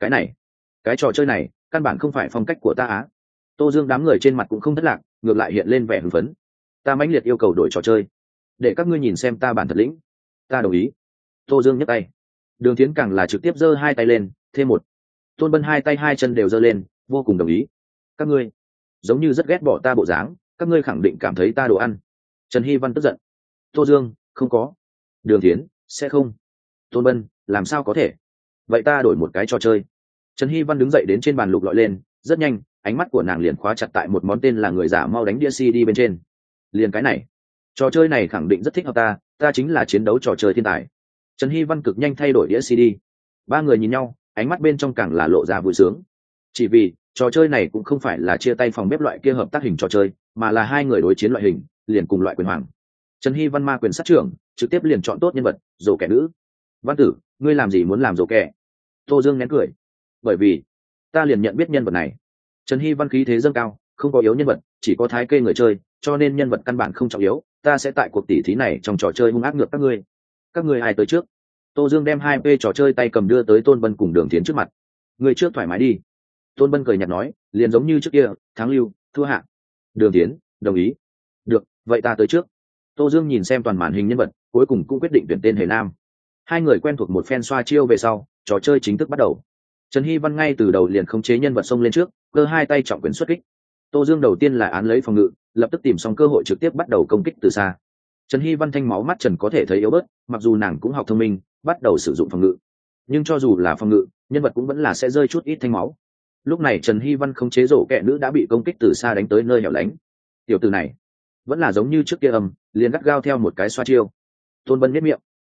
Cái trò chơi này, căn bản không phải phong cách của ta á. Tô Dương đám người trên mặt cũng không thất lạc, ngược lại hiện lên vẻ hưng phấn. Ta mãnh liệt yêu cầu đổi trò chơi, để các ngươi nhìn xem ta bản thật lĩnh. Ta đồng ý. Tô Dương nhấc tay. Đường Tiến càng là trực tiếp giơ 2 tay lên, thêm 1. Tôn Bân 2 tay 2 chân đều giơ lên, vô cùng đồng ý. Các ngươi giống như rất ghét bỏ ta bộ dáng, các ngươi khẳng định cảm thấy ta đồ ăn. Trần Hy Văn tức giận. Tô Dương, không có. Đường Tiến, sẽ không. Tôn Bân, làm sao có thể. Vậy ta đổi một cái trò chơi. Trần Hy Văn đứng dậy đến trên bàn lục lọi lên, rất nhanh, ánh mắt của nàng liền khóa chặt tại một món tên là người giả mau đánh đĩa CD bên trên. Liền cái này, trò chơi này khẳng định rất thích hợp ta chính là chiến đấu trò chơi thiên tài. Trần Hy Văn cực nhanh thay đổi đĩa CD. 3 người nhìn nhau, ánh mắt bên trong càng là lộ ra vui sướng. Chỉ vì trò chơi này cũng không phải là chia tay phòng bếp loại kia hợp tác hình trò chơi, mà là 2 người đối chiến loại hình, liền cùng loại quyền hoàng. Trần Hy Văn ma quyền sát trưởng, trực tiếp liền chọn tốt nhân vật, rồ kẻ nữ. Văn Tử, ngươi làm gì muốn làm rồ kẻ? Tô Dương nén cười. Bởi vì ta liền nhận biết nhân vật này. Trần Hy Văn khí thế dâng cao, không có yếu nhân vật, chỉ có thái kê người chơi, cho nên nhân vật căn bản không trọng yếu. Ta sẽ tại cuộc tỉ thí này trong trò chơi hung ác ngược các ngươi ai tới trước. Tô Dương đem 2 p trò chơi tay cầm đưa tới Tôn Bân cùng Đường Tiến trước mặt. Ngươi trước thoải mái đi. Tôn Bân cười nhạt nói, liền giống như trước kia, thắng lưu thua hạ. Đường Tiến đồng ý. Được, vậy ta tới trước. Tô Dương nhìn xem toàn màn hình nhân vật, cuối cùng cũng quyết định tuyển tên Hề Nam. 2 người quen thuộc một phen xoa chiêu về sau, trò chơi chính thức bắt đầu. Trần Hy Văn ngay từ đầu liền khống chế nhân vật xông lên trước, cơ 2 tay trọng quyền xuất kích. Tô Dương đầu tiên là án lấy phòng ngự, lập tức tìm xong cơ hội trực tiếp bắt đầu công kích từ xa. Trần Hy Văn thanh máu mắt trần có thể thấy yếu bớt, mặc dù nàng cũng học thông minh, bắt đầu sử dụng phòng ngự. Nhưng cho dù là phòng ngự, nhân vật cũng vẫn là sẽ rơi chút ít thanh máu. Lúc này Trần Hy Văn khống chế rổ kẹ nữ đã bị công kích từ xa đánh tới nơi hẻo lánh. Tiểu tử này vẫn là giống như trước kia liền gắt gao theo một cái xoa chiêu. Tôn Bân biết miệng.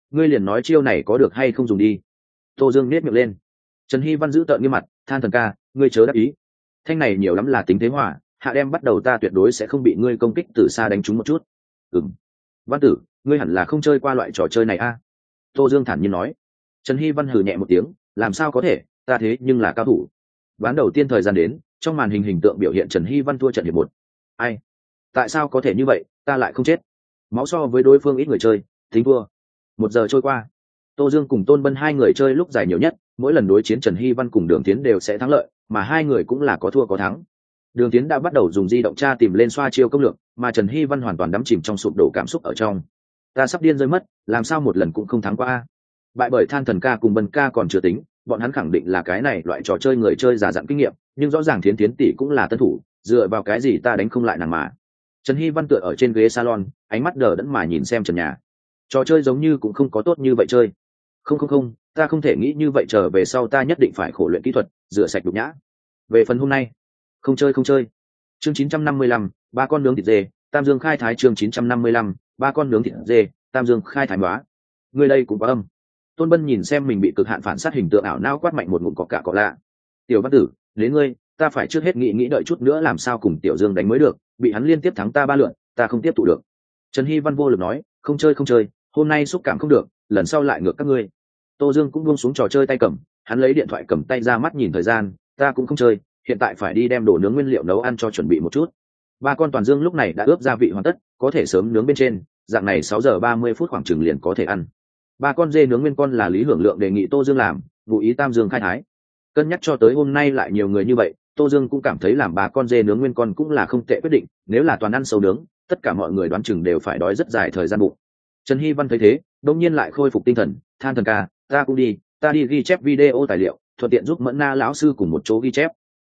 ngươi liền nói chiêu này có được hay không dùng đi. Tô Dương nét miệng lên. Trần Hy Văn giữ tợn nghiêm mặt, than thần ca, ngươi chớ đắc ý. Thanh này nhiều lắm là tính thế hỏa, hạ đem bắt đầu ta tuyệt đối sẽ không bị ngươi công kích từ xa đánh trúng một chút. Văn tử, ngươi hẳn là không chơi qua loại trò chơi này a. Tô Dương thản nhiên nói. Trần Hy Văn hừ nhẹ một tiếng, làm sao có thể, ta thế nhưng là cao thủ. Ván đầu tiên thời gian đến, trong màn hình tượng biểu hiện Trần Hy Văn thua trận hiệp 1. Ai? Tại sao có thể như vậy, ta lại không chết? Máu so với đối phương ít người chơi, tính thua. 1 giờ trôi qua, Tô Dương cùng Tôn Bân hai người chơi lúc dài nhiều nhất, mỗi lần đối chiến Trần Hy Văn cùng Đường Tiến đều sẽ thắng lợi, mà hai người cũng là có thua có thắng. Đường Tiến đã bắt đầu dùng di động tra tìm lên xoa chiêu công lược, mà Trần Hy Văn hoàn toàn đắm chìm trong sụp đổ cảm xúc ở trong. Ta sắp điên rơi mất, làm sao một lần cũng không thắng qua a. Bại bởi Than Thần ca cùng Bân ca còn chưa tính, bọn hắn khẳng định là cái này loại trò chơi người chơi già dặn kinh nghiệm, nhưng rõ ràng Thiến Thiến tỷ cũng là tân thủ, dựa vào cái gì ta đánh không lại nàng mà. Trần Hy Văn tựa ở trên ghế salon, ánh mắt đờ đẫn mà nhìn xem trần nhà. Trò chơi giống như cũng không có tốt như vậy chơi. Không, ta không thể nghĩ như vậy, trở về sau ta nhất định phải khổ luyện kỹ thuật, rửa sạch đục nhã. Về phần hôm nay, không chơi. Chương 955, ba con nướng thịt dê, Tam Dương khai thái. Chương 955, ba con nướng thịt dê, Tam Dương khai thái hóa. Người đây cũng có âm. Tôn Bân nhìn xem mình bị cực hạn phản sát hình tượng ảo não, quát mạnh một ngụm cọ cạ cọ lạ. Tiểu Văn Tử, đến ngươi, ta phải trước hết nghĩ đợi chút nữa làm sao cùng Tiểu Dương đánh mới được, bị hắn liên tiếp thắng ta 3 lượt, ta không tiếp tụ được. Trần Hy Văn vô lực nói, không chơi, hôm nay xúc cảm không được, lần sau lại ngược các ngươi. Tô Dương cũng buông xuống trò chơi tay cầm, hắn lấy điện thoại cầm tay ra mắt nhìn thời gian, ta cũng không chơi, hiện tại phải đi đem đồ nướng nguyên liệu nấu ăn cho chuẩn bị một chút. Ba con toàn dương lúc này đã ướp gia vị hoàn tất, có thể sớm nướng bên trên, dạng này 6 giờ 30 phút khoảng chừng liền có thể ăn. Ba con dê nướng nguyên con là Lý Hưởng Lượng đề nghị Tô Dương làm, vụ ý Tam Dương khai thái. Cân nhắc cho tới hôm nay lại nhiều người như vậy, Tô Dương cũng cảm thấy làm ba con dê nướng nguyên con cũng là không tệ quyết định, nếu là toàn ăn sâu nướng, tất cả mọi người đoán chừng đều phải đói rất dài thời gian bụng. Trần Hy Văn thấy thế, đột nhiên lại khôi phục tinh thần, than thần ca, ta cũng đi, ta đi ghi chép video tài liệu, thuận tiện giúp Mẫn Na lão sư cùng một chỗ ghi chép.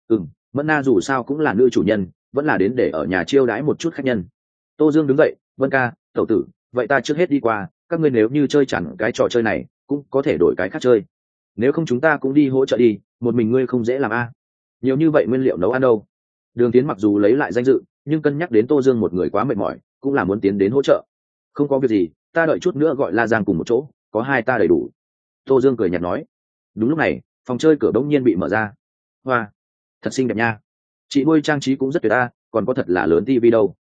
Mẫn Na dù sao cũng là nữ chủ nhân, vẫn là đến để ở nhà chiêu đãi một chút khách nhân. Tô Dương đứng dậy, Vân ca, tẩu tử, vậy ta trước hết đi qua, các ngươi nếu như chơi chẳng cái trò chơi này, cũng có thể đổi cái khác chơi. Nếu không chúng ta cũng đi hỗ trợ đi, một mình ngươi không dễ làm a. Nhiều như vậy nguyên liệu nấu ăn đâu. Đường Tiến mặc dù lấy lại danh dự, nhưng cân nhắc đến Tô Dương một người quá mệt mỏi, cũng là muốn tiến đến hỗ trợ. Không có việc gì, ta đợi chút nữa gọi La Giang cùng một chỗ, có hai ta đầy đủ. Tô Dương cười nhạt nói. Đúng lúc này, phòng chơi cửa bỗng nhiên bị mở ra. Hoa, thật xinh đẹp nha. Chị nuôi trang trí cũng rất tuyệt ta, còn có thật là lớn tivi đâu.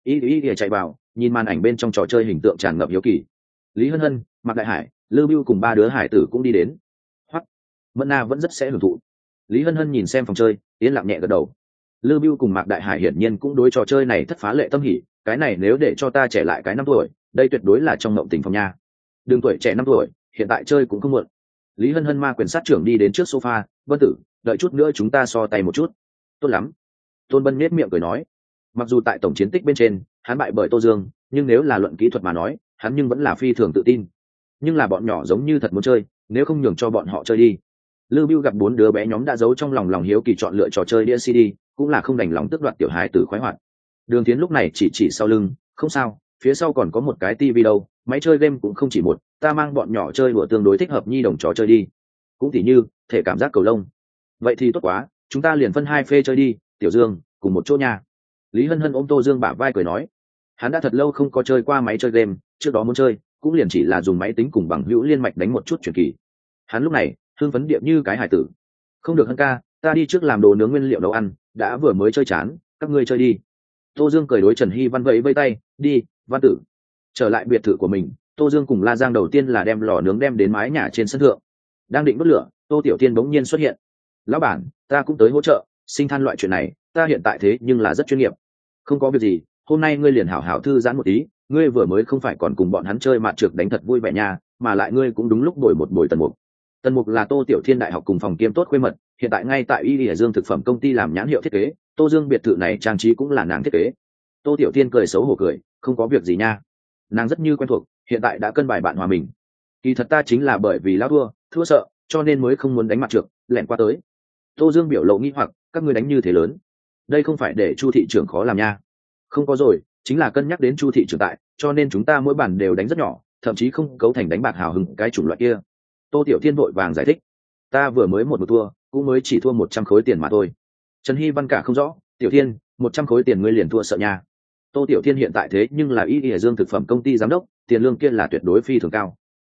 Ý chạy vào, nhìn màn ảnh bên trong trò chơi hình tượng tràn ngập hiếu kỳ. Lý Hân Hân, Mạc Đại Hải, Lưu Bưu cùng 3 đứa hải tử cũng đi đến. Hoắc, Mẫn Na vẫn rất sẽ hưởng thụ. Lý Hân Hân nhìn xem phòng chơi, yên lặng nhẹ gật đầu. Lưu Bưu cùng Mạc Đại Hải hiển nhiên cũng đối trò chơi này thất phá lệ tâm hỉ, cái này nếu để cho ta trẻ lại cái 5 tuổi, đây tuyệt đối là trong mộng tình phòng nha. Đừng tuổi trẻ 5 tuổi, hiện tại chơi cũng không muộn. Lý Hân Hân ma quyền sát trưởng đi đến trước sofa, Vân Tử, đợi chút nữa chúng ta so tay một chút. Tốt lắm. Tôn Bân nhếch miệng cười nói. Mặc dù tại tổng chiến tích bên trên, hắn bại bởi Tô Dương, nhưng nếu là luận kỹ thuật mà nói, hắn nhưng vẫn là phi thường tự tin. Nhưng là bọn nhỏ giống như thật muốn chơi, nếu không nhường cho bọn họ chơi đi. Lưu Bưu gặp 4 đứa bé nhóm đã giấu trong lòng hiếu kỳ chọn lựa trò chơi đĩa CD, cũng là không đành lòng tước đoạt tiểu hài tử khoái hoạt. Đường Tiến lúc này chỉ sau lưng, không sao, phía sau còn có một cái tivi đâu, máy chơi game cũng không chỉ một, ta mang bọn nhỏ chơi đùa tương đối thích hợp nhi đồng trò chơi đi. Cũng tỉ như thể cảm giác cầu lông. Vậy thì tốt quá, chúng ta liền phân 2 phê chơi đi, Tiểu Dương, cùng một chỗ nha. Lý Hân Hân ôm Tô Dương bả vai cười nói, hắn đã thật lâu không có chơi qua máy chơi game, trước đó muốn chơi cũng liền chỉ là dùng máy tính cùng bằng hữu liên mạch đánh một chút truyền kỳ. Hắn lúc này hưng phấn điệp như cái hải tử. Không được Hân ca, ta đi trước làm đồ nướng nguyên liệu nấu ăn, đã vừa mới chơi chán, các ngươi chơi đi. Tô Dương cười đối Trần Hy Văn vẫy tay, đi, Văn Tử. Trở lại biệt thự của mình, Tô Dương cùng La Giang đầu tiên là đem lò nướng đem đến mái nhà trên sân thượng. Đang định đốt lửa, Tô Tiểu Tiên bỗng nhiên xuất hiện. Lão bản, ta cũng tới hỗ trợ, sinh than loại chuyện này, ta hiện tại thế nhưng là rất chuyên nghiệp. Không có việc gì, hôm nay ngươi liền hảo hảo thư giãn một tí, ngươi vừa mới không phải còn cùng bọn hắn chơi mạt trược đánh thật vui vẻ nha, mà lại ngươi cũng đúng lúc bồi một buổi Tần Mục. Tần Mục là Tô Tiểu Thiên đại học cùng phòng kiêm tốt khuê mật, hiện tại ngay tại Y Hải Dương thực phẩm công ty làm nhãn hiệu thiết kế, Tô Dương biệt thự này trang trí cũng là nàng thiết kế. Tô Tiểu Thiên cười xấu hổ cười, không có việc gì nha. Nàng rất như quen thuộc, hiện tại đã cân bài bạn hòa mình. Kỳ thật ta chính là bởi vì lão thua sợ, cho nên mới không muốn đánh mặt trược, lẻn qua tới. Tô Dương biểu lộ nghi hoặc, các ngươi đánh như thế lớn, đây không phải để Chu thị trưởng khó làm nha. Không có rồi, chính là cân nhắc đến Chu thị trưởng tại, cho nên chúng ta mỗi bàn đều đánh rất nhỏ, thậm chí không cấu thành đánh bạc hào hứng cái chủng loại kia. Tô Tiểu Thiên vội vàng giải thích, ta vừa mới một thua, cũng mới chỉ thua 100 khối tiền mà thôi. Trần Hy Văn cả không rõ, Tiểu Thiên, 100 khối tiền ngươi liền thua sợ nha. Tô Tiểu Thiên hiện tại thế nhưng là Y Hải Dương thực phẩm công ty giám đốc, tiền lương kia là tuyệt đối phi thường cao.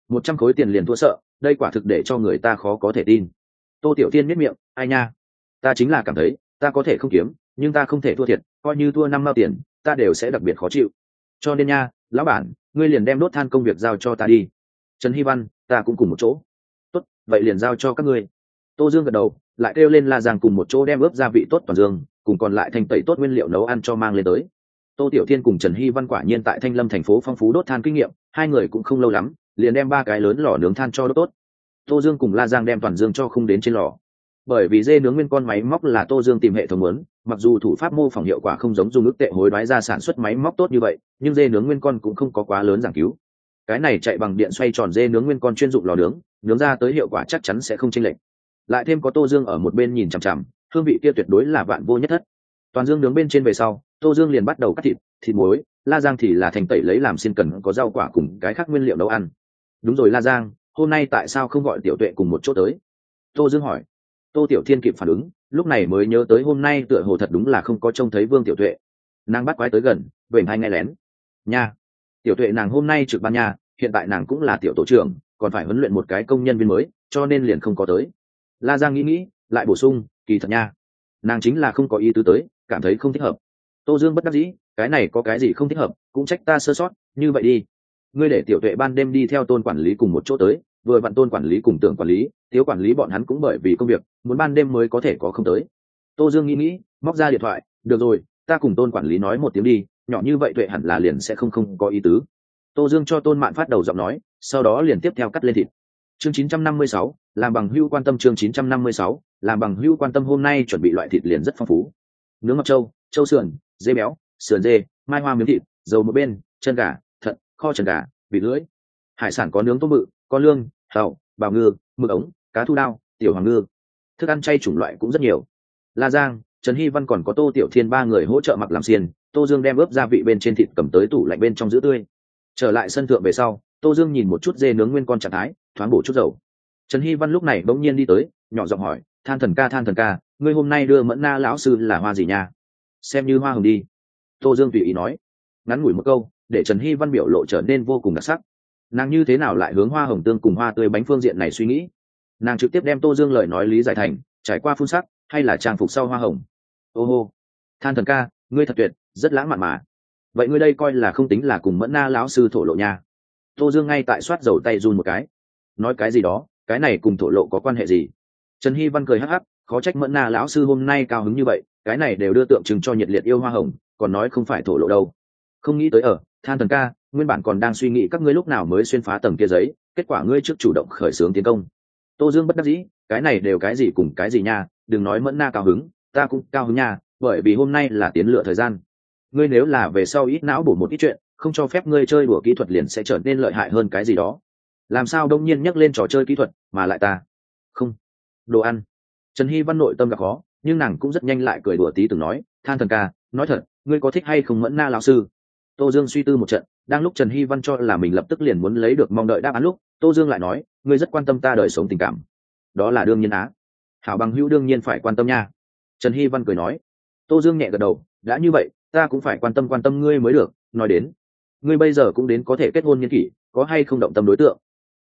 100 khối tiền liền thua sợ, đây quả thực để cho người ta khó có thể tin. Tô Tiểu Thiên nhếch miệng, ai nha, ta chính là cảm thấy ta có thể không kiếm, nhưng ta không thể thua thiệt, coi như thua 5 mao tiền ta đều sẽ đặc biệt khó chịu. Cho nên nha, lão bản, ngươi liền đem đốt than công việc giao cho ta đi. Trần Hy Văn, ta cũng cùng một chỗ. Tốt, vậy liền giao cho các ngươi. Tô Dương gật đầu, lại kêu lên La Giang cùng một chỗ đem ướp gia vị tốt toàn dương, cùng còn lại thanh tẩy tốt nguyên liệu nấu ăn cho mang lên tới. Tô Tiểu Thiên cùng Trần Hy Văn quả nhiên tại Thanh Lâm thành phố phong phú đốt than kinh nghiệm, hai người cũng không lâu lắm, liền đem 3 cái lớn lò nướng than cho đốt tốt. Tô Dương cùng La Giang đem toàn dương cho khung đến trên lò. Bởi vì dê nướng nguyên con máy móc là Tô Dương tìm hệ thống muốn, mặc dù thủ pháp mô phỏng hiệu quả không giống dùng ức tệ hối đoái ra sản xuất máy móc tốt như vậy, nhưng dê nướng nguyên con cũng không có quá lớn giảng cứu. Cái này chạy bằng điện xoay tròn dê nướng nguyên con chuyên dụng lò nướng ra tới hiệu quả chắc chắn sẽ không chênh lệch. Lại thêm có Tô Dương ở một bên nhìn chằm chằm, hương vị kia tuyệt đối là vạn vô nhất thất. Toàn dương nướng bên trên về sau, Tô Dương liền bắt đầu cắt thịt muối, La Giang thì là thành tẩy lấy làm xiên cần có rau quả cùng cái khác nguyên liệu nấu ăn. Đúng rồi La Giang, hôm nay tại sao không gọi Tiểu Tuệ cùng một chỗ tới? Tô Dương hỏi. Tô Tiểu Thiên kịp phản ứng, lúc này mới nhớ tới hôm nay tựa hồ thật đúng là không có trông thấy Vương Tiểu Tuệ. Nàng bắt quái tới gần, vểnh hai nghe lén. Nha, Tiểu Tuệ nàng hôm nay trực ban nha, hiện tại nàng cũng là tiểu tổ trưởng, còn phải huấn luyện một cái công nhân viên mới, cho nên liền không có tới. La Giang nghĩ, lại bổ sung, kỳ thật nha, nàng chính là không có ý tứ tới, cảm thấy không thích hợp. Tô Dương bất đắc dĩ, cái này có cái gì không thích hợp, cũng trách ta sơ sót, như vậy đi, ngươi để Tiểu Tuệ ban đêm đi theo Tôn quản lý cùng một chỗ tới, vừa vặn Tôn quản lý cùng Tưởng quản lý, Tiếu quản lý bọn hắn cũng bởi vì công việc muốn ban đêm mới có thể có không tới. Tô Dương nghĩ, móc ra điện thoại, được rồi, ta cùng Tôn quản lý nói một tiếng đi, nhỏ như vậy Tuệ hẳn là liền sẽ không có ý tứ. Tô Dương cho Tôn Mạn phát đầu giọng nói, sau đó liền tiếp theo cắt lên thịt. Chương 956, làm bằng hữu quan tâm. Chương 956, làm bằng hữu quan tâm. Hôm nay chuẩn bị loại thịt liền rất phong phú. Nướng ngọc châu sườn, dê béo, sườn dê, mai hoa miếng thịt, dầu một bên, chân gà, thận, kho trần gà, vịt lưỡi. Hải sản có nướng tôm bự, có lương, hàu, bào ngư, mực ống, cá thu đao, tiểu hoàng ngư. Thức ăn chay chủng loại cũng rất nhiều. La Giang, Trần Hy Văn còn có Tô Tiểu Thiên 3 người hỗ trợ mặc làm xiên. Tô Dương đem ướp gia vị bên trên thịt cầm tới tủ lạnh bên trong giữ tươi. Trở lại sân thượng về sau, Tô Dương nhìn một chút dê nướng nguyên con trạng thái, thoáng bổ chút dầu. Trần Hy Văn lúc này bỗng nhiên đi tới, nhỏ giọng hỏi, than thần ca, ngươi hôm nay đưa Mẫn Na lão sư là hoa gì nha? Xem như hoa hồng đi. Tô Dương tùy ý nói, ngắn ngủi một câu, để Trần Hy Văn biểu lộ trở nên vô cùng đặc sắc. Nàng như thế nào lại hướng hoa hồng tương cùng hoa tươi bánh phương diện này suy nghĩ? Nàng trực tiếp đem Tô Dương lời nói lý giải thành, trải qua phun sắc, hay là trang phục sau hoa hồng. Ô hô, than thần ca, ngươi thật tuyệt, rất lãng mạn mà. Vậy ngươi đây coi là không tính là cùng Mẫn Na lão sư thổ lộ nha? Tô Dương ngay tại soát dầu tay run một cái. Nói cái gì đó, cái này cùng thổ lộ có quan hệ gì? Trần Hy Văn cười hắc hắc, khó trách Mẫn Na lão sư hôm nay cao hứng như vậy, cái này đều đưa tượng trưng cho nhiệt liệt yêu hoa hồng, còn nói không phải thổ lộ đâu. Không nghĩ tới than thần ca, nguyên bản còn đang suy nghĩ các ngươi lúc nào mới xuyên phá tầng kia giấy, kết quả ngươi trước chủ động khởi xướng tiến công. Tô Dương bất đắc dĩ, cái này đều cái gì cùng cái gì nha, đừng nói Mẫn Na cao hứng, ta cũng cao hứng nha, bởi vì hôm nay là tiến lựa thời gian. Ngươi nếu là về sau ít não bổ một ít chuyện, không cho phép ngươi chơi đùa kỹ thuật liền sẽ trở nên lợi hại hơn cái gì đó. Làm sao đông nhiên nhắc lên trò chơi kỹ thuật mà lại ta không đồ ăn. Trần Hy Văn nội tâm gặp khó, nhưng nàng cũng rất nhanh lại cười đùa tí từng nói, than thần ca, nói thật, ngươi có thích hay không Mẫn Na lão sư? Tô Dương suy tư một trận, đang lúc Trần Hy Văn cho là mình lập tức liền muốn lấy được mong đợi đáp án lúc, Tô Dương lại nói, ngươi rất quan tâm ta đời sống tình cảm. Đó là đương nhiên á. Hảo bằng hữu đương nhiên phải quan tâm nha. Trần Hy Văn cười nói. Tô Dương nhẹ gật đầu, đã như vậy, ta cũng phải quan tâm ngươi mới được. Nói đến, ngươi bây giờ cũng đến có thể kết hôn niên kỷ, có hay không động tâm đối tượng?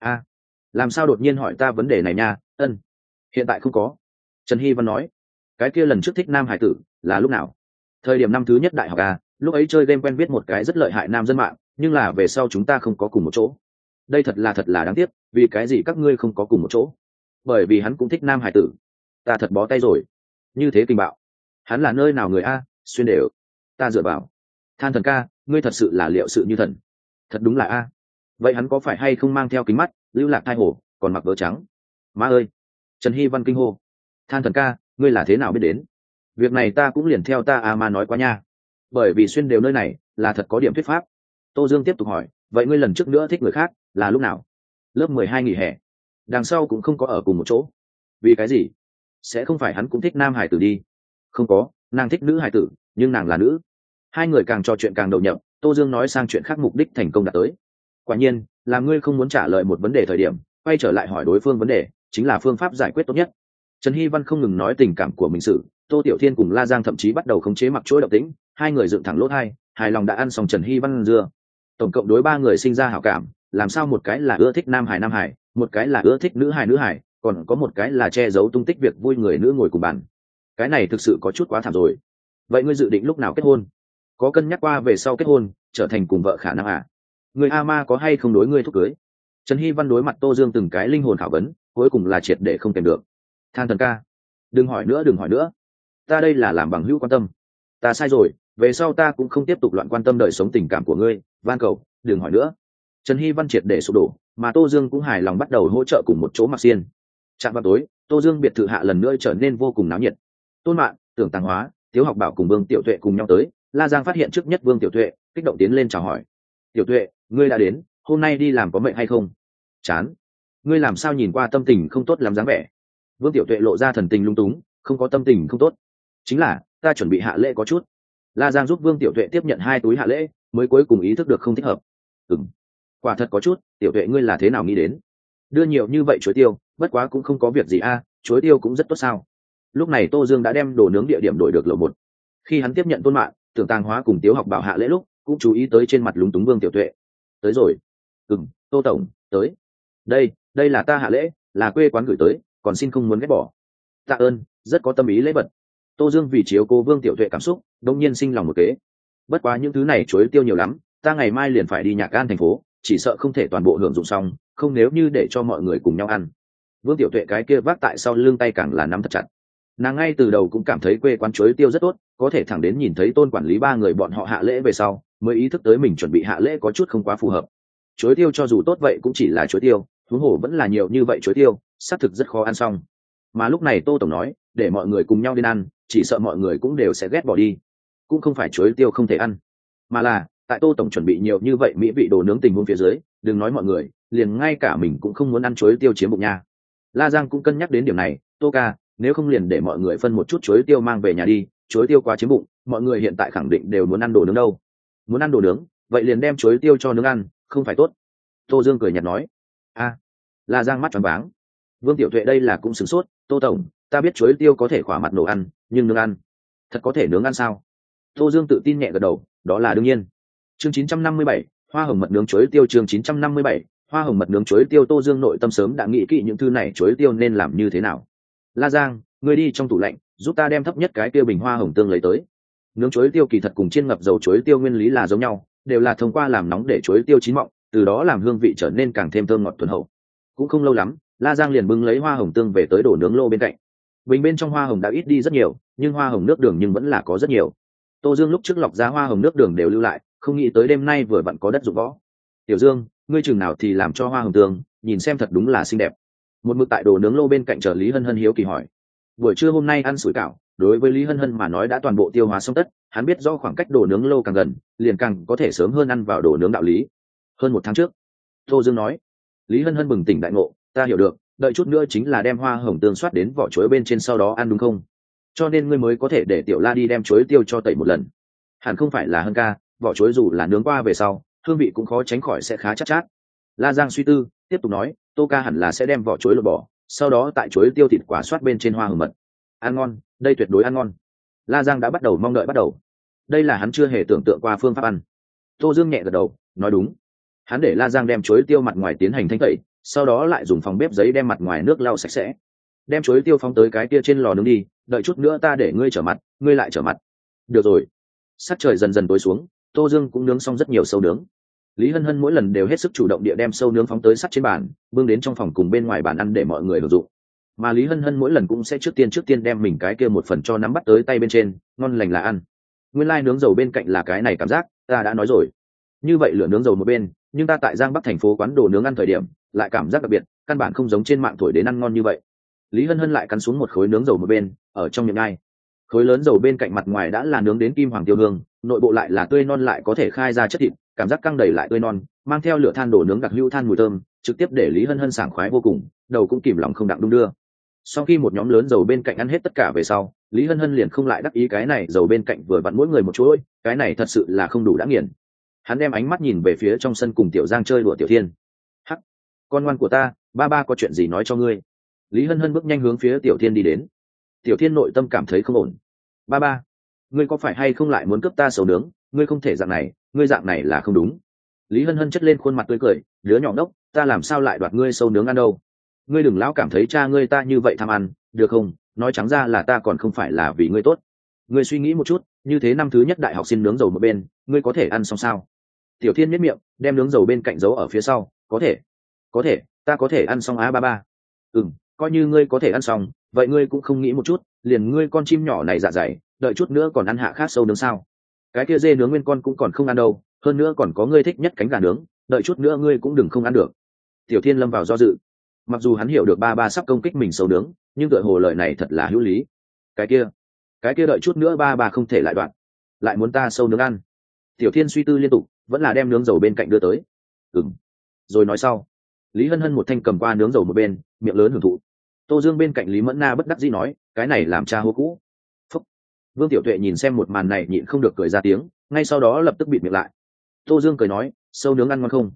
Làm sao đột nhiên hỏi ta vấn đề này nha? Hiện tại không có. Trần Hy Văn nói. Cái kia lần trước thích nam hải tử là lúc nào? Thời điểm năm thứ nhất đại học lúc ấy chơi game quen biết một cái rất lợi hại nam dân mạng, nhưng là về sau chúng ta không có cùng một chỗ. Đây thật là đáng tiếc, vì cái gì các ngươi không có cùng một chỗ? Bởi vì hắn cũng thích nam hải tử. Ta thật bó tay rồi. Như thế kinh bạo. Hắn là nơi nào người xuyên đều. Ta dựa vào. Than thần ca, ngươi thật sự là liệu sự như thần. Thật đúng là vậy hắn có phải hay không mang theo kính mắt, lưu lạc thai hồ, còn mặc vớ trắng? Má ơi. Trần Hy Văn kinh hô. Than thần ca, ngươi là thế nào biết đến? Việc này ta cũng liền theo ta mà nói quá nha. Bởi vì xuyên đều nơi này là thật có điểm thuyết pháp. Tô Dương tiếp tục hỏi, vậy ngươi lần trước nữa thích người khác là lúc nào? Lớp 12 nghỉ hè. Đằng sau cũng không có ở cùng một chỗ. Vì cái gì? Sẽ không phải hắn cũng thích nam hải tử đi? Không có, nàng thích nữ hải tử, nhưng nàng là nữ. Hai người càng trò chuyện càng đầu nhập, Tô Dương nói sang chuyện khác, mục đích thành công đạt tới. Quả nhiên, là ngươi không muốn trả lời một vấn đề thời điểm, quay trở lại hỏi đối phương vấn đề, chính là phương pháp giải quyết tốt nhất. Trần Hy Văn không ngừng nói tình cảm của mình sự, Tô Tiểu Thiên cùng La Giang thậm chí bắt đầu khống chế mặc chuỗi động tĩnh, hai người dựng thẳng lỗ tai, hài lòng đã ăn xong Trần Hy Văn dưa. Tổng cộng đối 3 người sinh ra hảo cảm, làm sao một cái là ưa thích nam hải, một cái là ưa thích nữ hải, còn có một cái là che giấu tung tích việc vui người nữ ngồi cùng bàn. Cái này thực sự có chút quá thảm rồi. Vậy ngươi dự định lúc nào kết hôn? Có cân nhắc qua về sau kết hôn trở thành cùng vợ khả năng à? Người a ma có hay không đối ngươi thúc cưới? Trần Hy Văn đối mặt Tô Dương từng cái linh hồn khảo vấn, cuối cùng là triệt để không kèm được. Than thần ca, đừng hỏi nữa, ta đây là làm bằng hữu quan tâm. Ta sai rồi, về sau ta cũng không tiếp tục loạn quan tâm đời sống tình cảm của ngươi, van cầu đừng hỏi nữa. Trần Hy Văn triệt để sụp đổ, mà Tô Dương cũng hài lòng bắt đầu hỗ trợ cùng một chỗ mặc xiên. Chạm vào tối, Tô Dương biệt thự hạ lần nữa trở nên vô cùng náo nhiệt. Tôn Mạn, Tưởng Tàng Hóa, Tiếu Học Bảo cùng Vương Tiểu Tuệ cùng nhau tới. La Giang phát hiện trước nhất Vương Tiểu Tuệ, kích động tiến lên chào hỏi. Tiểu Tuệ, ngươi đã đến, hôm nay đi làm có mệt hay không? Chán. Ngươi làm sao nhìn qua tâm tình không tốt lắm dáng vẻ? Vương Tiểu Tuệ lộ ra thần tình lung túng, không có tâm tình không tốt. Chính là, ta chuẩn bị hạ lễ có chút. La Giang giúp Vương Tiểu Tuệ tiếp nhận 2 túi hạ lễ, mới cuối cùng ý thức được không thích hợp. Quả thật có chút, Tiểu Tuệ ngươi là thế nào nghĩ đến? Đưa nhiều như vậy chuối tiêu, bất quá cũng không có việc gì a, chuối tiêu cũng rất tốt sao? Lúc này Tô Dương đã đem đồ nướng địa điểm đổi được lầu 1. Khi hắn tiếp nhận Tôn Mạn, Tưởng Tàng Hóa cùng Tiếu Học Bảo hạ lễ lúc, cũng chú ý tới trên mặt lúng túng Vương Tiểu Tuệ. Tới rồi. Tô tổng, tới. Đây là ta hạ lễ, là quê quán gửi tới, còn xin không muốn ghét bỏ. Tạ ơn, rất có tâm ý lễ vật. Tô Dương vì chiếu cố Vương Tiểu Tuệ cảm xúc, đột nhiên sinh lòng một kế. Bất quá những thứ này chuối tiêu nhiều lắm, ta ngày mai liền phải đi Nhạc Gan thành phố, chỉ sợ không thể toàn bộ hưởng dụng xong, không nếu như để cho mọi người cùng nhau ăn. Vương Tiểu Tuệ cái kia vác tại sau lưng tay càng là nắm thật chặt. Nàng ngay từ đầu cũng cảm thấy quê quán chuối tiêu rất tốt, có thể thẳng đến nhìn thấy Tôn quản lý 3 người bọn họ hạ lễ về sau, mới ý thức tới mình chuẩn bị hạ lễ có chút không quá phù hợp. Chuối tiêu cho dù tốt vậy cũng chỉ là chuối tiêu, huống hồ vẫn là nhiều như vậy chuối tiêu, xác thực rất khó ăn xong. Mà lúc này Tô tổng nói, để mọi người cùng nhau đi ăn, chỉ sợ mọi người cũng đều sẽ ghét bỏ đi. Cũng không phải chuối tiêu không thể ăn, mà là tại Tô tổng chuẩn bị nhiều như vậy mỹ vị đồ nướng tình huống phía dưới, đừng nói mọi người, liền ngay cả mình cũng không muốn ăn chuối tiêu chiếm bụng nha. La Giang cũng cân nhắc đến điểm này, Tô ca, nếu không liền để mọi người phân một chút chuối tiêu mang về nhà đi, chuối tiêu quá chiếm bụng, mọi người hiện tại khẳng định đều muốn ăn đồ nướng đâu. Muốn ăn đồ nướng, vậy liền đem chuối tiêu cho nướng ăn, không phải tốt. Tô Dương cười nhạt nói. La Giang mắt tròn váng. Vương Tiểu Tuệ đây là cũng sửng sốt, Tô tổng, ta biết chuối tiêu có thể khỏa mặt nổ ăn, nhưng nướng ăn, thật có thể nướng ăn sao? Tô Dương tự tin nhẹ gật đầu, đó là đương nhiên. Chương 957, hoa hồng mật nướng chuối tiêu. Chương 957, hoa hồng mật nướng chuối tiêu. Tô Dương nội tâm sớm đã nghĩ kỹ những thứ này chuối tiêu nên làm như thế nào. La Giang, ngươi đi trong tủ lạnh, giúp ta đem thấp nhất cái tiêu bình hoa hồng tương lấy tới. Nướng chuối tiêu kỳ thật cùng chiên ngập dầu chuối tiêu nguyên lý là giống nhau, đều là thông qua làm nóng để chuối tiêu chín mọng, từ đó làm hương vị trở nên càng thêm thơm ngọt thuần hậu. Cũng không lâu lắm, La Giang liền bưng lấy hoa hồng tương về tới đổ nướng lô bên cạnh. Bình bên trong hoa hồng đã ít đi rất nhiều, nhưng hoa hồng nước đường nhưng vẫn là có rất nhiều. Tô Dương lúc trước lọc ra hoa hồng nước đường đều lưu lại, không nghĩ tới đêm nay vừa vặn có đất dụng võ. Tiểu Dương, ngươi chừng nào thì làm cho hoa hồng tương, nhìn xem thật đúng là xinh đẹp. Một mực tại đồ nướng lô bên cạnh chờ Lý Hân Hân hiếu kỳ hỏi. Buổi trưa hôm nay ăn sủi cảo, đối với Lý Hân Hân mà nói đã toàn bộ tiêu hóa xong tất, hắn biết do khoảng cách đồ nướng lô càng gần, liền càng có thể sớm hơn ăn vào đồ nướng đạo lý. Hơn 1 tháng trước, Tô Dương nói. Lý Hân Hân bừng tỉnh đại ngộ, ta hiểu được, đợi chút nữa chính là đem hoa hồng tương soát đến vỏ chuối bên trên sau đó ăn đúng không? Cho nên ngươi mới có thể để Tiểu La đi đem chuối tiêu cho tẩy một lần. Hẳn không phải là Hân ca, vỏ chuối dù là nướng qua về sau, hương vị cũng khó tránh khỏi sẽ khá chát chát. La Giang suy tư, tiếp tục nói, Tô ca hẳn là sẽ đem vỏ chuối lột bỏ, sau đó tại chuối tiêu thịt quả soát bên trên hoa hồng mật. Ăn ngon, đây tuyệt đối ăn ngon. La Giang đã bắt đầu mong đợi bắt đầu. Đây là hắn chưa hề tưởng tượng qua phương pháp ăn. Tô Dương nhẹ gật đầu, nói đúng. Hắn để La Giang đem chuối tiêu mặt ngoài tiến hành thanh tẩy, sau đó lại dùng phòng bếp giấy đem mặt ngoài nước lau sạch sẽ. Đem chuối tiêu phóng tới cái kia trên lò nướng đi, đợi chút nữa ta để ngươi trở mặt, ngươi lại trở mặt. Được rồi. Sắc trời dần dần tối xuống, Tô Dương cũng nướng xong rất nhiều sâu nướng. Lý Hân Hân mỗi lần đều hết sức chủ động địa đem sâu nướng phóng tới sắt trên bàn, bưng đến trong phòng cùng bên ngoài bàn ăn để mọi người hưởng dụng. Mà Lý Hân Hân mỗi lần cũng sẽ trước tiên đem mình cái kia một phần cho nắm bắt tới tay bên trên, ngon lành là ăn. Nguyên lai nướng dầu bên cạnh là cái này cảm giác, ta đã nói rồi. Như vậy lửa nướng dầu một bên, nhưng ta tại Giang Bắc thành phố quán đồ nướng ăn thời điểm, lại cảm giác đặc biệt, căn bản không giống trên mạng thổi đến ăn ngon như vậy. Lý Hân Hân lại cắn xuống một khối nướng dầu một bên, ở trong miệng ngay. Khối lớn dầu bên cạnh mặt ngoài đã là nướng đến kim hoàng tiêu hương, nội bộ lại là tươi non lại có thể khai ra chất thịt, cảm giác căng đầy lại tươi non, mang theo lửa than đổ nướng đặc hữu than mùi thơm, trực tiếp để Lý Hân Hân sảng khoái vô cùng, đầu cũng kìm lòng không đặng đung đưa. Sau khi một nhóm lớn dầu bên cạnh ăn hết tất cả về sau, Lý Hân Hân liền không lại đắc ý cái này dầu bên cạnh vừa vặn mỗi người một chuỗi, cái này thật sự là không đủ đã nghiền. Hắn đem ánh mắt nhìn về phía trong sân cùng Tiểu Giang chơi đùa Tiểu Thiên. Hắc, con ngoan của ta, ba có chuyện gì nói cho ngươi. Lý Hân Hân bước nhanh hướng phía Tiểu Thiên đi đến. Tiểu Thiên nội tâm cảm thấy không ổn. Ba, ngươi có phải hay không lại muốn cướp ta sầu nướng? Ngươi không thể dạng này, ngươi dạng này là không đúng. Lý Hân Hân chất lên khuôn mặt tươi cười, đứa nhỏ đốc, ta làm sao lại đoạt ngươi sâu nướng ăn đâu? Ngươi đừng lão cảm thấy cha ngươi ta như vậy tham ăn, được không? Nói trắng ra là ta còn không phải là vì ngươi tốt. Ngươi suy nghĩ một chút, như thế năm thứ nhất đại học xin nướng dầu một bên, ngươi có thể ăn xong sao? Tiểu Thiên miết miệng, đem nướng dầu bên cạnh giấu ở phía sau, có thể, ta có thể ăn xong á ba ba. Coi như ngươi có thể ăn xong, vậy ngươi cũng không nghĩ một chút, liền ngươi con chim nhỏ này dạ dày, đợi chút nữa còn ăn hạ khác sâu nướng sao? Cái kia dê nướng nguyên con cũng còn không ăn đâu, hơn nữa còn có ngươi thích nhất cánh gà nướng, đợi chút nữa ngươi cũng đừng không ăn được. Tiểu Thiên lâm vào do dự. Mặc dù hắn hiểu được ba ba sắp công kích mình sâu nướng, nhưng tựa hồ lời này thật là hữu lý. Cái kia đợi chút nữa ba ba không thể lại đoạn, lại muốn ta sâu nướng ăn. Tiểu Thiên suy tư liên tục, vẫn là đem nướng dầu bên cạnh đưa tới. Rồi nói sau. Lý Hân Hân một thanh cầm qua nướng dầu một bên, miệng lớn hưởng thụ. Tô Dương bên cạnh Lý Mẫn Na bất đắc dĩ nói, cái này làm cha hô cũ. Phúc. Vương Tiểu Tuệ nhìn xem một màn này nhịn không được cười ra tiếng, ngay sau đó lập tức bịt miệng lại. Tô Dương cười nói, sâu nướng ăn ngon không?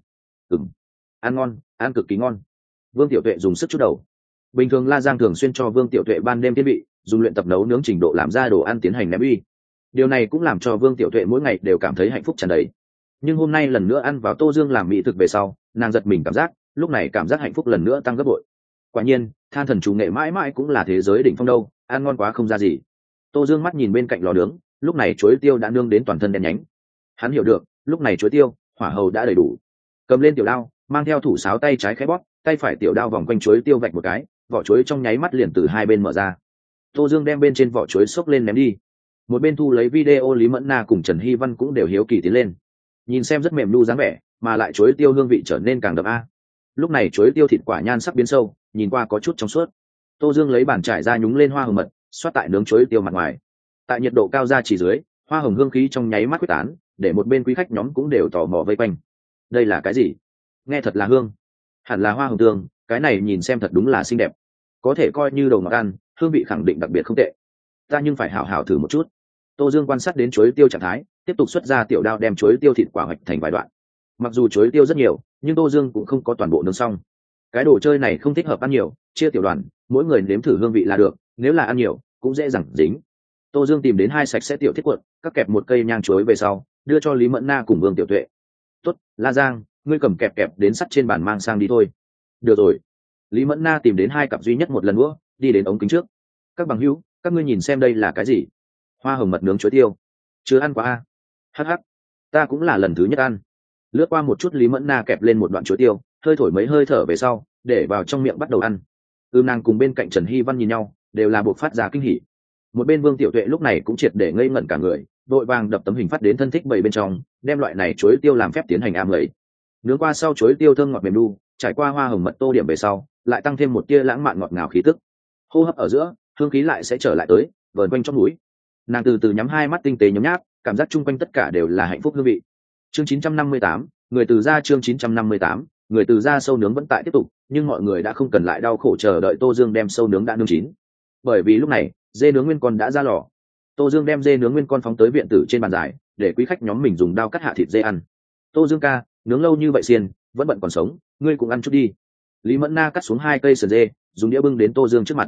Ăn ngon, ăn cực kỳ ngon. Vương Tiểu Tuệ dùng sức chút đầu. Bình thường La Giang thường xuyên cho Vương Tiểu Tuệ ban đêm thiết bị, dùng luyện tập nấu nướng trình độ làm ra đồ ăn tiến hành ném uy. Điều này cũng làm cho Vương Tiểu Tuệ mỗi ngày đều cảm thấy hạnh phúc tràn đầy. Nhưng hôm nay lần nữa ăn vào Tô Dương làm mỹ thực về sau, nàng giật mình cảm giác, lúc này cảm giác hạnh phúc lần nữa tăng gấp bội. Quả nhiên, than thần chủ nghệ mãi mãi cũng là thế giới đỉnh phong đâu, ăn ngon quá không ra gì. Tô Dương mắt nhìn bên cạnh lò nướng, lúc này chuối tiêu đã nương đến toàn thân đen nhánh. Hắn hiểu được, lúc này chuối tiêu, hỏa hầu đã đầy đủ. Cầm lên tiểu đao, mang theo thủ sáo tay trái khẽ bóp, tay phải tiểu đao vòng quanh chuối tiêu vạch một cái, vỏ chuối trong nháy mắt liền từ hai bên mở ra. Tô Dương đem bên trên vỏ chuối xốc lên ném đi. Một bên thu lấy video Lý Mẫn Na cùng Trần Hy Văn cũng đều hiếu kỳ tiến lên. Nhìn xem rất mềm nu dáng vẻ, mà lại chuối tiêu hương vị trở nên càng đậm a. Lúc này chuối tiêu thịt quả nhan sắc biến sâu, nhìn qua có chút trong suốt. Tô Dương lấy bàn trải ra nhúng lên hoa hồng mật, xoát tại nướng chuối tiêu mặt ngoài. Tại nhiệt độ cao ra chỉ dưới, hoa hồng hương khí trong nháy mắt quyết tán, để một bên quý khách nhóm cũng đều tò mò vây quanh. Đây là cái gì? Nghe thật là hương. Hẳn là hoa hồng tương, cái này nhìn xem thật đúng là xinh đẹp. Có thể coi như đồ ngọt ăn, hương vị khẳng định đặc biệt không tệ. Ta nhưng phải hảo hảo thử một chút. Tô Dương quan sát đến chuối tiêu trạng thái, tiếp tục xuất ra tiểu đao đem chuối tiêu thịt quả hoạch thành vài đoạn. Mặc dù chuối tiêu rất nhiều, nhưng Tô Dương cũng không có toàn bộ nướng xong. Cái đồ chơi này không thích hợp ăn nhiều, chia tiểu đoàn, mỗi người nếm thử hương vị là được, nếu là ăn nhiều, cũng dễ dàng dính. Tô Dương tìm đến hai sạch sẽ tiểu thiết cuộn, cắt kẹp một cây nhang chuối về sau, đưa cho Lý Mẫn Na cùng Vương Tiểu Tuệ. Tốt, La Giang, ngươi cầm kẹp kẹp đến sắt trên bàn mang sang đi thôi. Được rồi. Lý Mẫn Na tìm đến hai cặp duy nhất một lần nữa, đi đến ống kính trước. Các bằng hữu, các ngươi nhìn xem đây là cái gì? Hoa hồng mật nướng chuối tiêu. Chưa ăn qua a? Hắc, ta cũng là lần thứ nhất ăn. Lướt qua một chút, Lý Mẫn Na kẹp lên một đoạn chuối tiêu, hơi thổi mấy hơi thở về sau, để vào trong miệng bắt đầu ăn. Nàng cùng bên cạnh Trần Hy Văn nhìn nhau, đều là buộc phát ra kinh hỉ. Một bên Vương Tiểu Tuệ lúc này cũng triệt để ngây ngẩn cả người, vội vàng đập tấm hình phát đến thân thích bầy bên trong, đem loại này chuối tiêu làm phép tiến hành ám lầy. Nướng qua sau chuối tiêu thơm ngọt mềm đu, trải qua hoa hồng mật tô điểm về sau, lại tăng thêm một tia lãng mạn ngọt ngào khí tức. Hô hấp ở giữa, hương khí lại sẽ trở lại tới, vờn quanh trong núi. Nàng từ từ nhắm hai mắt tinh tế nhấm nháp, cảm giác chung quanh tất cả đều là hạnh phúc hương vị. Chương 958, người từ gia. Chương 958, người từ gia. Sâu nướng vẫn tại tiếp tục, nhưng mọi người đã không cần lại đau khổ chờ đợi Tô Dương đem sâu nướng đã nướng chín. Bởi vì lúc này, dê nướng nguyên con đã ra lò. Tô Dương đem dê nướng nguyên con phóng tới viện tử trên bàn dài, để quý khách nhóm mình dùng dao cắt hạ thịt dê ăn. Tô Dương ca, nướng lâu như vậy xiên, vẫn bận còn sống, ngươi cũng ăn chút đi. Lý Mẫn Na cắt xuống hai cây sườn dê, dùng đĩa bưng đến Tô Dương trước mặt.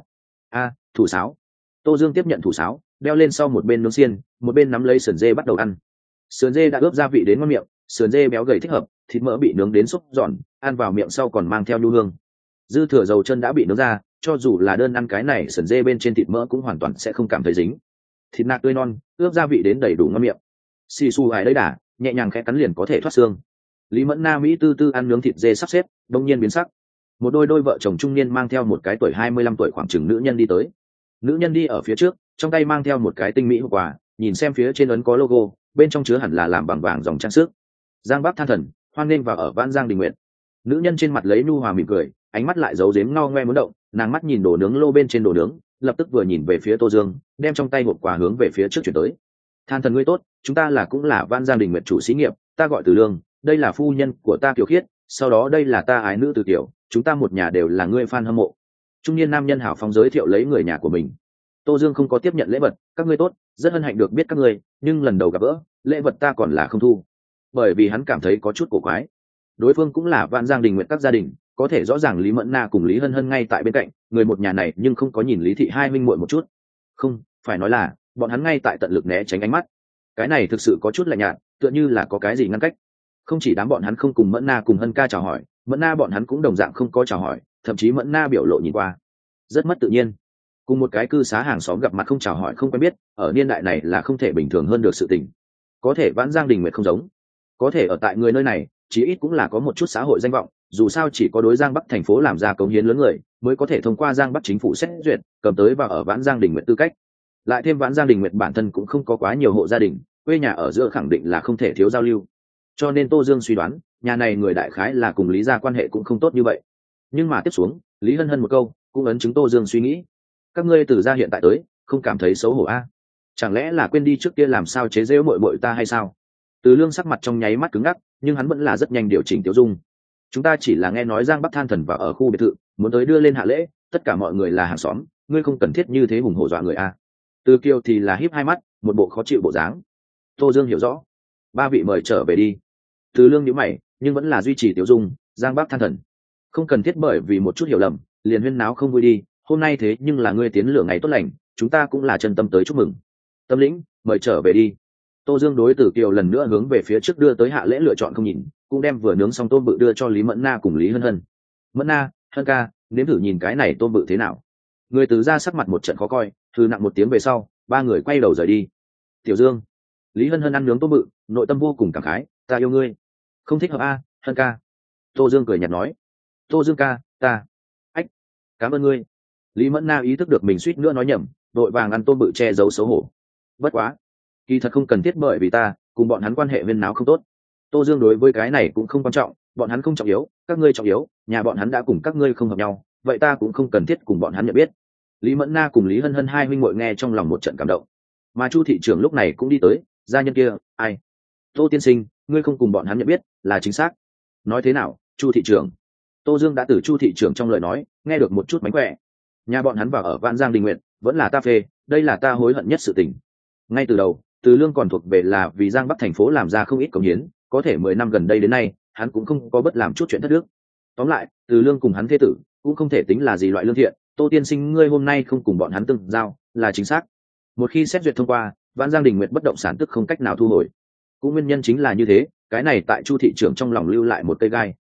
Thủ sáo. Tô Dương tiếp nhận thủ sáo, đeo lên sau một bên nướng xiên, một bên nắm lấy sườn dê bắt đầu ăn. Sườn dê đã ướp gia vị đến ngon miệng, sườn dê béo gầy thích hợp, thịt mỡ bị nướng đến xúc giòn, ăn vào miệng sau còn mang theo nhu hương. Dư thừa dầu chân đã bị nướng ra, cho dù là đơn ăn cái này sườn dê bên trên thịt mỡ cũng hoàn toàn sẽ không cảm thấy dính. Thịt nạc tươi non, ướp gia vị đến đầy đủ ngon miệng. Xì xù ải đấy đà, nhẹ nhàng khẽ cắn liền có thể thoát xương. Lý Mẫn Na mỹ tư tư ăn nướng thịt dê sắp xếp, đông nhiên biến sắc. Một đôi vợ chồng trung niên mang theo một cái tuổi 25 tuổi khoảng chừng nữ nhân đi tới. Nữ nhân đi ở phía trước, trong tay mang theo một cái tinh mỹ hộp quà, nhìn xem phía trên ấn có logo, bên trong chứa hẳn là làm bằng vàng dòng trang sức. Giang Bắc than thần, hoan nghênh vào ở Vãn Giang Đình Nguyện. Nữ nhân trên mặt lấy nhu hòa mỉm cười, ánh mắt lại giấu giếm ngao ngoe muốn động, nàng mắt nhìn đồ nướng lô bên trên đồ nướng, lập tức vừa nhìn về phía Tô Dương, đem trong tay hộp quà hướng về phía trước chuyển tới. Than thần ngươi tốt, chúng ta cũng là Vãn Giang Đình Nguyện chủ xí nghiệp, ta gọi Từ Lương, đây là phu nhân của ta Kiều Khiết, sau đó đây là ta ái nữ Từ Tiểu, chúng ta một nhà đều là ngươi fan hâm mộ. Trung niên nam nhân hào phóng giới thiệu lấy người nhà của mình. Tô Dương không có tiếp nhận lễ vật, các ngươi tốt, rất hân hạnh được biết các ngươi, nhưng lần đầu gặp gỡ, lễ vật ta còn là không thu. Bởi vì hắn cảm thấy có chút cổ quái. Đối phương cũng là Vãn Giang Đình Nguyện các gia đình, có thể rõ ràng Lý Mẫn Na cùng Lý Hân Hân ngay tại bên cạnh, người một nhà này nhưng không có nhìn Lý thị hai minh muội một chút. Không, phải nói là, bọn hắn ngay tại tận lực né tránh ánh mắt. Cái này thực sự có chút lạnh nhạt, tựa như là có cái gì ngăn cách. Không chỉ đám bọn hắn không cùng Mẫn Na cùng Hân ca chào hỏi, Mẫn Na bọn hắn cũng đồng dạng không có chào hỏi, thậm chí Mẫn Na biểu lộ nhìn qua rất mất tự nhiên. Cùng một cái cư xá hàng xóm gặp mặt không chào hỏi không quen biết, ở niên đại này là không thể bình thường hơn được sự tình. Có thể Vãn Giang Đình Nguyệt không giống, có thể ở tại người nơi này chí ít cũng là có một chút xã hội danh vọng, dù sao chỉ có đối Giang Bắc thành phố làm ra cống hiến lớn người mới có thể thông qua Giang Bắc chính phủ xét duyệt cầm tới và ở Vãn Giang Đình Nguyệt tư cách. Lại thêm Vãn Giang Đình Nguyệt bản thân cũng không có quá nhiều hộ gia đình, quê nhà ở giữa khẳng định là không thể thiếu giao lưu, cho nên Tô Dương suy đoán nhà này người đại khái là cùng Lý gia quan hệ cũng không tốt như vậy. Nhưng mà tiếp xuống Lý Hân Hân một câu cũng ấn chứng Tô Dương suy nghĩ. Các ngươi từ gia hiện tại tới không cảm thấy xấu hổ a? Chẳng lẽ là quên đi trước kia làm sao chế giễu muội muội ta hay sao? Từ Lương sắc mặt trong nháy mắt cứng ngắc, nhưng hắn vẫn là rất nhanh điều chỉnh tiêu dung. Chúng ta chỉ là nghe nói Giang Bắc Than Thần vào ở khu biệt thự, muốn tới đưa lên hạ lễ, tất cả mọi người là hàng xóm, ngươi không cần thiết như thế hùng hổ dọa người a. Từ Kiều thì là híp hai mắt, một bộ khó chịu bộ dáng. Tô Dương hiểu rõ, ba vị mời trở về đi. Từ Lương nhíu mày, nhưng vẫn là duy trì tiêu dung. Giang Bắc Than Thần, không cần thiết bởi vì một chút hiểu lầm liền huyên náo không vui đi. Hôm nay thế nhưng là ngươi tiến lửa ngày tốt lành, chúng ta cũng là chân tâm tới chúc mừng. Tâm lĩnh, mời trở về đi. Tô Dương đối Tử Kiều lần nữa hướng về phía trước đưa tới hạ lễ lựa chọn không nhìn, cũng đem vừa nướng xong tôm bự đưa cho Lý Mẫn Na cùng Lý Hân Hân. Mẫn Na, Hân ca, nếm thử nhìn cái này tôm bự thế nào. Người Từ ra sắc mặt một trận khó coi, thư nặng một tiếng về sau, ba người quay đầu rời đi. Tiểu Dương, Lý Hân Hân ăn nướng tôm bự, nội tâm vô cùng cảm khái, ta yêu ngươi. Không thích hợp a, Hân ca. Tô Dương cười nhạt nói. Tô Dương ca, ta. Ách, cảm ơn ngươi. Lý Mẫn Na ý thức được mình suýt nữa nói nhầm, đội vàng ăn tôm bự che giấu xấu hổ. Bất quá, kỳ thật không cần thiết bởi vì ta cùng bọn hắn quan hệ viên náo không tốt. Tô Dương đối với cái này cũng không quan trọng, bọn hắn không trọng yếu, các ngươi trọng yếu, nhà bọn hắn đã cùng các ngươi không hợp nhau, vậy ta cũng không cần thiết cùng bọn hắn nhận biết. Lý Mẫn Na cùng Lý Hân Hân hai huynh muội nghe trong lòng một trận cảm động. Mà Chu thị trưởng lúc này cũng đi tới, gia nhân kia, ai? Tô tiên sinh, ngươi không cùng bọn hắn nhận biết, là chính xác. Nói thế nào, Chu thị trưởng? Tô Dương đã từ Chu thị trưởng trong lời nói nghe được một chút mánh khỏe. Nhà bọn hắn vào ở Vãn Giang Đình Nguyện, vẫn là ta phê, đây là ta hối hận nhất sự tình. Ngay từ đầu, Từ Lương còn thuộc về là vì Giang Bắc thành phố làm ra không ít công hiến, có thể 10 năm gần đây đến nay, hắn cũng không có bất làm chút chuyện thất đức. Tóm lại, Từ Lương cùng hắn thế tử cũng không thể tính là gì loại lương thiện. Tô tiên sinh ngươi hôm nay không cùng bọn hắn tương giao, là chính xác. Một khi xét duyệt thông qua, Vãn Giang Đình Nguyện bất động sản tức không cách nào thu hồi. Cũng nguyên nhân chính là như thế, cái này tại Chu thị trưởng trong lòng lưu lại một cây gai.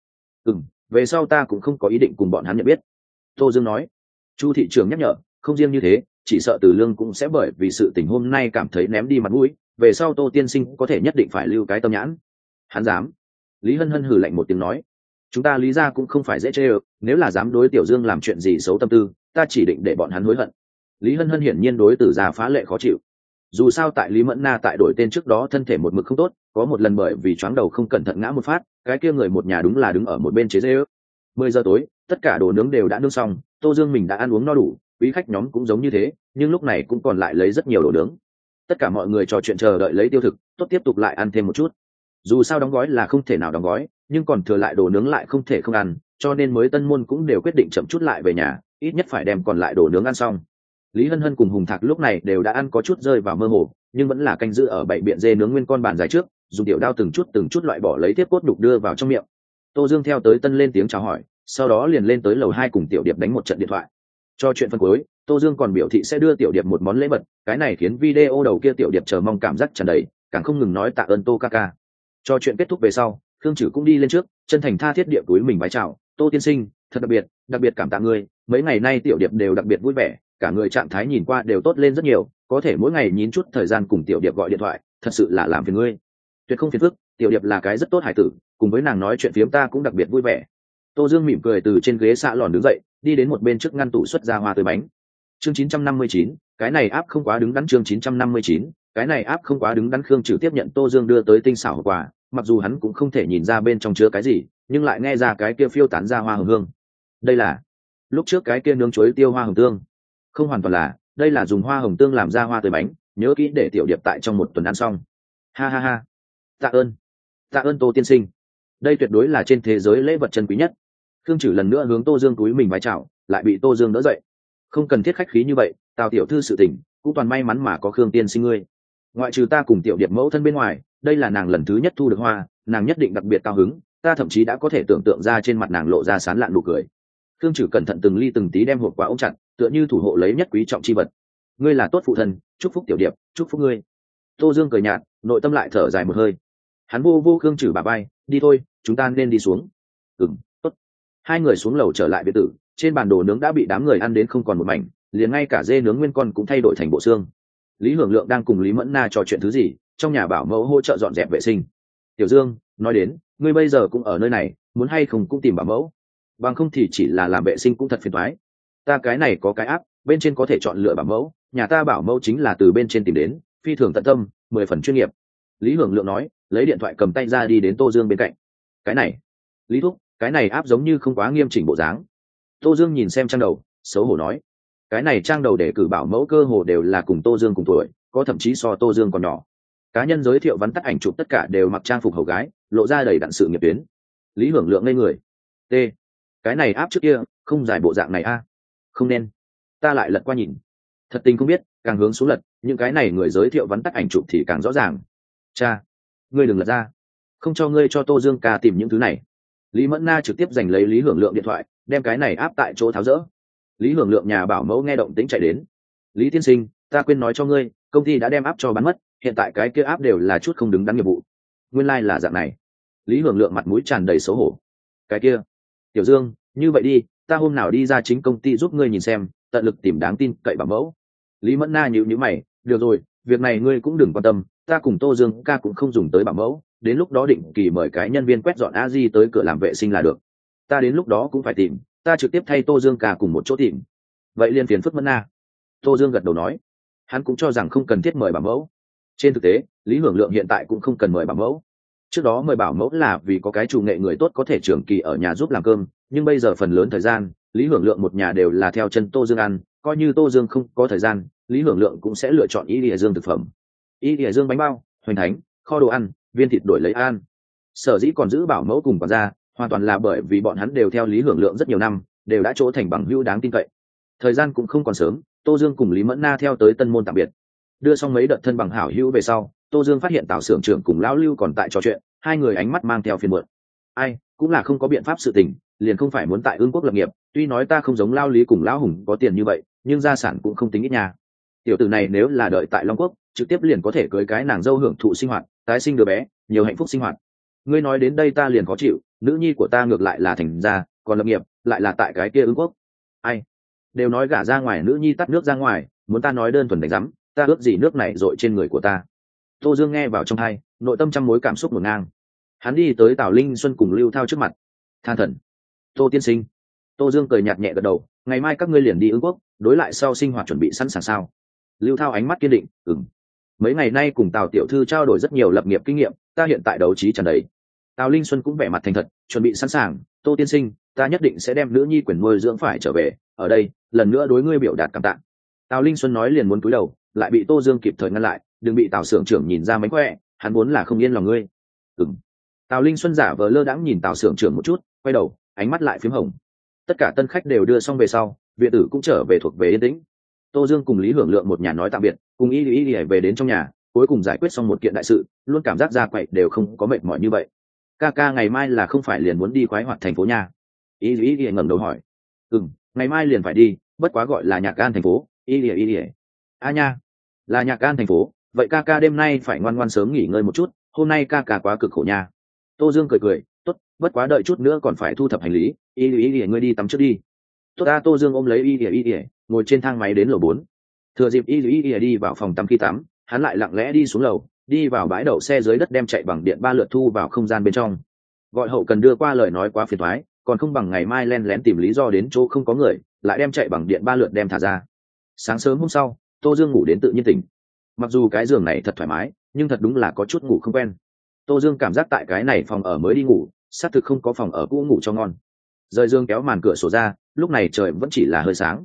Về sau ta cũng không có ý định cùng bọn hắn nhận biết. Tô Dương nói. Chu thị trưởng nhắc nhở, không riêng như thế, chỉ sợ Từ Lương cũng sẽ bởi vì sự tình hôm nay cảm thấy ném đi mặt mũi, về sau Tô tiên sinh có thể nhất định phải lưu cái tâm nhãn. Hắn dám? Lý Hân Hân hừ lạnh một tiếng nói, chúng ta Lý gia cũng không phải dễ chê ơ, nếu là dám đối Tiểu Dương làm chuyện gì xấu tâm tư, ta chỉ định để bọn hắn hối hận. Lý Hân Hân hiển nhiên đối Từ gia phá lệ khó chịu. Dù sao tại Lý Mẫn Na tại đổi tên trước đó thân thể một mực không tốt, có một lần bởi vì choáng đầu không cẩn thận ngã một phát, cái kia người một nhà đúng là đứng ở một bên chế giễu. 10 giờ tối, tất cả đồ nướng đều đã nướng xong, Tô Dương mình đã ăn uống no đủ, quý khách nhóm cũng giống như thế, nhưng lúc này cũng còn lại lấy rất nhiều đồ nướng. Tất cả mọi người trò chuyện chờ đợi lấy tiêu thực, tốt tiếp tục lại ăn thêm một chút. Dù sao đóng gói là không thể nào đóng gói, nhưng còn thừa lại đồ nướng lại không thể không ăn, cho nên mới tân môn cũng đều quyết định chậm chút lại về nhà, ít nhất phải đem còn lại đồ nướng ăn xong. Lý Hân Hân cùng Hùng Thạc lúc này đều đã ăn có chút rơi vào mơ hồ, nhưng vẫn là canh giữ ở bậy biện dê nướng nguyên con bàn dài trước, dùng tiểu đao từng chút loại bỏ lấy tiếp cốt nhục đưa vào trong miệng. Tô Dương theo tới tân lên tiếng chào hỏi, sau đó liền lên tới lầu 2 cùng Tiểu Điệp đánh một trận điện thoại. Cho chuyện phân cuối, Tô Dương còn biểu thị sẽ đưa Tiểu Điệp một món lễ vật, cái này khiến video đầu kia Tiểu Điệp chờ mong cảm giác tràn đầy, càng không ngừng nói tạ ơn Tô ca ca. Cho chuyện kết thúc về sau, Khương Trử cũng đi lên trước, chân thành tha thiết điệp túi mình vái chào, Tô tiên sinh, thật đặc biệt cảm tạ ngươi, mấy ngày nay Tiểu Điệp đều đặc biệt vui vẻ, cả người trạng thái nhìn qua đều tốt lên rất nhiều, có thể mỗi ngày nhín chút thời gian cùng Tiểu Điệp gọi điện thoại, thật sự là làm phiền ngươi. Tuyệt không phiền phức, Tiểu Điệp là cái rất tốt hải tử, cùng với nàng nói chuyện phiếm ta cũng đặc biệt vui vẻ. Tô Dương mỉm cười từ trên ghế xạ lòn đứng dậy, đi đến một bên trước ngăn tủ xuất ra hoa tươi bánh. Chương 959, cái này áp không quá đứng đắn. Chương 959, cái này áp không quá đứng đắn. Khương Trử tiếp nhận Tô Dương đưa tới tinh xảo hộp quà, mặc dù hắn cũng không thể nhìn ra bên trong chứa cái gì, nhưng lại nghe ra cái kia phiêu tán ra hoa hồng hương. Đây là lúc trước cái kia nướng chuối tiêu hoa hồng tương. Không hoàn toàn là, đây là dùng hoa hồng tương làm ra hoa tươi bánh, nhớ kỹ để Tiểu Điệp tại trong một tuần ăn xong. Ha ha ha. Tạ ơn Tô tiên sinh, đây tuyệt đối là trên thế giới lễ vật chân quý nhất. Khương Trử lần nữa hướng Tô Dương túi mình vái chào, lại bị Tô Dương đỡ dậy. Không cần thiết khách khí như vậy, Tào tiểu thư sự tình cũng toàn may mắn mà có Khương tiên sinh ngươi. Ngoại trừ ta cùng Tiểu Điệp mẫu thân bên ngoài, đây là nàng lần thứ nhất thu được hoa, nàng nhất định đặc biệt cao hứng, ta thậm chí đã có thể tưởng tượng ra trên mặt nàng lộ ra sán lạn nụ cười. Khương Trử cẩn thận từng ly từng tí đem hộp quà ôm chặt, tựa như thủ hộ lấy nhất quý trọng chi vật. Ngươi là tốt phụ thân, chúc phúc Tiểu Điệp, chúc phúc ngươi. Tô Dương cười nhạt, nội tâm lại thở dài một hơi. Hắn vô Khương Trử bà bay, đi thôi, chúng ta nên đi xuống. Tốt. Hai người xuống lầu trở lại biệt tử. Trên bàn đồ nướng đã bị đám người ăn đến không còn một mảnh, liền ngay cả dê nướng nguyên con cũng thay đổi thành bộ xương. Lý Hưởng Lượng đang cùng Lý Mẫn Na trò chuyện thứ gì, trong nhà bảo mẫu hỗ trợ dọn dẹp vệ sinh. Tiểu Dương nói đến, ngươi bây giờ cũng ở nơi này, muốn hay không cũng tìm bảo mẫu, bằng không thì chỉ là làm vệ sinh cũng thật phiền toái. Ta cái này có cái áp, bên trên có thể chọn lựa bảo mẫu, nhà ta bảo mẫu chính là từ bên trên tìm đến, phi thường tận tâm, 10 phần chuyên nghiệp. Lý Hưởng Lượng nói, lấy điện thoại cầm tay ra đi đến Tô Dương bên cạnh. Cái này, Lý thúc, cái này áp giống như không quá nghiêm chỉnh bộ dáng. Tô Dương nhìn xem trang đầu, xấu hổ nói, cái này trang đầu để cử bảo mẫu cơ hồ đều là cùng Tô Dương cùng tuổi, có thậm chí so Tô Dương còn nhỏ. Cá nhân giới thiệu vắn tắt ảnh chụp tất cả đều mặc trang phục hầu gái, lộ ra đầy đặn sự nghiệp tuyến. Lý Hưởng Lượng ngây người. T, cái này áp trước kia không giải bộ dạng này a. Không nên. Ta lại lật qua nhìn, thật tình không biết, càng hướng xuống lật, những cái này người giới thiệu vắn tắt ảnh chụp thì càng rõ ràng. Cha, ngươi đừng lật ra, không cho ngươi cho Tô Dương ca tìm những thứ này. Lý Mẫn Na trực tiếp giành lấy Lý Hưởng Lượng điện thoại, đem cái này áp tại chỗ tháo rỡ. Lý Hưởng Lượng nhà bảo mẫu nghe động tĩnh chạy đến. Lý tiên sinh, ta quên nói cho ngươi, công ty đã đem áp cho bán mất, hiện tại cái kia áp đều là chút không đứng đắn nghiệp vụ. Nguyên lai là dạng này. Lý Hưởng Lượng mặt mũi tràn đầy xấu hổ. Cái kia, Tiểu Dương, như vậy đi, ta hôm nào đi ra chính công ty giúp ngươi nhìn xem, tận lực tìm đáng tin cậy bảo mẫu. Lý Mẫn Na nhíu nhíu mày, được rồi, việc này ngươi cũng đừng quan tâm, ta cùng Tô Dương ca cũng không dùng tới bảo mẫu, đến lúc đó định kỳ mời cái nhân viên quét dọn a di tới cửa làm vệ sinh là được. Ta đến lúc đó cũng phải tìm, ta trực tiếp thay Tô Dương ca cùng một chỗ tìm. Vậy liền phiền phức Mẫn Na. Tô Dương gật đầu nói, hắn cũng cho rằng không cần thiết mời bảo mẫu. Trên thực tế, Lý Hưởng Lượng hiện tại cũng không cần mời bảo mẫu. Trước đó mời bảo mẫu là vì có cái chủ nghệ người tốt có thể trường kỳ ở nhà giúp làm cơm, nhưng bây giờ phần lớn thời gian, Lý Hưởng Lượng một nhà đều là theo chân Tô Dương ăn, coi như Tô Dương không có thời gian, Lý Hưởng Lượng cũng sẽ lựa chọn Y Lìa Dương thực phẩm. Y Lìa Dương bánh bao, hoành thánh, kho đồ ăn, viên thịt đổi lấy ăn. Sở dĩ còn giữ bảo mẫu cùng quản gia, hoàn toàn là bởi vì bọn hắn đều theo Lý Hưởng Lượng rất nhiều năm, đều đã chỗ thành bằng hữu đáng tin cậy. Thời gian cũng không còn sớm, Tô Dương cùng Lý Mẫn Na theo tới Tân Môn tạm biệt. Đưa xong mấy đợt thân bằng hảo hữu về sau, Tô Dương phát hiện Tào xưởng trưởng cùng lão Lưu còn tại trò chuyện, hai người ánh mắt mang theo phiền muộn. Ai, cũng là không có biện pháp sự tình, liền không phải muốn tại Ương Quốc lập nghiệp, tuy nói ta không giống Lao Lý cùng Lão Hùng có tiền như vậy, nhưng gia sản cũng không tính ít nha. Tiểu tử này nếu là đợi tại Long Quốc, trực tiếp liền có thể cưới cái nàng dâu hưởng thụ sinh hoạt, tái sinh đứa bé, nhiều hạnh phúc sinh hoạt. Ngươi nói đến đây ta liền khó chịu, nữ nhi của ta ngược lại là thành gia, còn lập nghiệp lại là tại cái kia Ương Quốc. Ai, đều nói gả ra ngoài nữ nhi tắt nước ra ngoài, muốn ta nói đơn thuần đánh rắm, ta ước gì nước này dội trên người của ta. Tô Dương nghe vào trong tai, nội tâm trăm mối cảm xúc ngổn ngang. Hắn đi tới Tào Linh Xuân cùng Lưu Thao trước mặt, than thở. Tô tiên sinh. Tô Dương cười nhạt nhẹ gật đầu, ngày mai các ngươi liền đi Ương Quốc, đối lại sau sinh hoạt chuẩn bị sẵn sàng sao? Lưu Thao ánh mắt kiên định, ừm. Mấy ngày nay cùng Tào tiểu thư trao đổi rất nhiều lập nghiệp kinh nghiệm, ta hiện tại đấu trí tràn đầy. Tào Linh Xuân cũng vẻ mặt thành thật, chuẩn bị sẵn sàng. Tô tiên sinh, ta nhất định sẽ đem nữ nhi quyền nuôi dưỡng phải trở về. Ở đây, lần nữa đối ngươi biểu đạt cảm tạ. Tào Linh Xuân nói liền muốn cúi đầu, lại bị Tô Dương kịp thời ngăn lại, đừng bị Tào xưởng trưởng nhìn ra mánh khỏe, hắn vốn là không yên lòng ngươi. Ừm. Tào Linh Xuân giả vờ lơ đãng nhìn Tào xưởng trưởng một chút, quay đầu, ánh mắt lại phím hồng. Tất cả tân khách đều đưa xong về sau, viện tử cũng trở về thuộc về yên tĩnh. Tô Dương cùng Lý Hưởng Lượng một nhà nói tạm biệt, cùng Y về đến trong nhà, cuối cùng giải quyết xong một kiện đại sự, luôn cảm giác ra quậy đều không có mệt mỏi như vậy. Ca ngày mai là không phải liền muốn đi khoái hoạt thành phố nha? Y ngẩng đầu hỏi. Ngày mai liền phải đi, bất quá gọi là Nhạc Gan thành phố. Y a nha, là Nhạc Gan thành phố, vậy ca đêm nay phải ngoan ngoan sớm nghỉ ngơi một chút, hôm nay ca quá cực khổ nha. Tô Dương cười, tốt, bất quá đợi chút nữa còn phải thu thập hành lý. Y ngươi đi tắm trước đi. Tốt ta. Tô Dương ôm lấy Y ngồi trên thang máy đến lầu 4. Thừa dịp Y đi vào phòng tắm khi tắm, hắn lại lặng lẽ đi xuống lầu, đi vào bãi đậu xe dưới đất đem chạy bằng điện 3 lượt thu vào không gian bên trong. Gọi hậu cần đưa qua lời nói quá phiền toái, còn không bằng ngày mai len lén tìm lý do đến chỗ không có người, lại đem chạy bằng điện 3 lượt đem thả ra. Sáng sớm hôm sau, Tô Dương ngủ đến tự nhiên tỉnh. Mặc dù cái giường này thật thoải mái, nhưng thật đúng là có chút ngủ không quen. Tô Dương cảm giác tại cái này phòng ở mới đi ngủ, xác thực không có phòng ở cũ ngủ cho ngon. Rời giường kéo màn cửa sổ ra, lúc này trời vẫn chỉ là hơi sáng.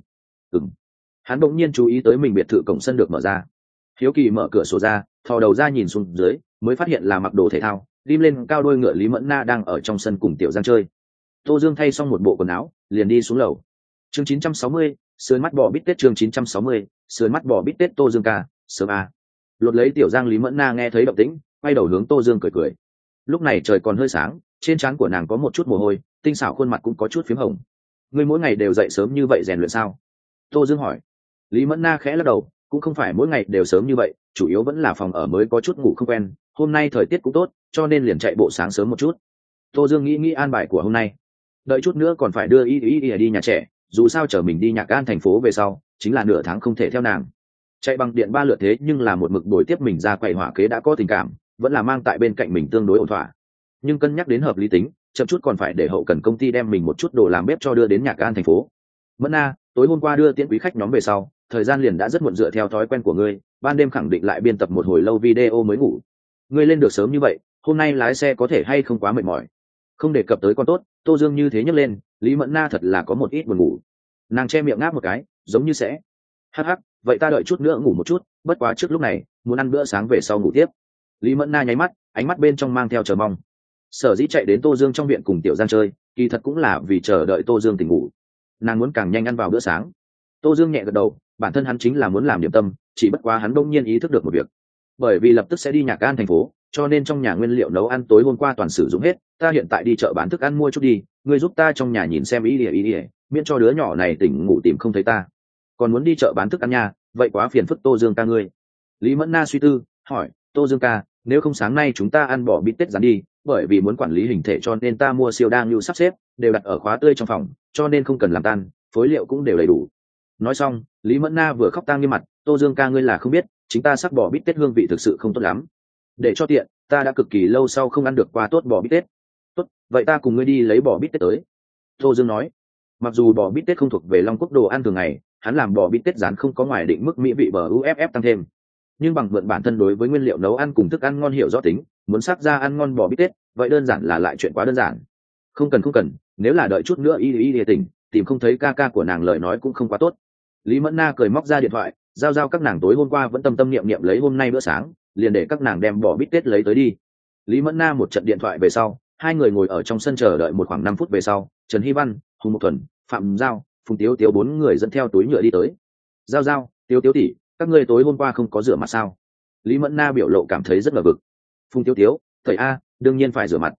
Hắn bỗng nhiên chú ý tới mình biệt thự cổng sân được mở ra. Hiếu kỳ mở cửa sổ ra, thò đầu ra nhìn xuống dưới, mới phát hiện là mặc đồ thể thao, ghim lên cao đôi ngựa Lý Mẫn Na đang ở trong sân cùng Tiểu Giang chơi. Tô Dương thay xong một bộ quần áo, liền đi xuống lầu. Chương 960, sườn mắt bò bít tết. Chương 960, sườn mắt bò bít tết. Tô Dương ca, sớm à. Lột lấy Tiểu Giang Lý Mẫn Na nghe thấy động tĩnh, quay đầu hướng Tô Dương cười. Lúc này trời còn hơi sáng, trên trán của nàng có một chút mồ hôi, tinh xảo khuôn mặt cũng có chút phím hồng. Ngươi mỗi ngày đều dậy sớm như vậy rèn luyện sao? Tô Dương hỏi. Lý Mẫn Na khẽ lắc đầu, cũng không phải mỗi ngày đều sớm như vậy, chủ yếu vẫn là phòng ở mới có chút ngủ không quen, hôm nay thời tiết cũng tốt, cho nên liền chạy bộ sáng sớm một chút. Tô Dương nghĩ an bài của hôm nay, đợi chút nữa còn phải đưa y đi nhà trẻ, dù sao chở mình đi Nhạc An thành phố về sau chính là nửa tháng không thể theo nàng chạy bằng điện 3 lượt, thế nhưng là một mực buổi tiếp mình ra quầy hỏa kế đã có tình cảm, vẫn là mang tại bên cạnh mình tương đối ổn thỏa. Nhưng cân nhắc đến hợp lý tính, chậm chút còn phải để hậu cần công ty đem mình một chút đồ làm bếp cho đưa đến Nhạc An thành phố. Mẫn Na, tối hôm qua đưa tiễn quý khách nhóm về sau, thời gian liền đã rất muộn, dựa theo thói quen của ngươi, ban đêm khẳng định lại biên tập một hồi lâu video mới ngủ. Ngươi lên được sớm như vậy, hôm nay lái xe có thể hay không quá mệt mỏi? Không đề cập tới con tốt, Tô Dương như thế nhấc lên, Lý Mẫn Na thật là có một ít buồn ngủ. Nàng che miệng ngáp một cái, giống như sẽ hắc hắc, vậy ta đợi chút nữa ngủ một chút, bất quá trước lúc này muốn ăn bữa sáng về sau ngủ tiếp. Lý Mẫn Na nháy mắt, ánh mắt bên trong mang theo chờ mong. Sở dĩ chạy đến Tô Dương trong viện cùng Tiểu Giang chơi, kỳ thật cũng là vì chờ đợi Tô Dương tỉnh ngủ. Nàng muốn càng nhanh ăn vào bữa sáng. Tô Dương nhẹ gật đầu, bản thân hắn chính là muốn làm điểm tâm, chỉ bất quá hắn đông nhiên ý thức được một việc. Bởi vì lập tức sẽ đi Nhạc An thành phố, cho nên trong nhà nguyên liệu nấu ăn tối hôm qua toàn sử dụng hết, ta hiện tại đi chợ bán thức ăn mua chút đi, ngươi giúp ta trong nhà nhìn xem ý ỉa, miễn cho đứa nhỏ này tỉnh ngủ tìm không thấy ta. Còn muốn đi chợ bán thức ăn nha, vậy quá phiền phức Tô Dương ca ngươi. Lý Mẫn Na suy tư, hỏi, Tô Dương ca, nếu không sáng nay chúng ta ăn bò bít tết rán đi, bởi vì muốn quản lý hình thể cho nên ta mua siêu đang lưu sắp xếp, đều đặt ở khóa tươi trong phòng, cho nên không cần làm tan, phối liệu cũng đều đầy đủ. Nói xong, Lý Mẫn Na vừa khóc tang như mặt, Tô Dương ca ngươi là không biết, chính ta sắc bò bít tết hương vị thực sự không tốt lắm. Để cho tiện, ta đã cực kỳ lâu sau không ăn được qua tốt bò bít tết. Tốt, vậy ta cùng ngươi đi lấy bò bít tết tới. Tô Dương nói, mặc dù bò bít tết không thuộc về Long Quốc đồ ăn thường ngày, hắn làm bò bít tết rán không có ngoài định mức mỹ vị bờ uff tăng thêm, nhưng bằng mượn bản thân đối với nguyên liệu nấu ăn cùng thức ăn ngon hiểu rõ tính, muốn sắc ra ăn ngon bò bít tết, vậy đơn giản là lại chuyện quá đơn giản. Không cần, nếu là đợi chút nữa y tỉnh tìm không thấy ca ca của nàng, lời nói cũng không quá tốt. Lý Mẫn Na cười móc ra điện thoại, giao các nàng tối hôm qua vẫn tâm niệm lấy hôm nay bữa sáng, liền để các nàng đem bò bít tết lấy tới đi. Lý Mẫn Na một trận điện thoại về sau, hai người ngồi ở trong sân chờ đợi một khoảng 5 phút về sau, Trần Hy Văn, Hùng Mộc Thuần, Phạm Giao, Phùng Tiếu Tiếu 4 người dẫn theo túi nhựa đi tới. Giao, Tiếu tỷ, các ngươi tối hôm qua không có rửa mặt sao? Lý Mẫn Na biểu lộ cảm thấy rất ngờ vực. Phùng Tiếu, thầy a, đương nhiên phải rửa mặt.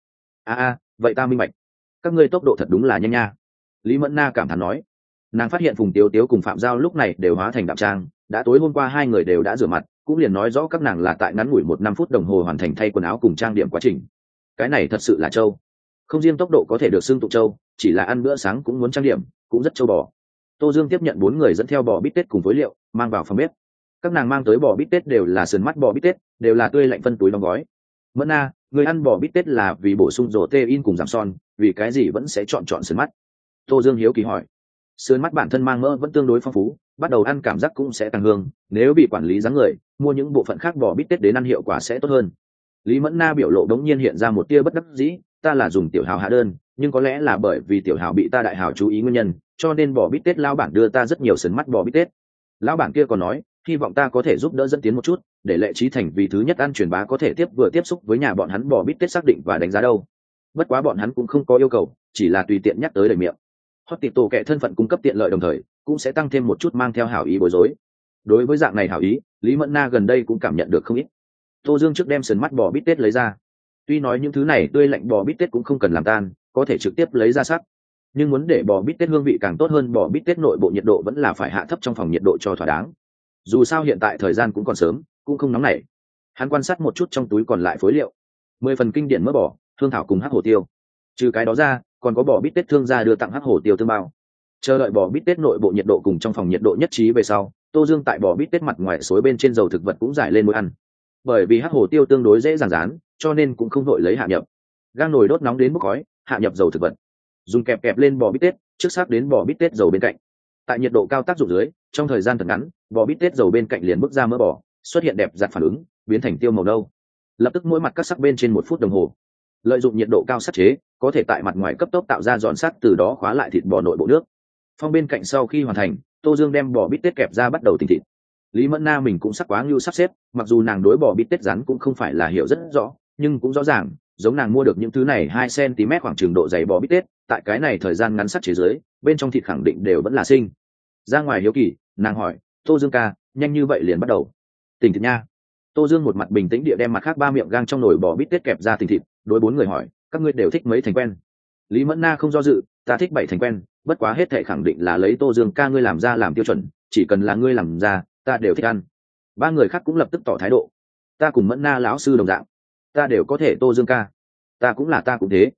Vậy ta minh bạch. Các ngươi tốc độ thật đúng là nhanh nha. Lý Mẫn Na cảm thán nói. Nàng phát hiện Phùng Tiếu cùng Phạm Giao lúc này đều hóa thành đạm trang, đã tối hôm qua hai người đều đã rửa mặt, cũng liền nói rõ các nàng là tại ngắn ngủi 1-5 phút đồng hồ hoàn thành thay quần áo cùng trang điểm quá trình. Cái này thật sự là trâu. Không riêng tốc độ có thể được xưng tụng trâu, chỉ là ăn bữa sáng cũng muốn trang điểm, cũng rất trâu bò. Tô Dương tiếp nhận 4 người dẫn theo bò bít tết cùng phối liệu, mang vào phòng bếp. Các nàng mang tới bò bít tết đều là sườn mắt bò bít tết, đều là tươi lạnh phân túi đóng gói. Mẫn Na, người ăn bò bít tết là vì bổ sung protein cùng giảm son, vì cái gì vẫn sẽ chọn sườn mắt? Tô Dương hiếu kỳ hỏi. Sườn mắt bản thân mang mỡ vẫn tương đối phong phú, bắt đầu ăn cảm giác cũng sẽ tăng hương, nếu bị quản lý dáng người, mua những bộ phận khác bò bít tết đến ăn hiệu quả sẽ tốt hơn. Lý Mẫn Na biểu lộ đống nhiên hiện ra một tia bất đắc dĩ, ta là dùng tiểu hào hạ đơn, nhưng có lẽ là bởi vì tiểu hào bị ta đại hào chú ý nguyên nhân, cho nên bò bít tết lão bản đưa ta rất nhiều sườn mắt bò bít tết. Lão bản kia còn nói, hy vọng ta có thể giúp đỡ dẫn tiến một chút, để Lệ Chí Thành vì thứ nhất ăn truyền bá có thể tiếp xúc với nhà bọn hắn bò bít tết xác định và đánh giá đâu. Bất quá bọn hắn cũng không có yêu cầu, chỉ là tùy tiện nhắc tới lời miệng. Hot tịp tổ kệ thân phận cung cấp tiện lợi đồng thời, cũng sẽ tăng thêm một chút mang theo hảo ý bối rối. Đối với dạng này hảo ý, Lý Mẫn Na gần đây cũng cảm nhận được không ít. Tô Dương trước đem sườn mắt bò bít tết lấy ra. Tuy nói những thứ này tươi lạnh bò bít tết cũng không cần làm tan, có thể trực tiếp lấy ra sắc, nhưng muốn để bò bít tết hương vị càng tốt hơn, bò bít tết nội bộ nhiệt độ vẫn là phải hạ thấp trong phòng nhiệt độ cho thỏa đáng. Dù sao hiện tại thời gian cũng còn sớm, cũng không nóng nảy. Hắn quan sát một chút trong túi còn lại phối liệu, 10 phần kinh điển mỡ bò, hương thảo cùng hắc hổ tiêu. Trừ cái đó ra, còn có bò bít tết thương gia đưa tặng hắc hổ tiêu tương bao. Chờ đợi bò bít tết nội bộ nhiệt độ cùng trong phòng nhiệt độ nhất trí về sau, Tô Dương tại bò bít tết mặt ngoài xối bên trên dầu thực vật cũng giải lên mối ăn. Bởi vì hắc hổ tiêu tương đối dễ dàng rán, cho nên cũng không vội lấy hạ nhập. Gang nồi đốt nóng đến bốc khói, hạ nhập dầu thực vật, dùng kẹp lên bò bít tết, trước xác đến bò bít tết dầu bên cạnh. Tại nhiệt độ cao tác dụng dưới, trong thời gian thật ngắn, bò bít tết dầu bên cạnh liền bức ra mỡ bò, xuất hiện đẹp giặt phản ứng, biến thành tiêu màu nâu. Lập tức mỗi mặt cắt sắc bên trên 1 phút đồng hồ. Lợi dụng nhiệt độ cao sắc chế, có thể tại mặt ngoài cấp tốc tạo ra giòn sắt, từ đó khóa lại thịt bò nội bộ nước. Phong bên cạnh sau khi hoàn thành, Tô Dương đem bò bít tết kẹp ra bắt đầu tinh thịt. Lý Mẫn Na mình cũng sắc quá ngưu sắp xếp, mặc dù nàng đối bò bít tết rắn cũng không phải là hiểu rất rõ, nhưng cũng rõ ràng, giống nàng mua được những thứ này 2 cm khoảng trường độ dày bò bít tết, tại cái này thời gian ngắn sắc chế dưới, bên trong thịt khẳng định đều vẫn là sinh. Ra ngoài hiếu kỳ, nàng hỏi, Tô Dương ca, nhanh như vậy liền bắt đầu tình thịt nha? Tô Dương một mặt bình tĩnh địa đem mặt khác 3 miệng gang trong nồi bò bít tết kẹp ra tình thịt, đối 4 người hỏi, các ngươi đều thích mấy thành quen? Lý Mẫn Na không do dự, ta thích 7 thành quen, bất quá hết thảy khẳng định là lấy Tô Dương ca ngươi làm ra làm tiêu chuẩn, chỉ cần là ngươi làm ra, ta đều thích ăn. 3 người khác cũng lập tức tỏ thái độ. Ta cùng Mẫn Na lão sư đồng dạng, ta đều có thể. Tô Dương ca, ta cũng thế.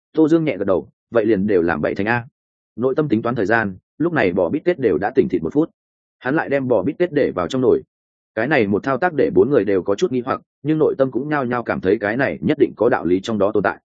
Tô Dương nhẹ gật đầu, vậy liền đều làm 7 thành a. Nội tâm tính toán thời gian, lúc này bò bít tết đều đã tỉnh thịt 1 phút. Hắn lại đem bò bít tết để vào trong nồi. Cái này một thao tác để 4 người đều có chút nghi hoặc, nhưng nội tâm cũng nhao nhao cảm thấy cái này nhất định có đạo lý trong đó tồn tại.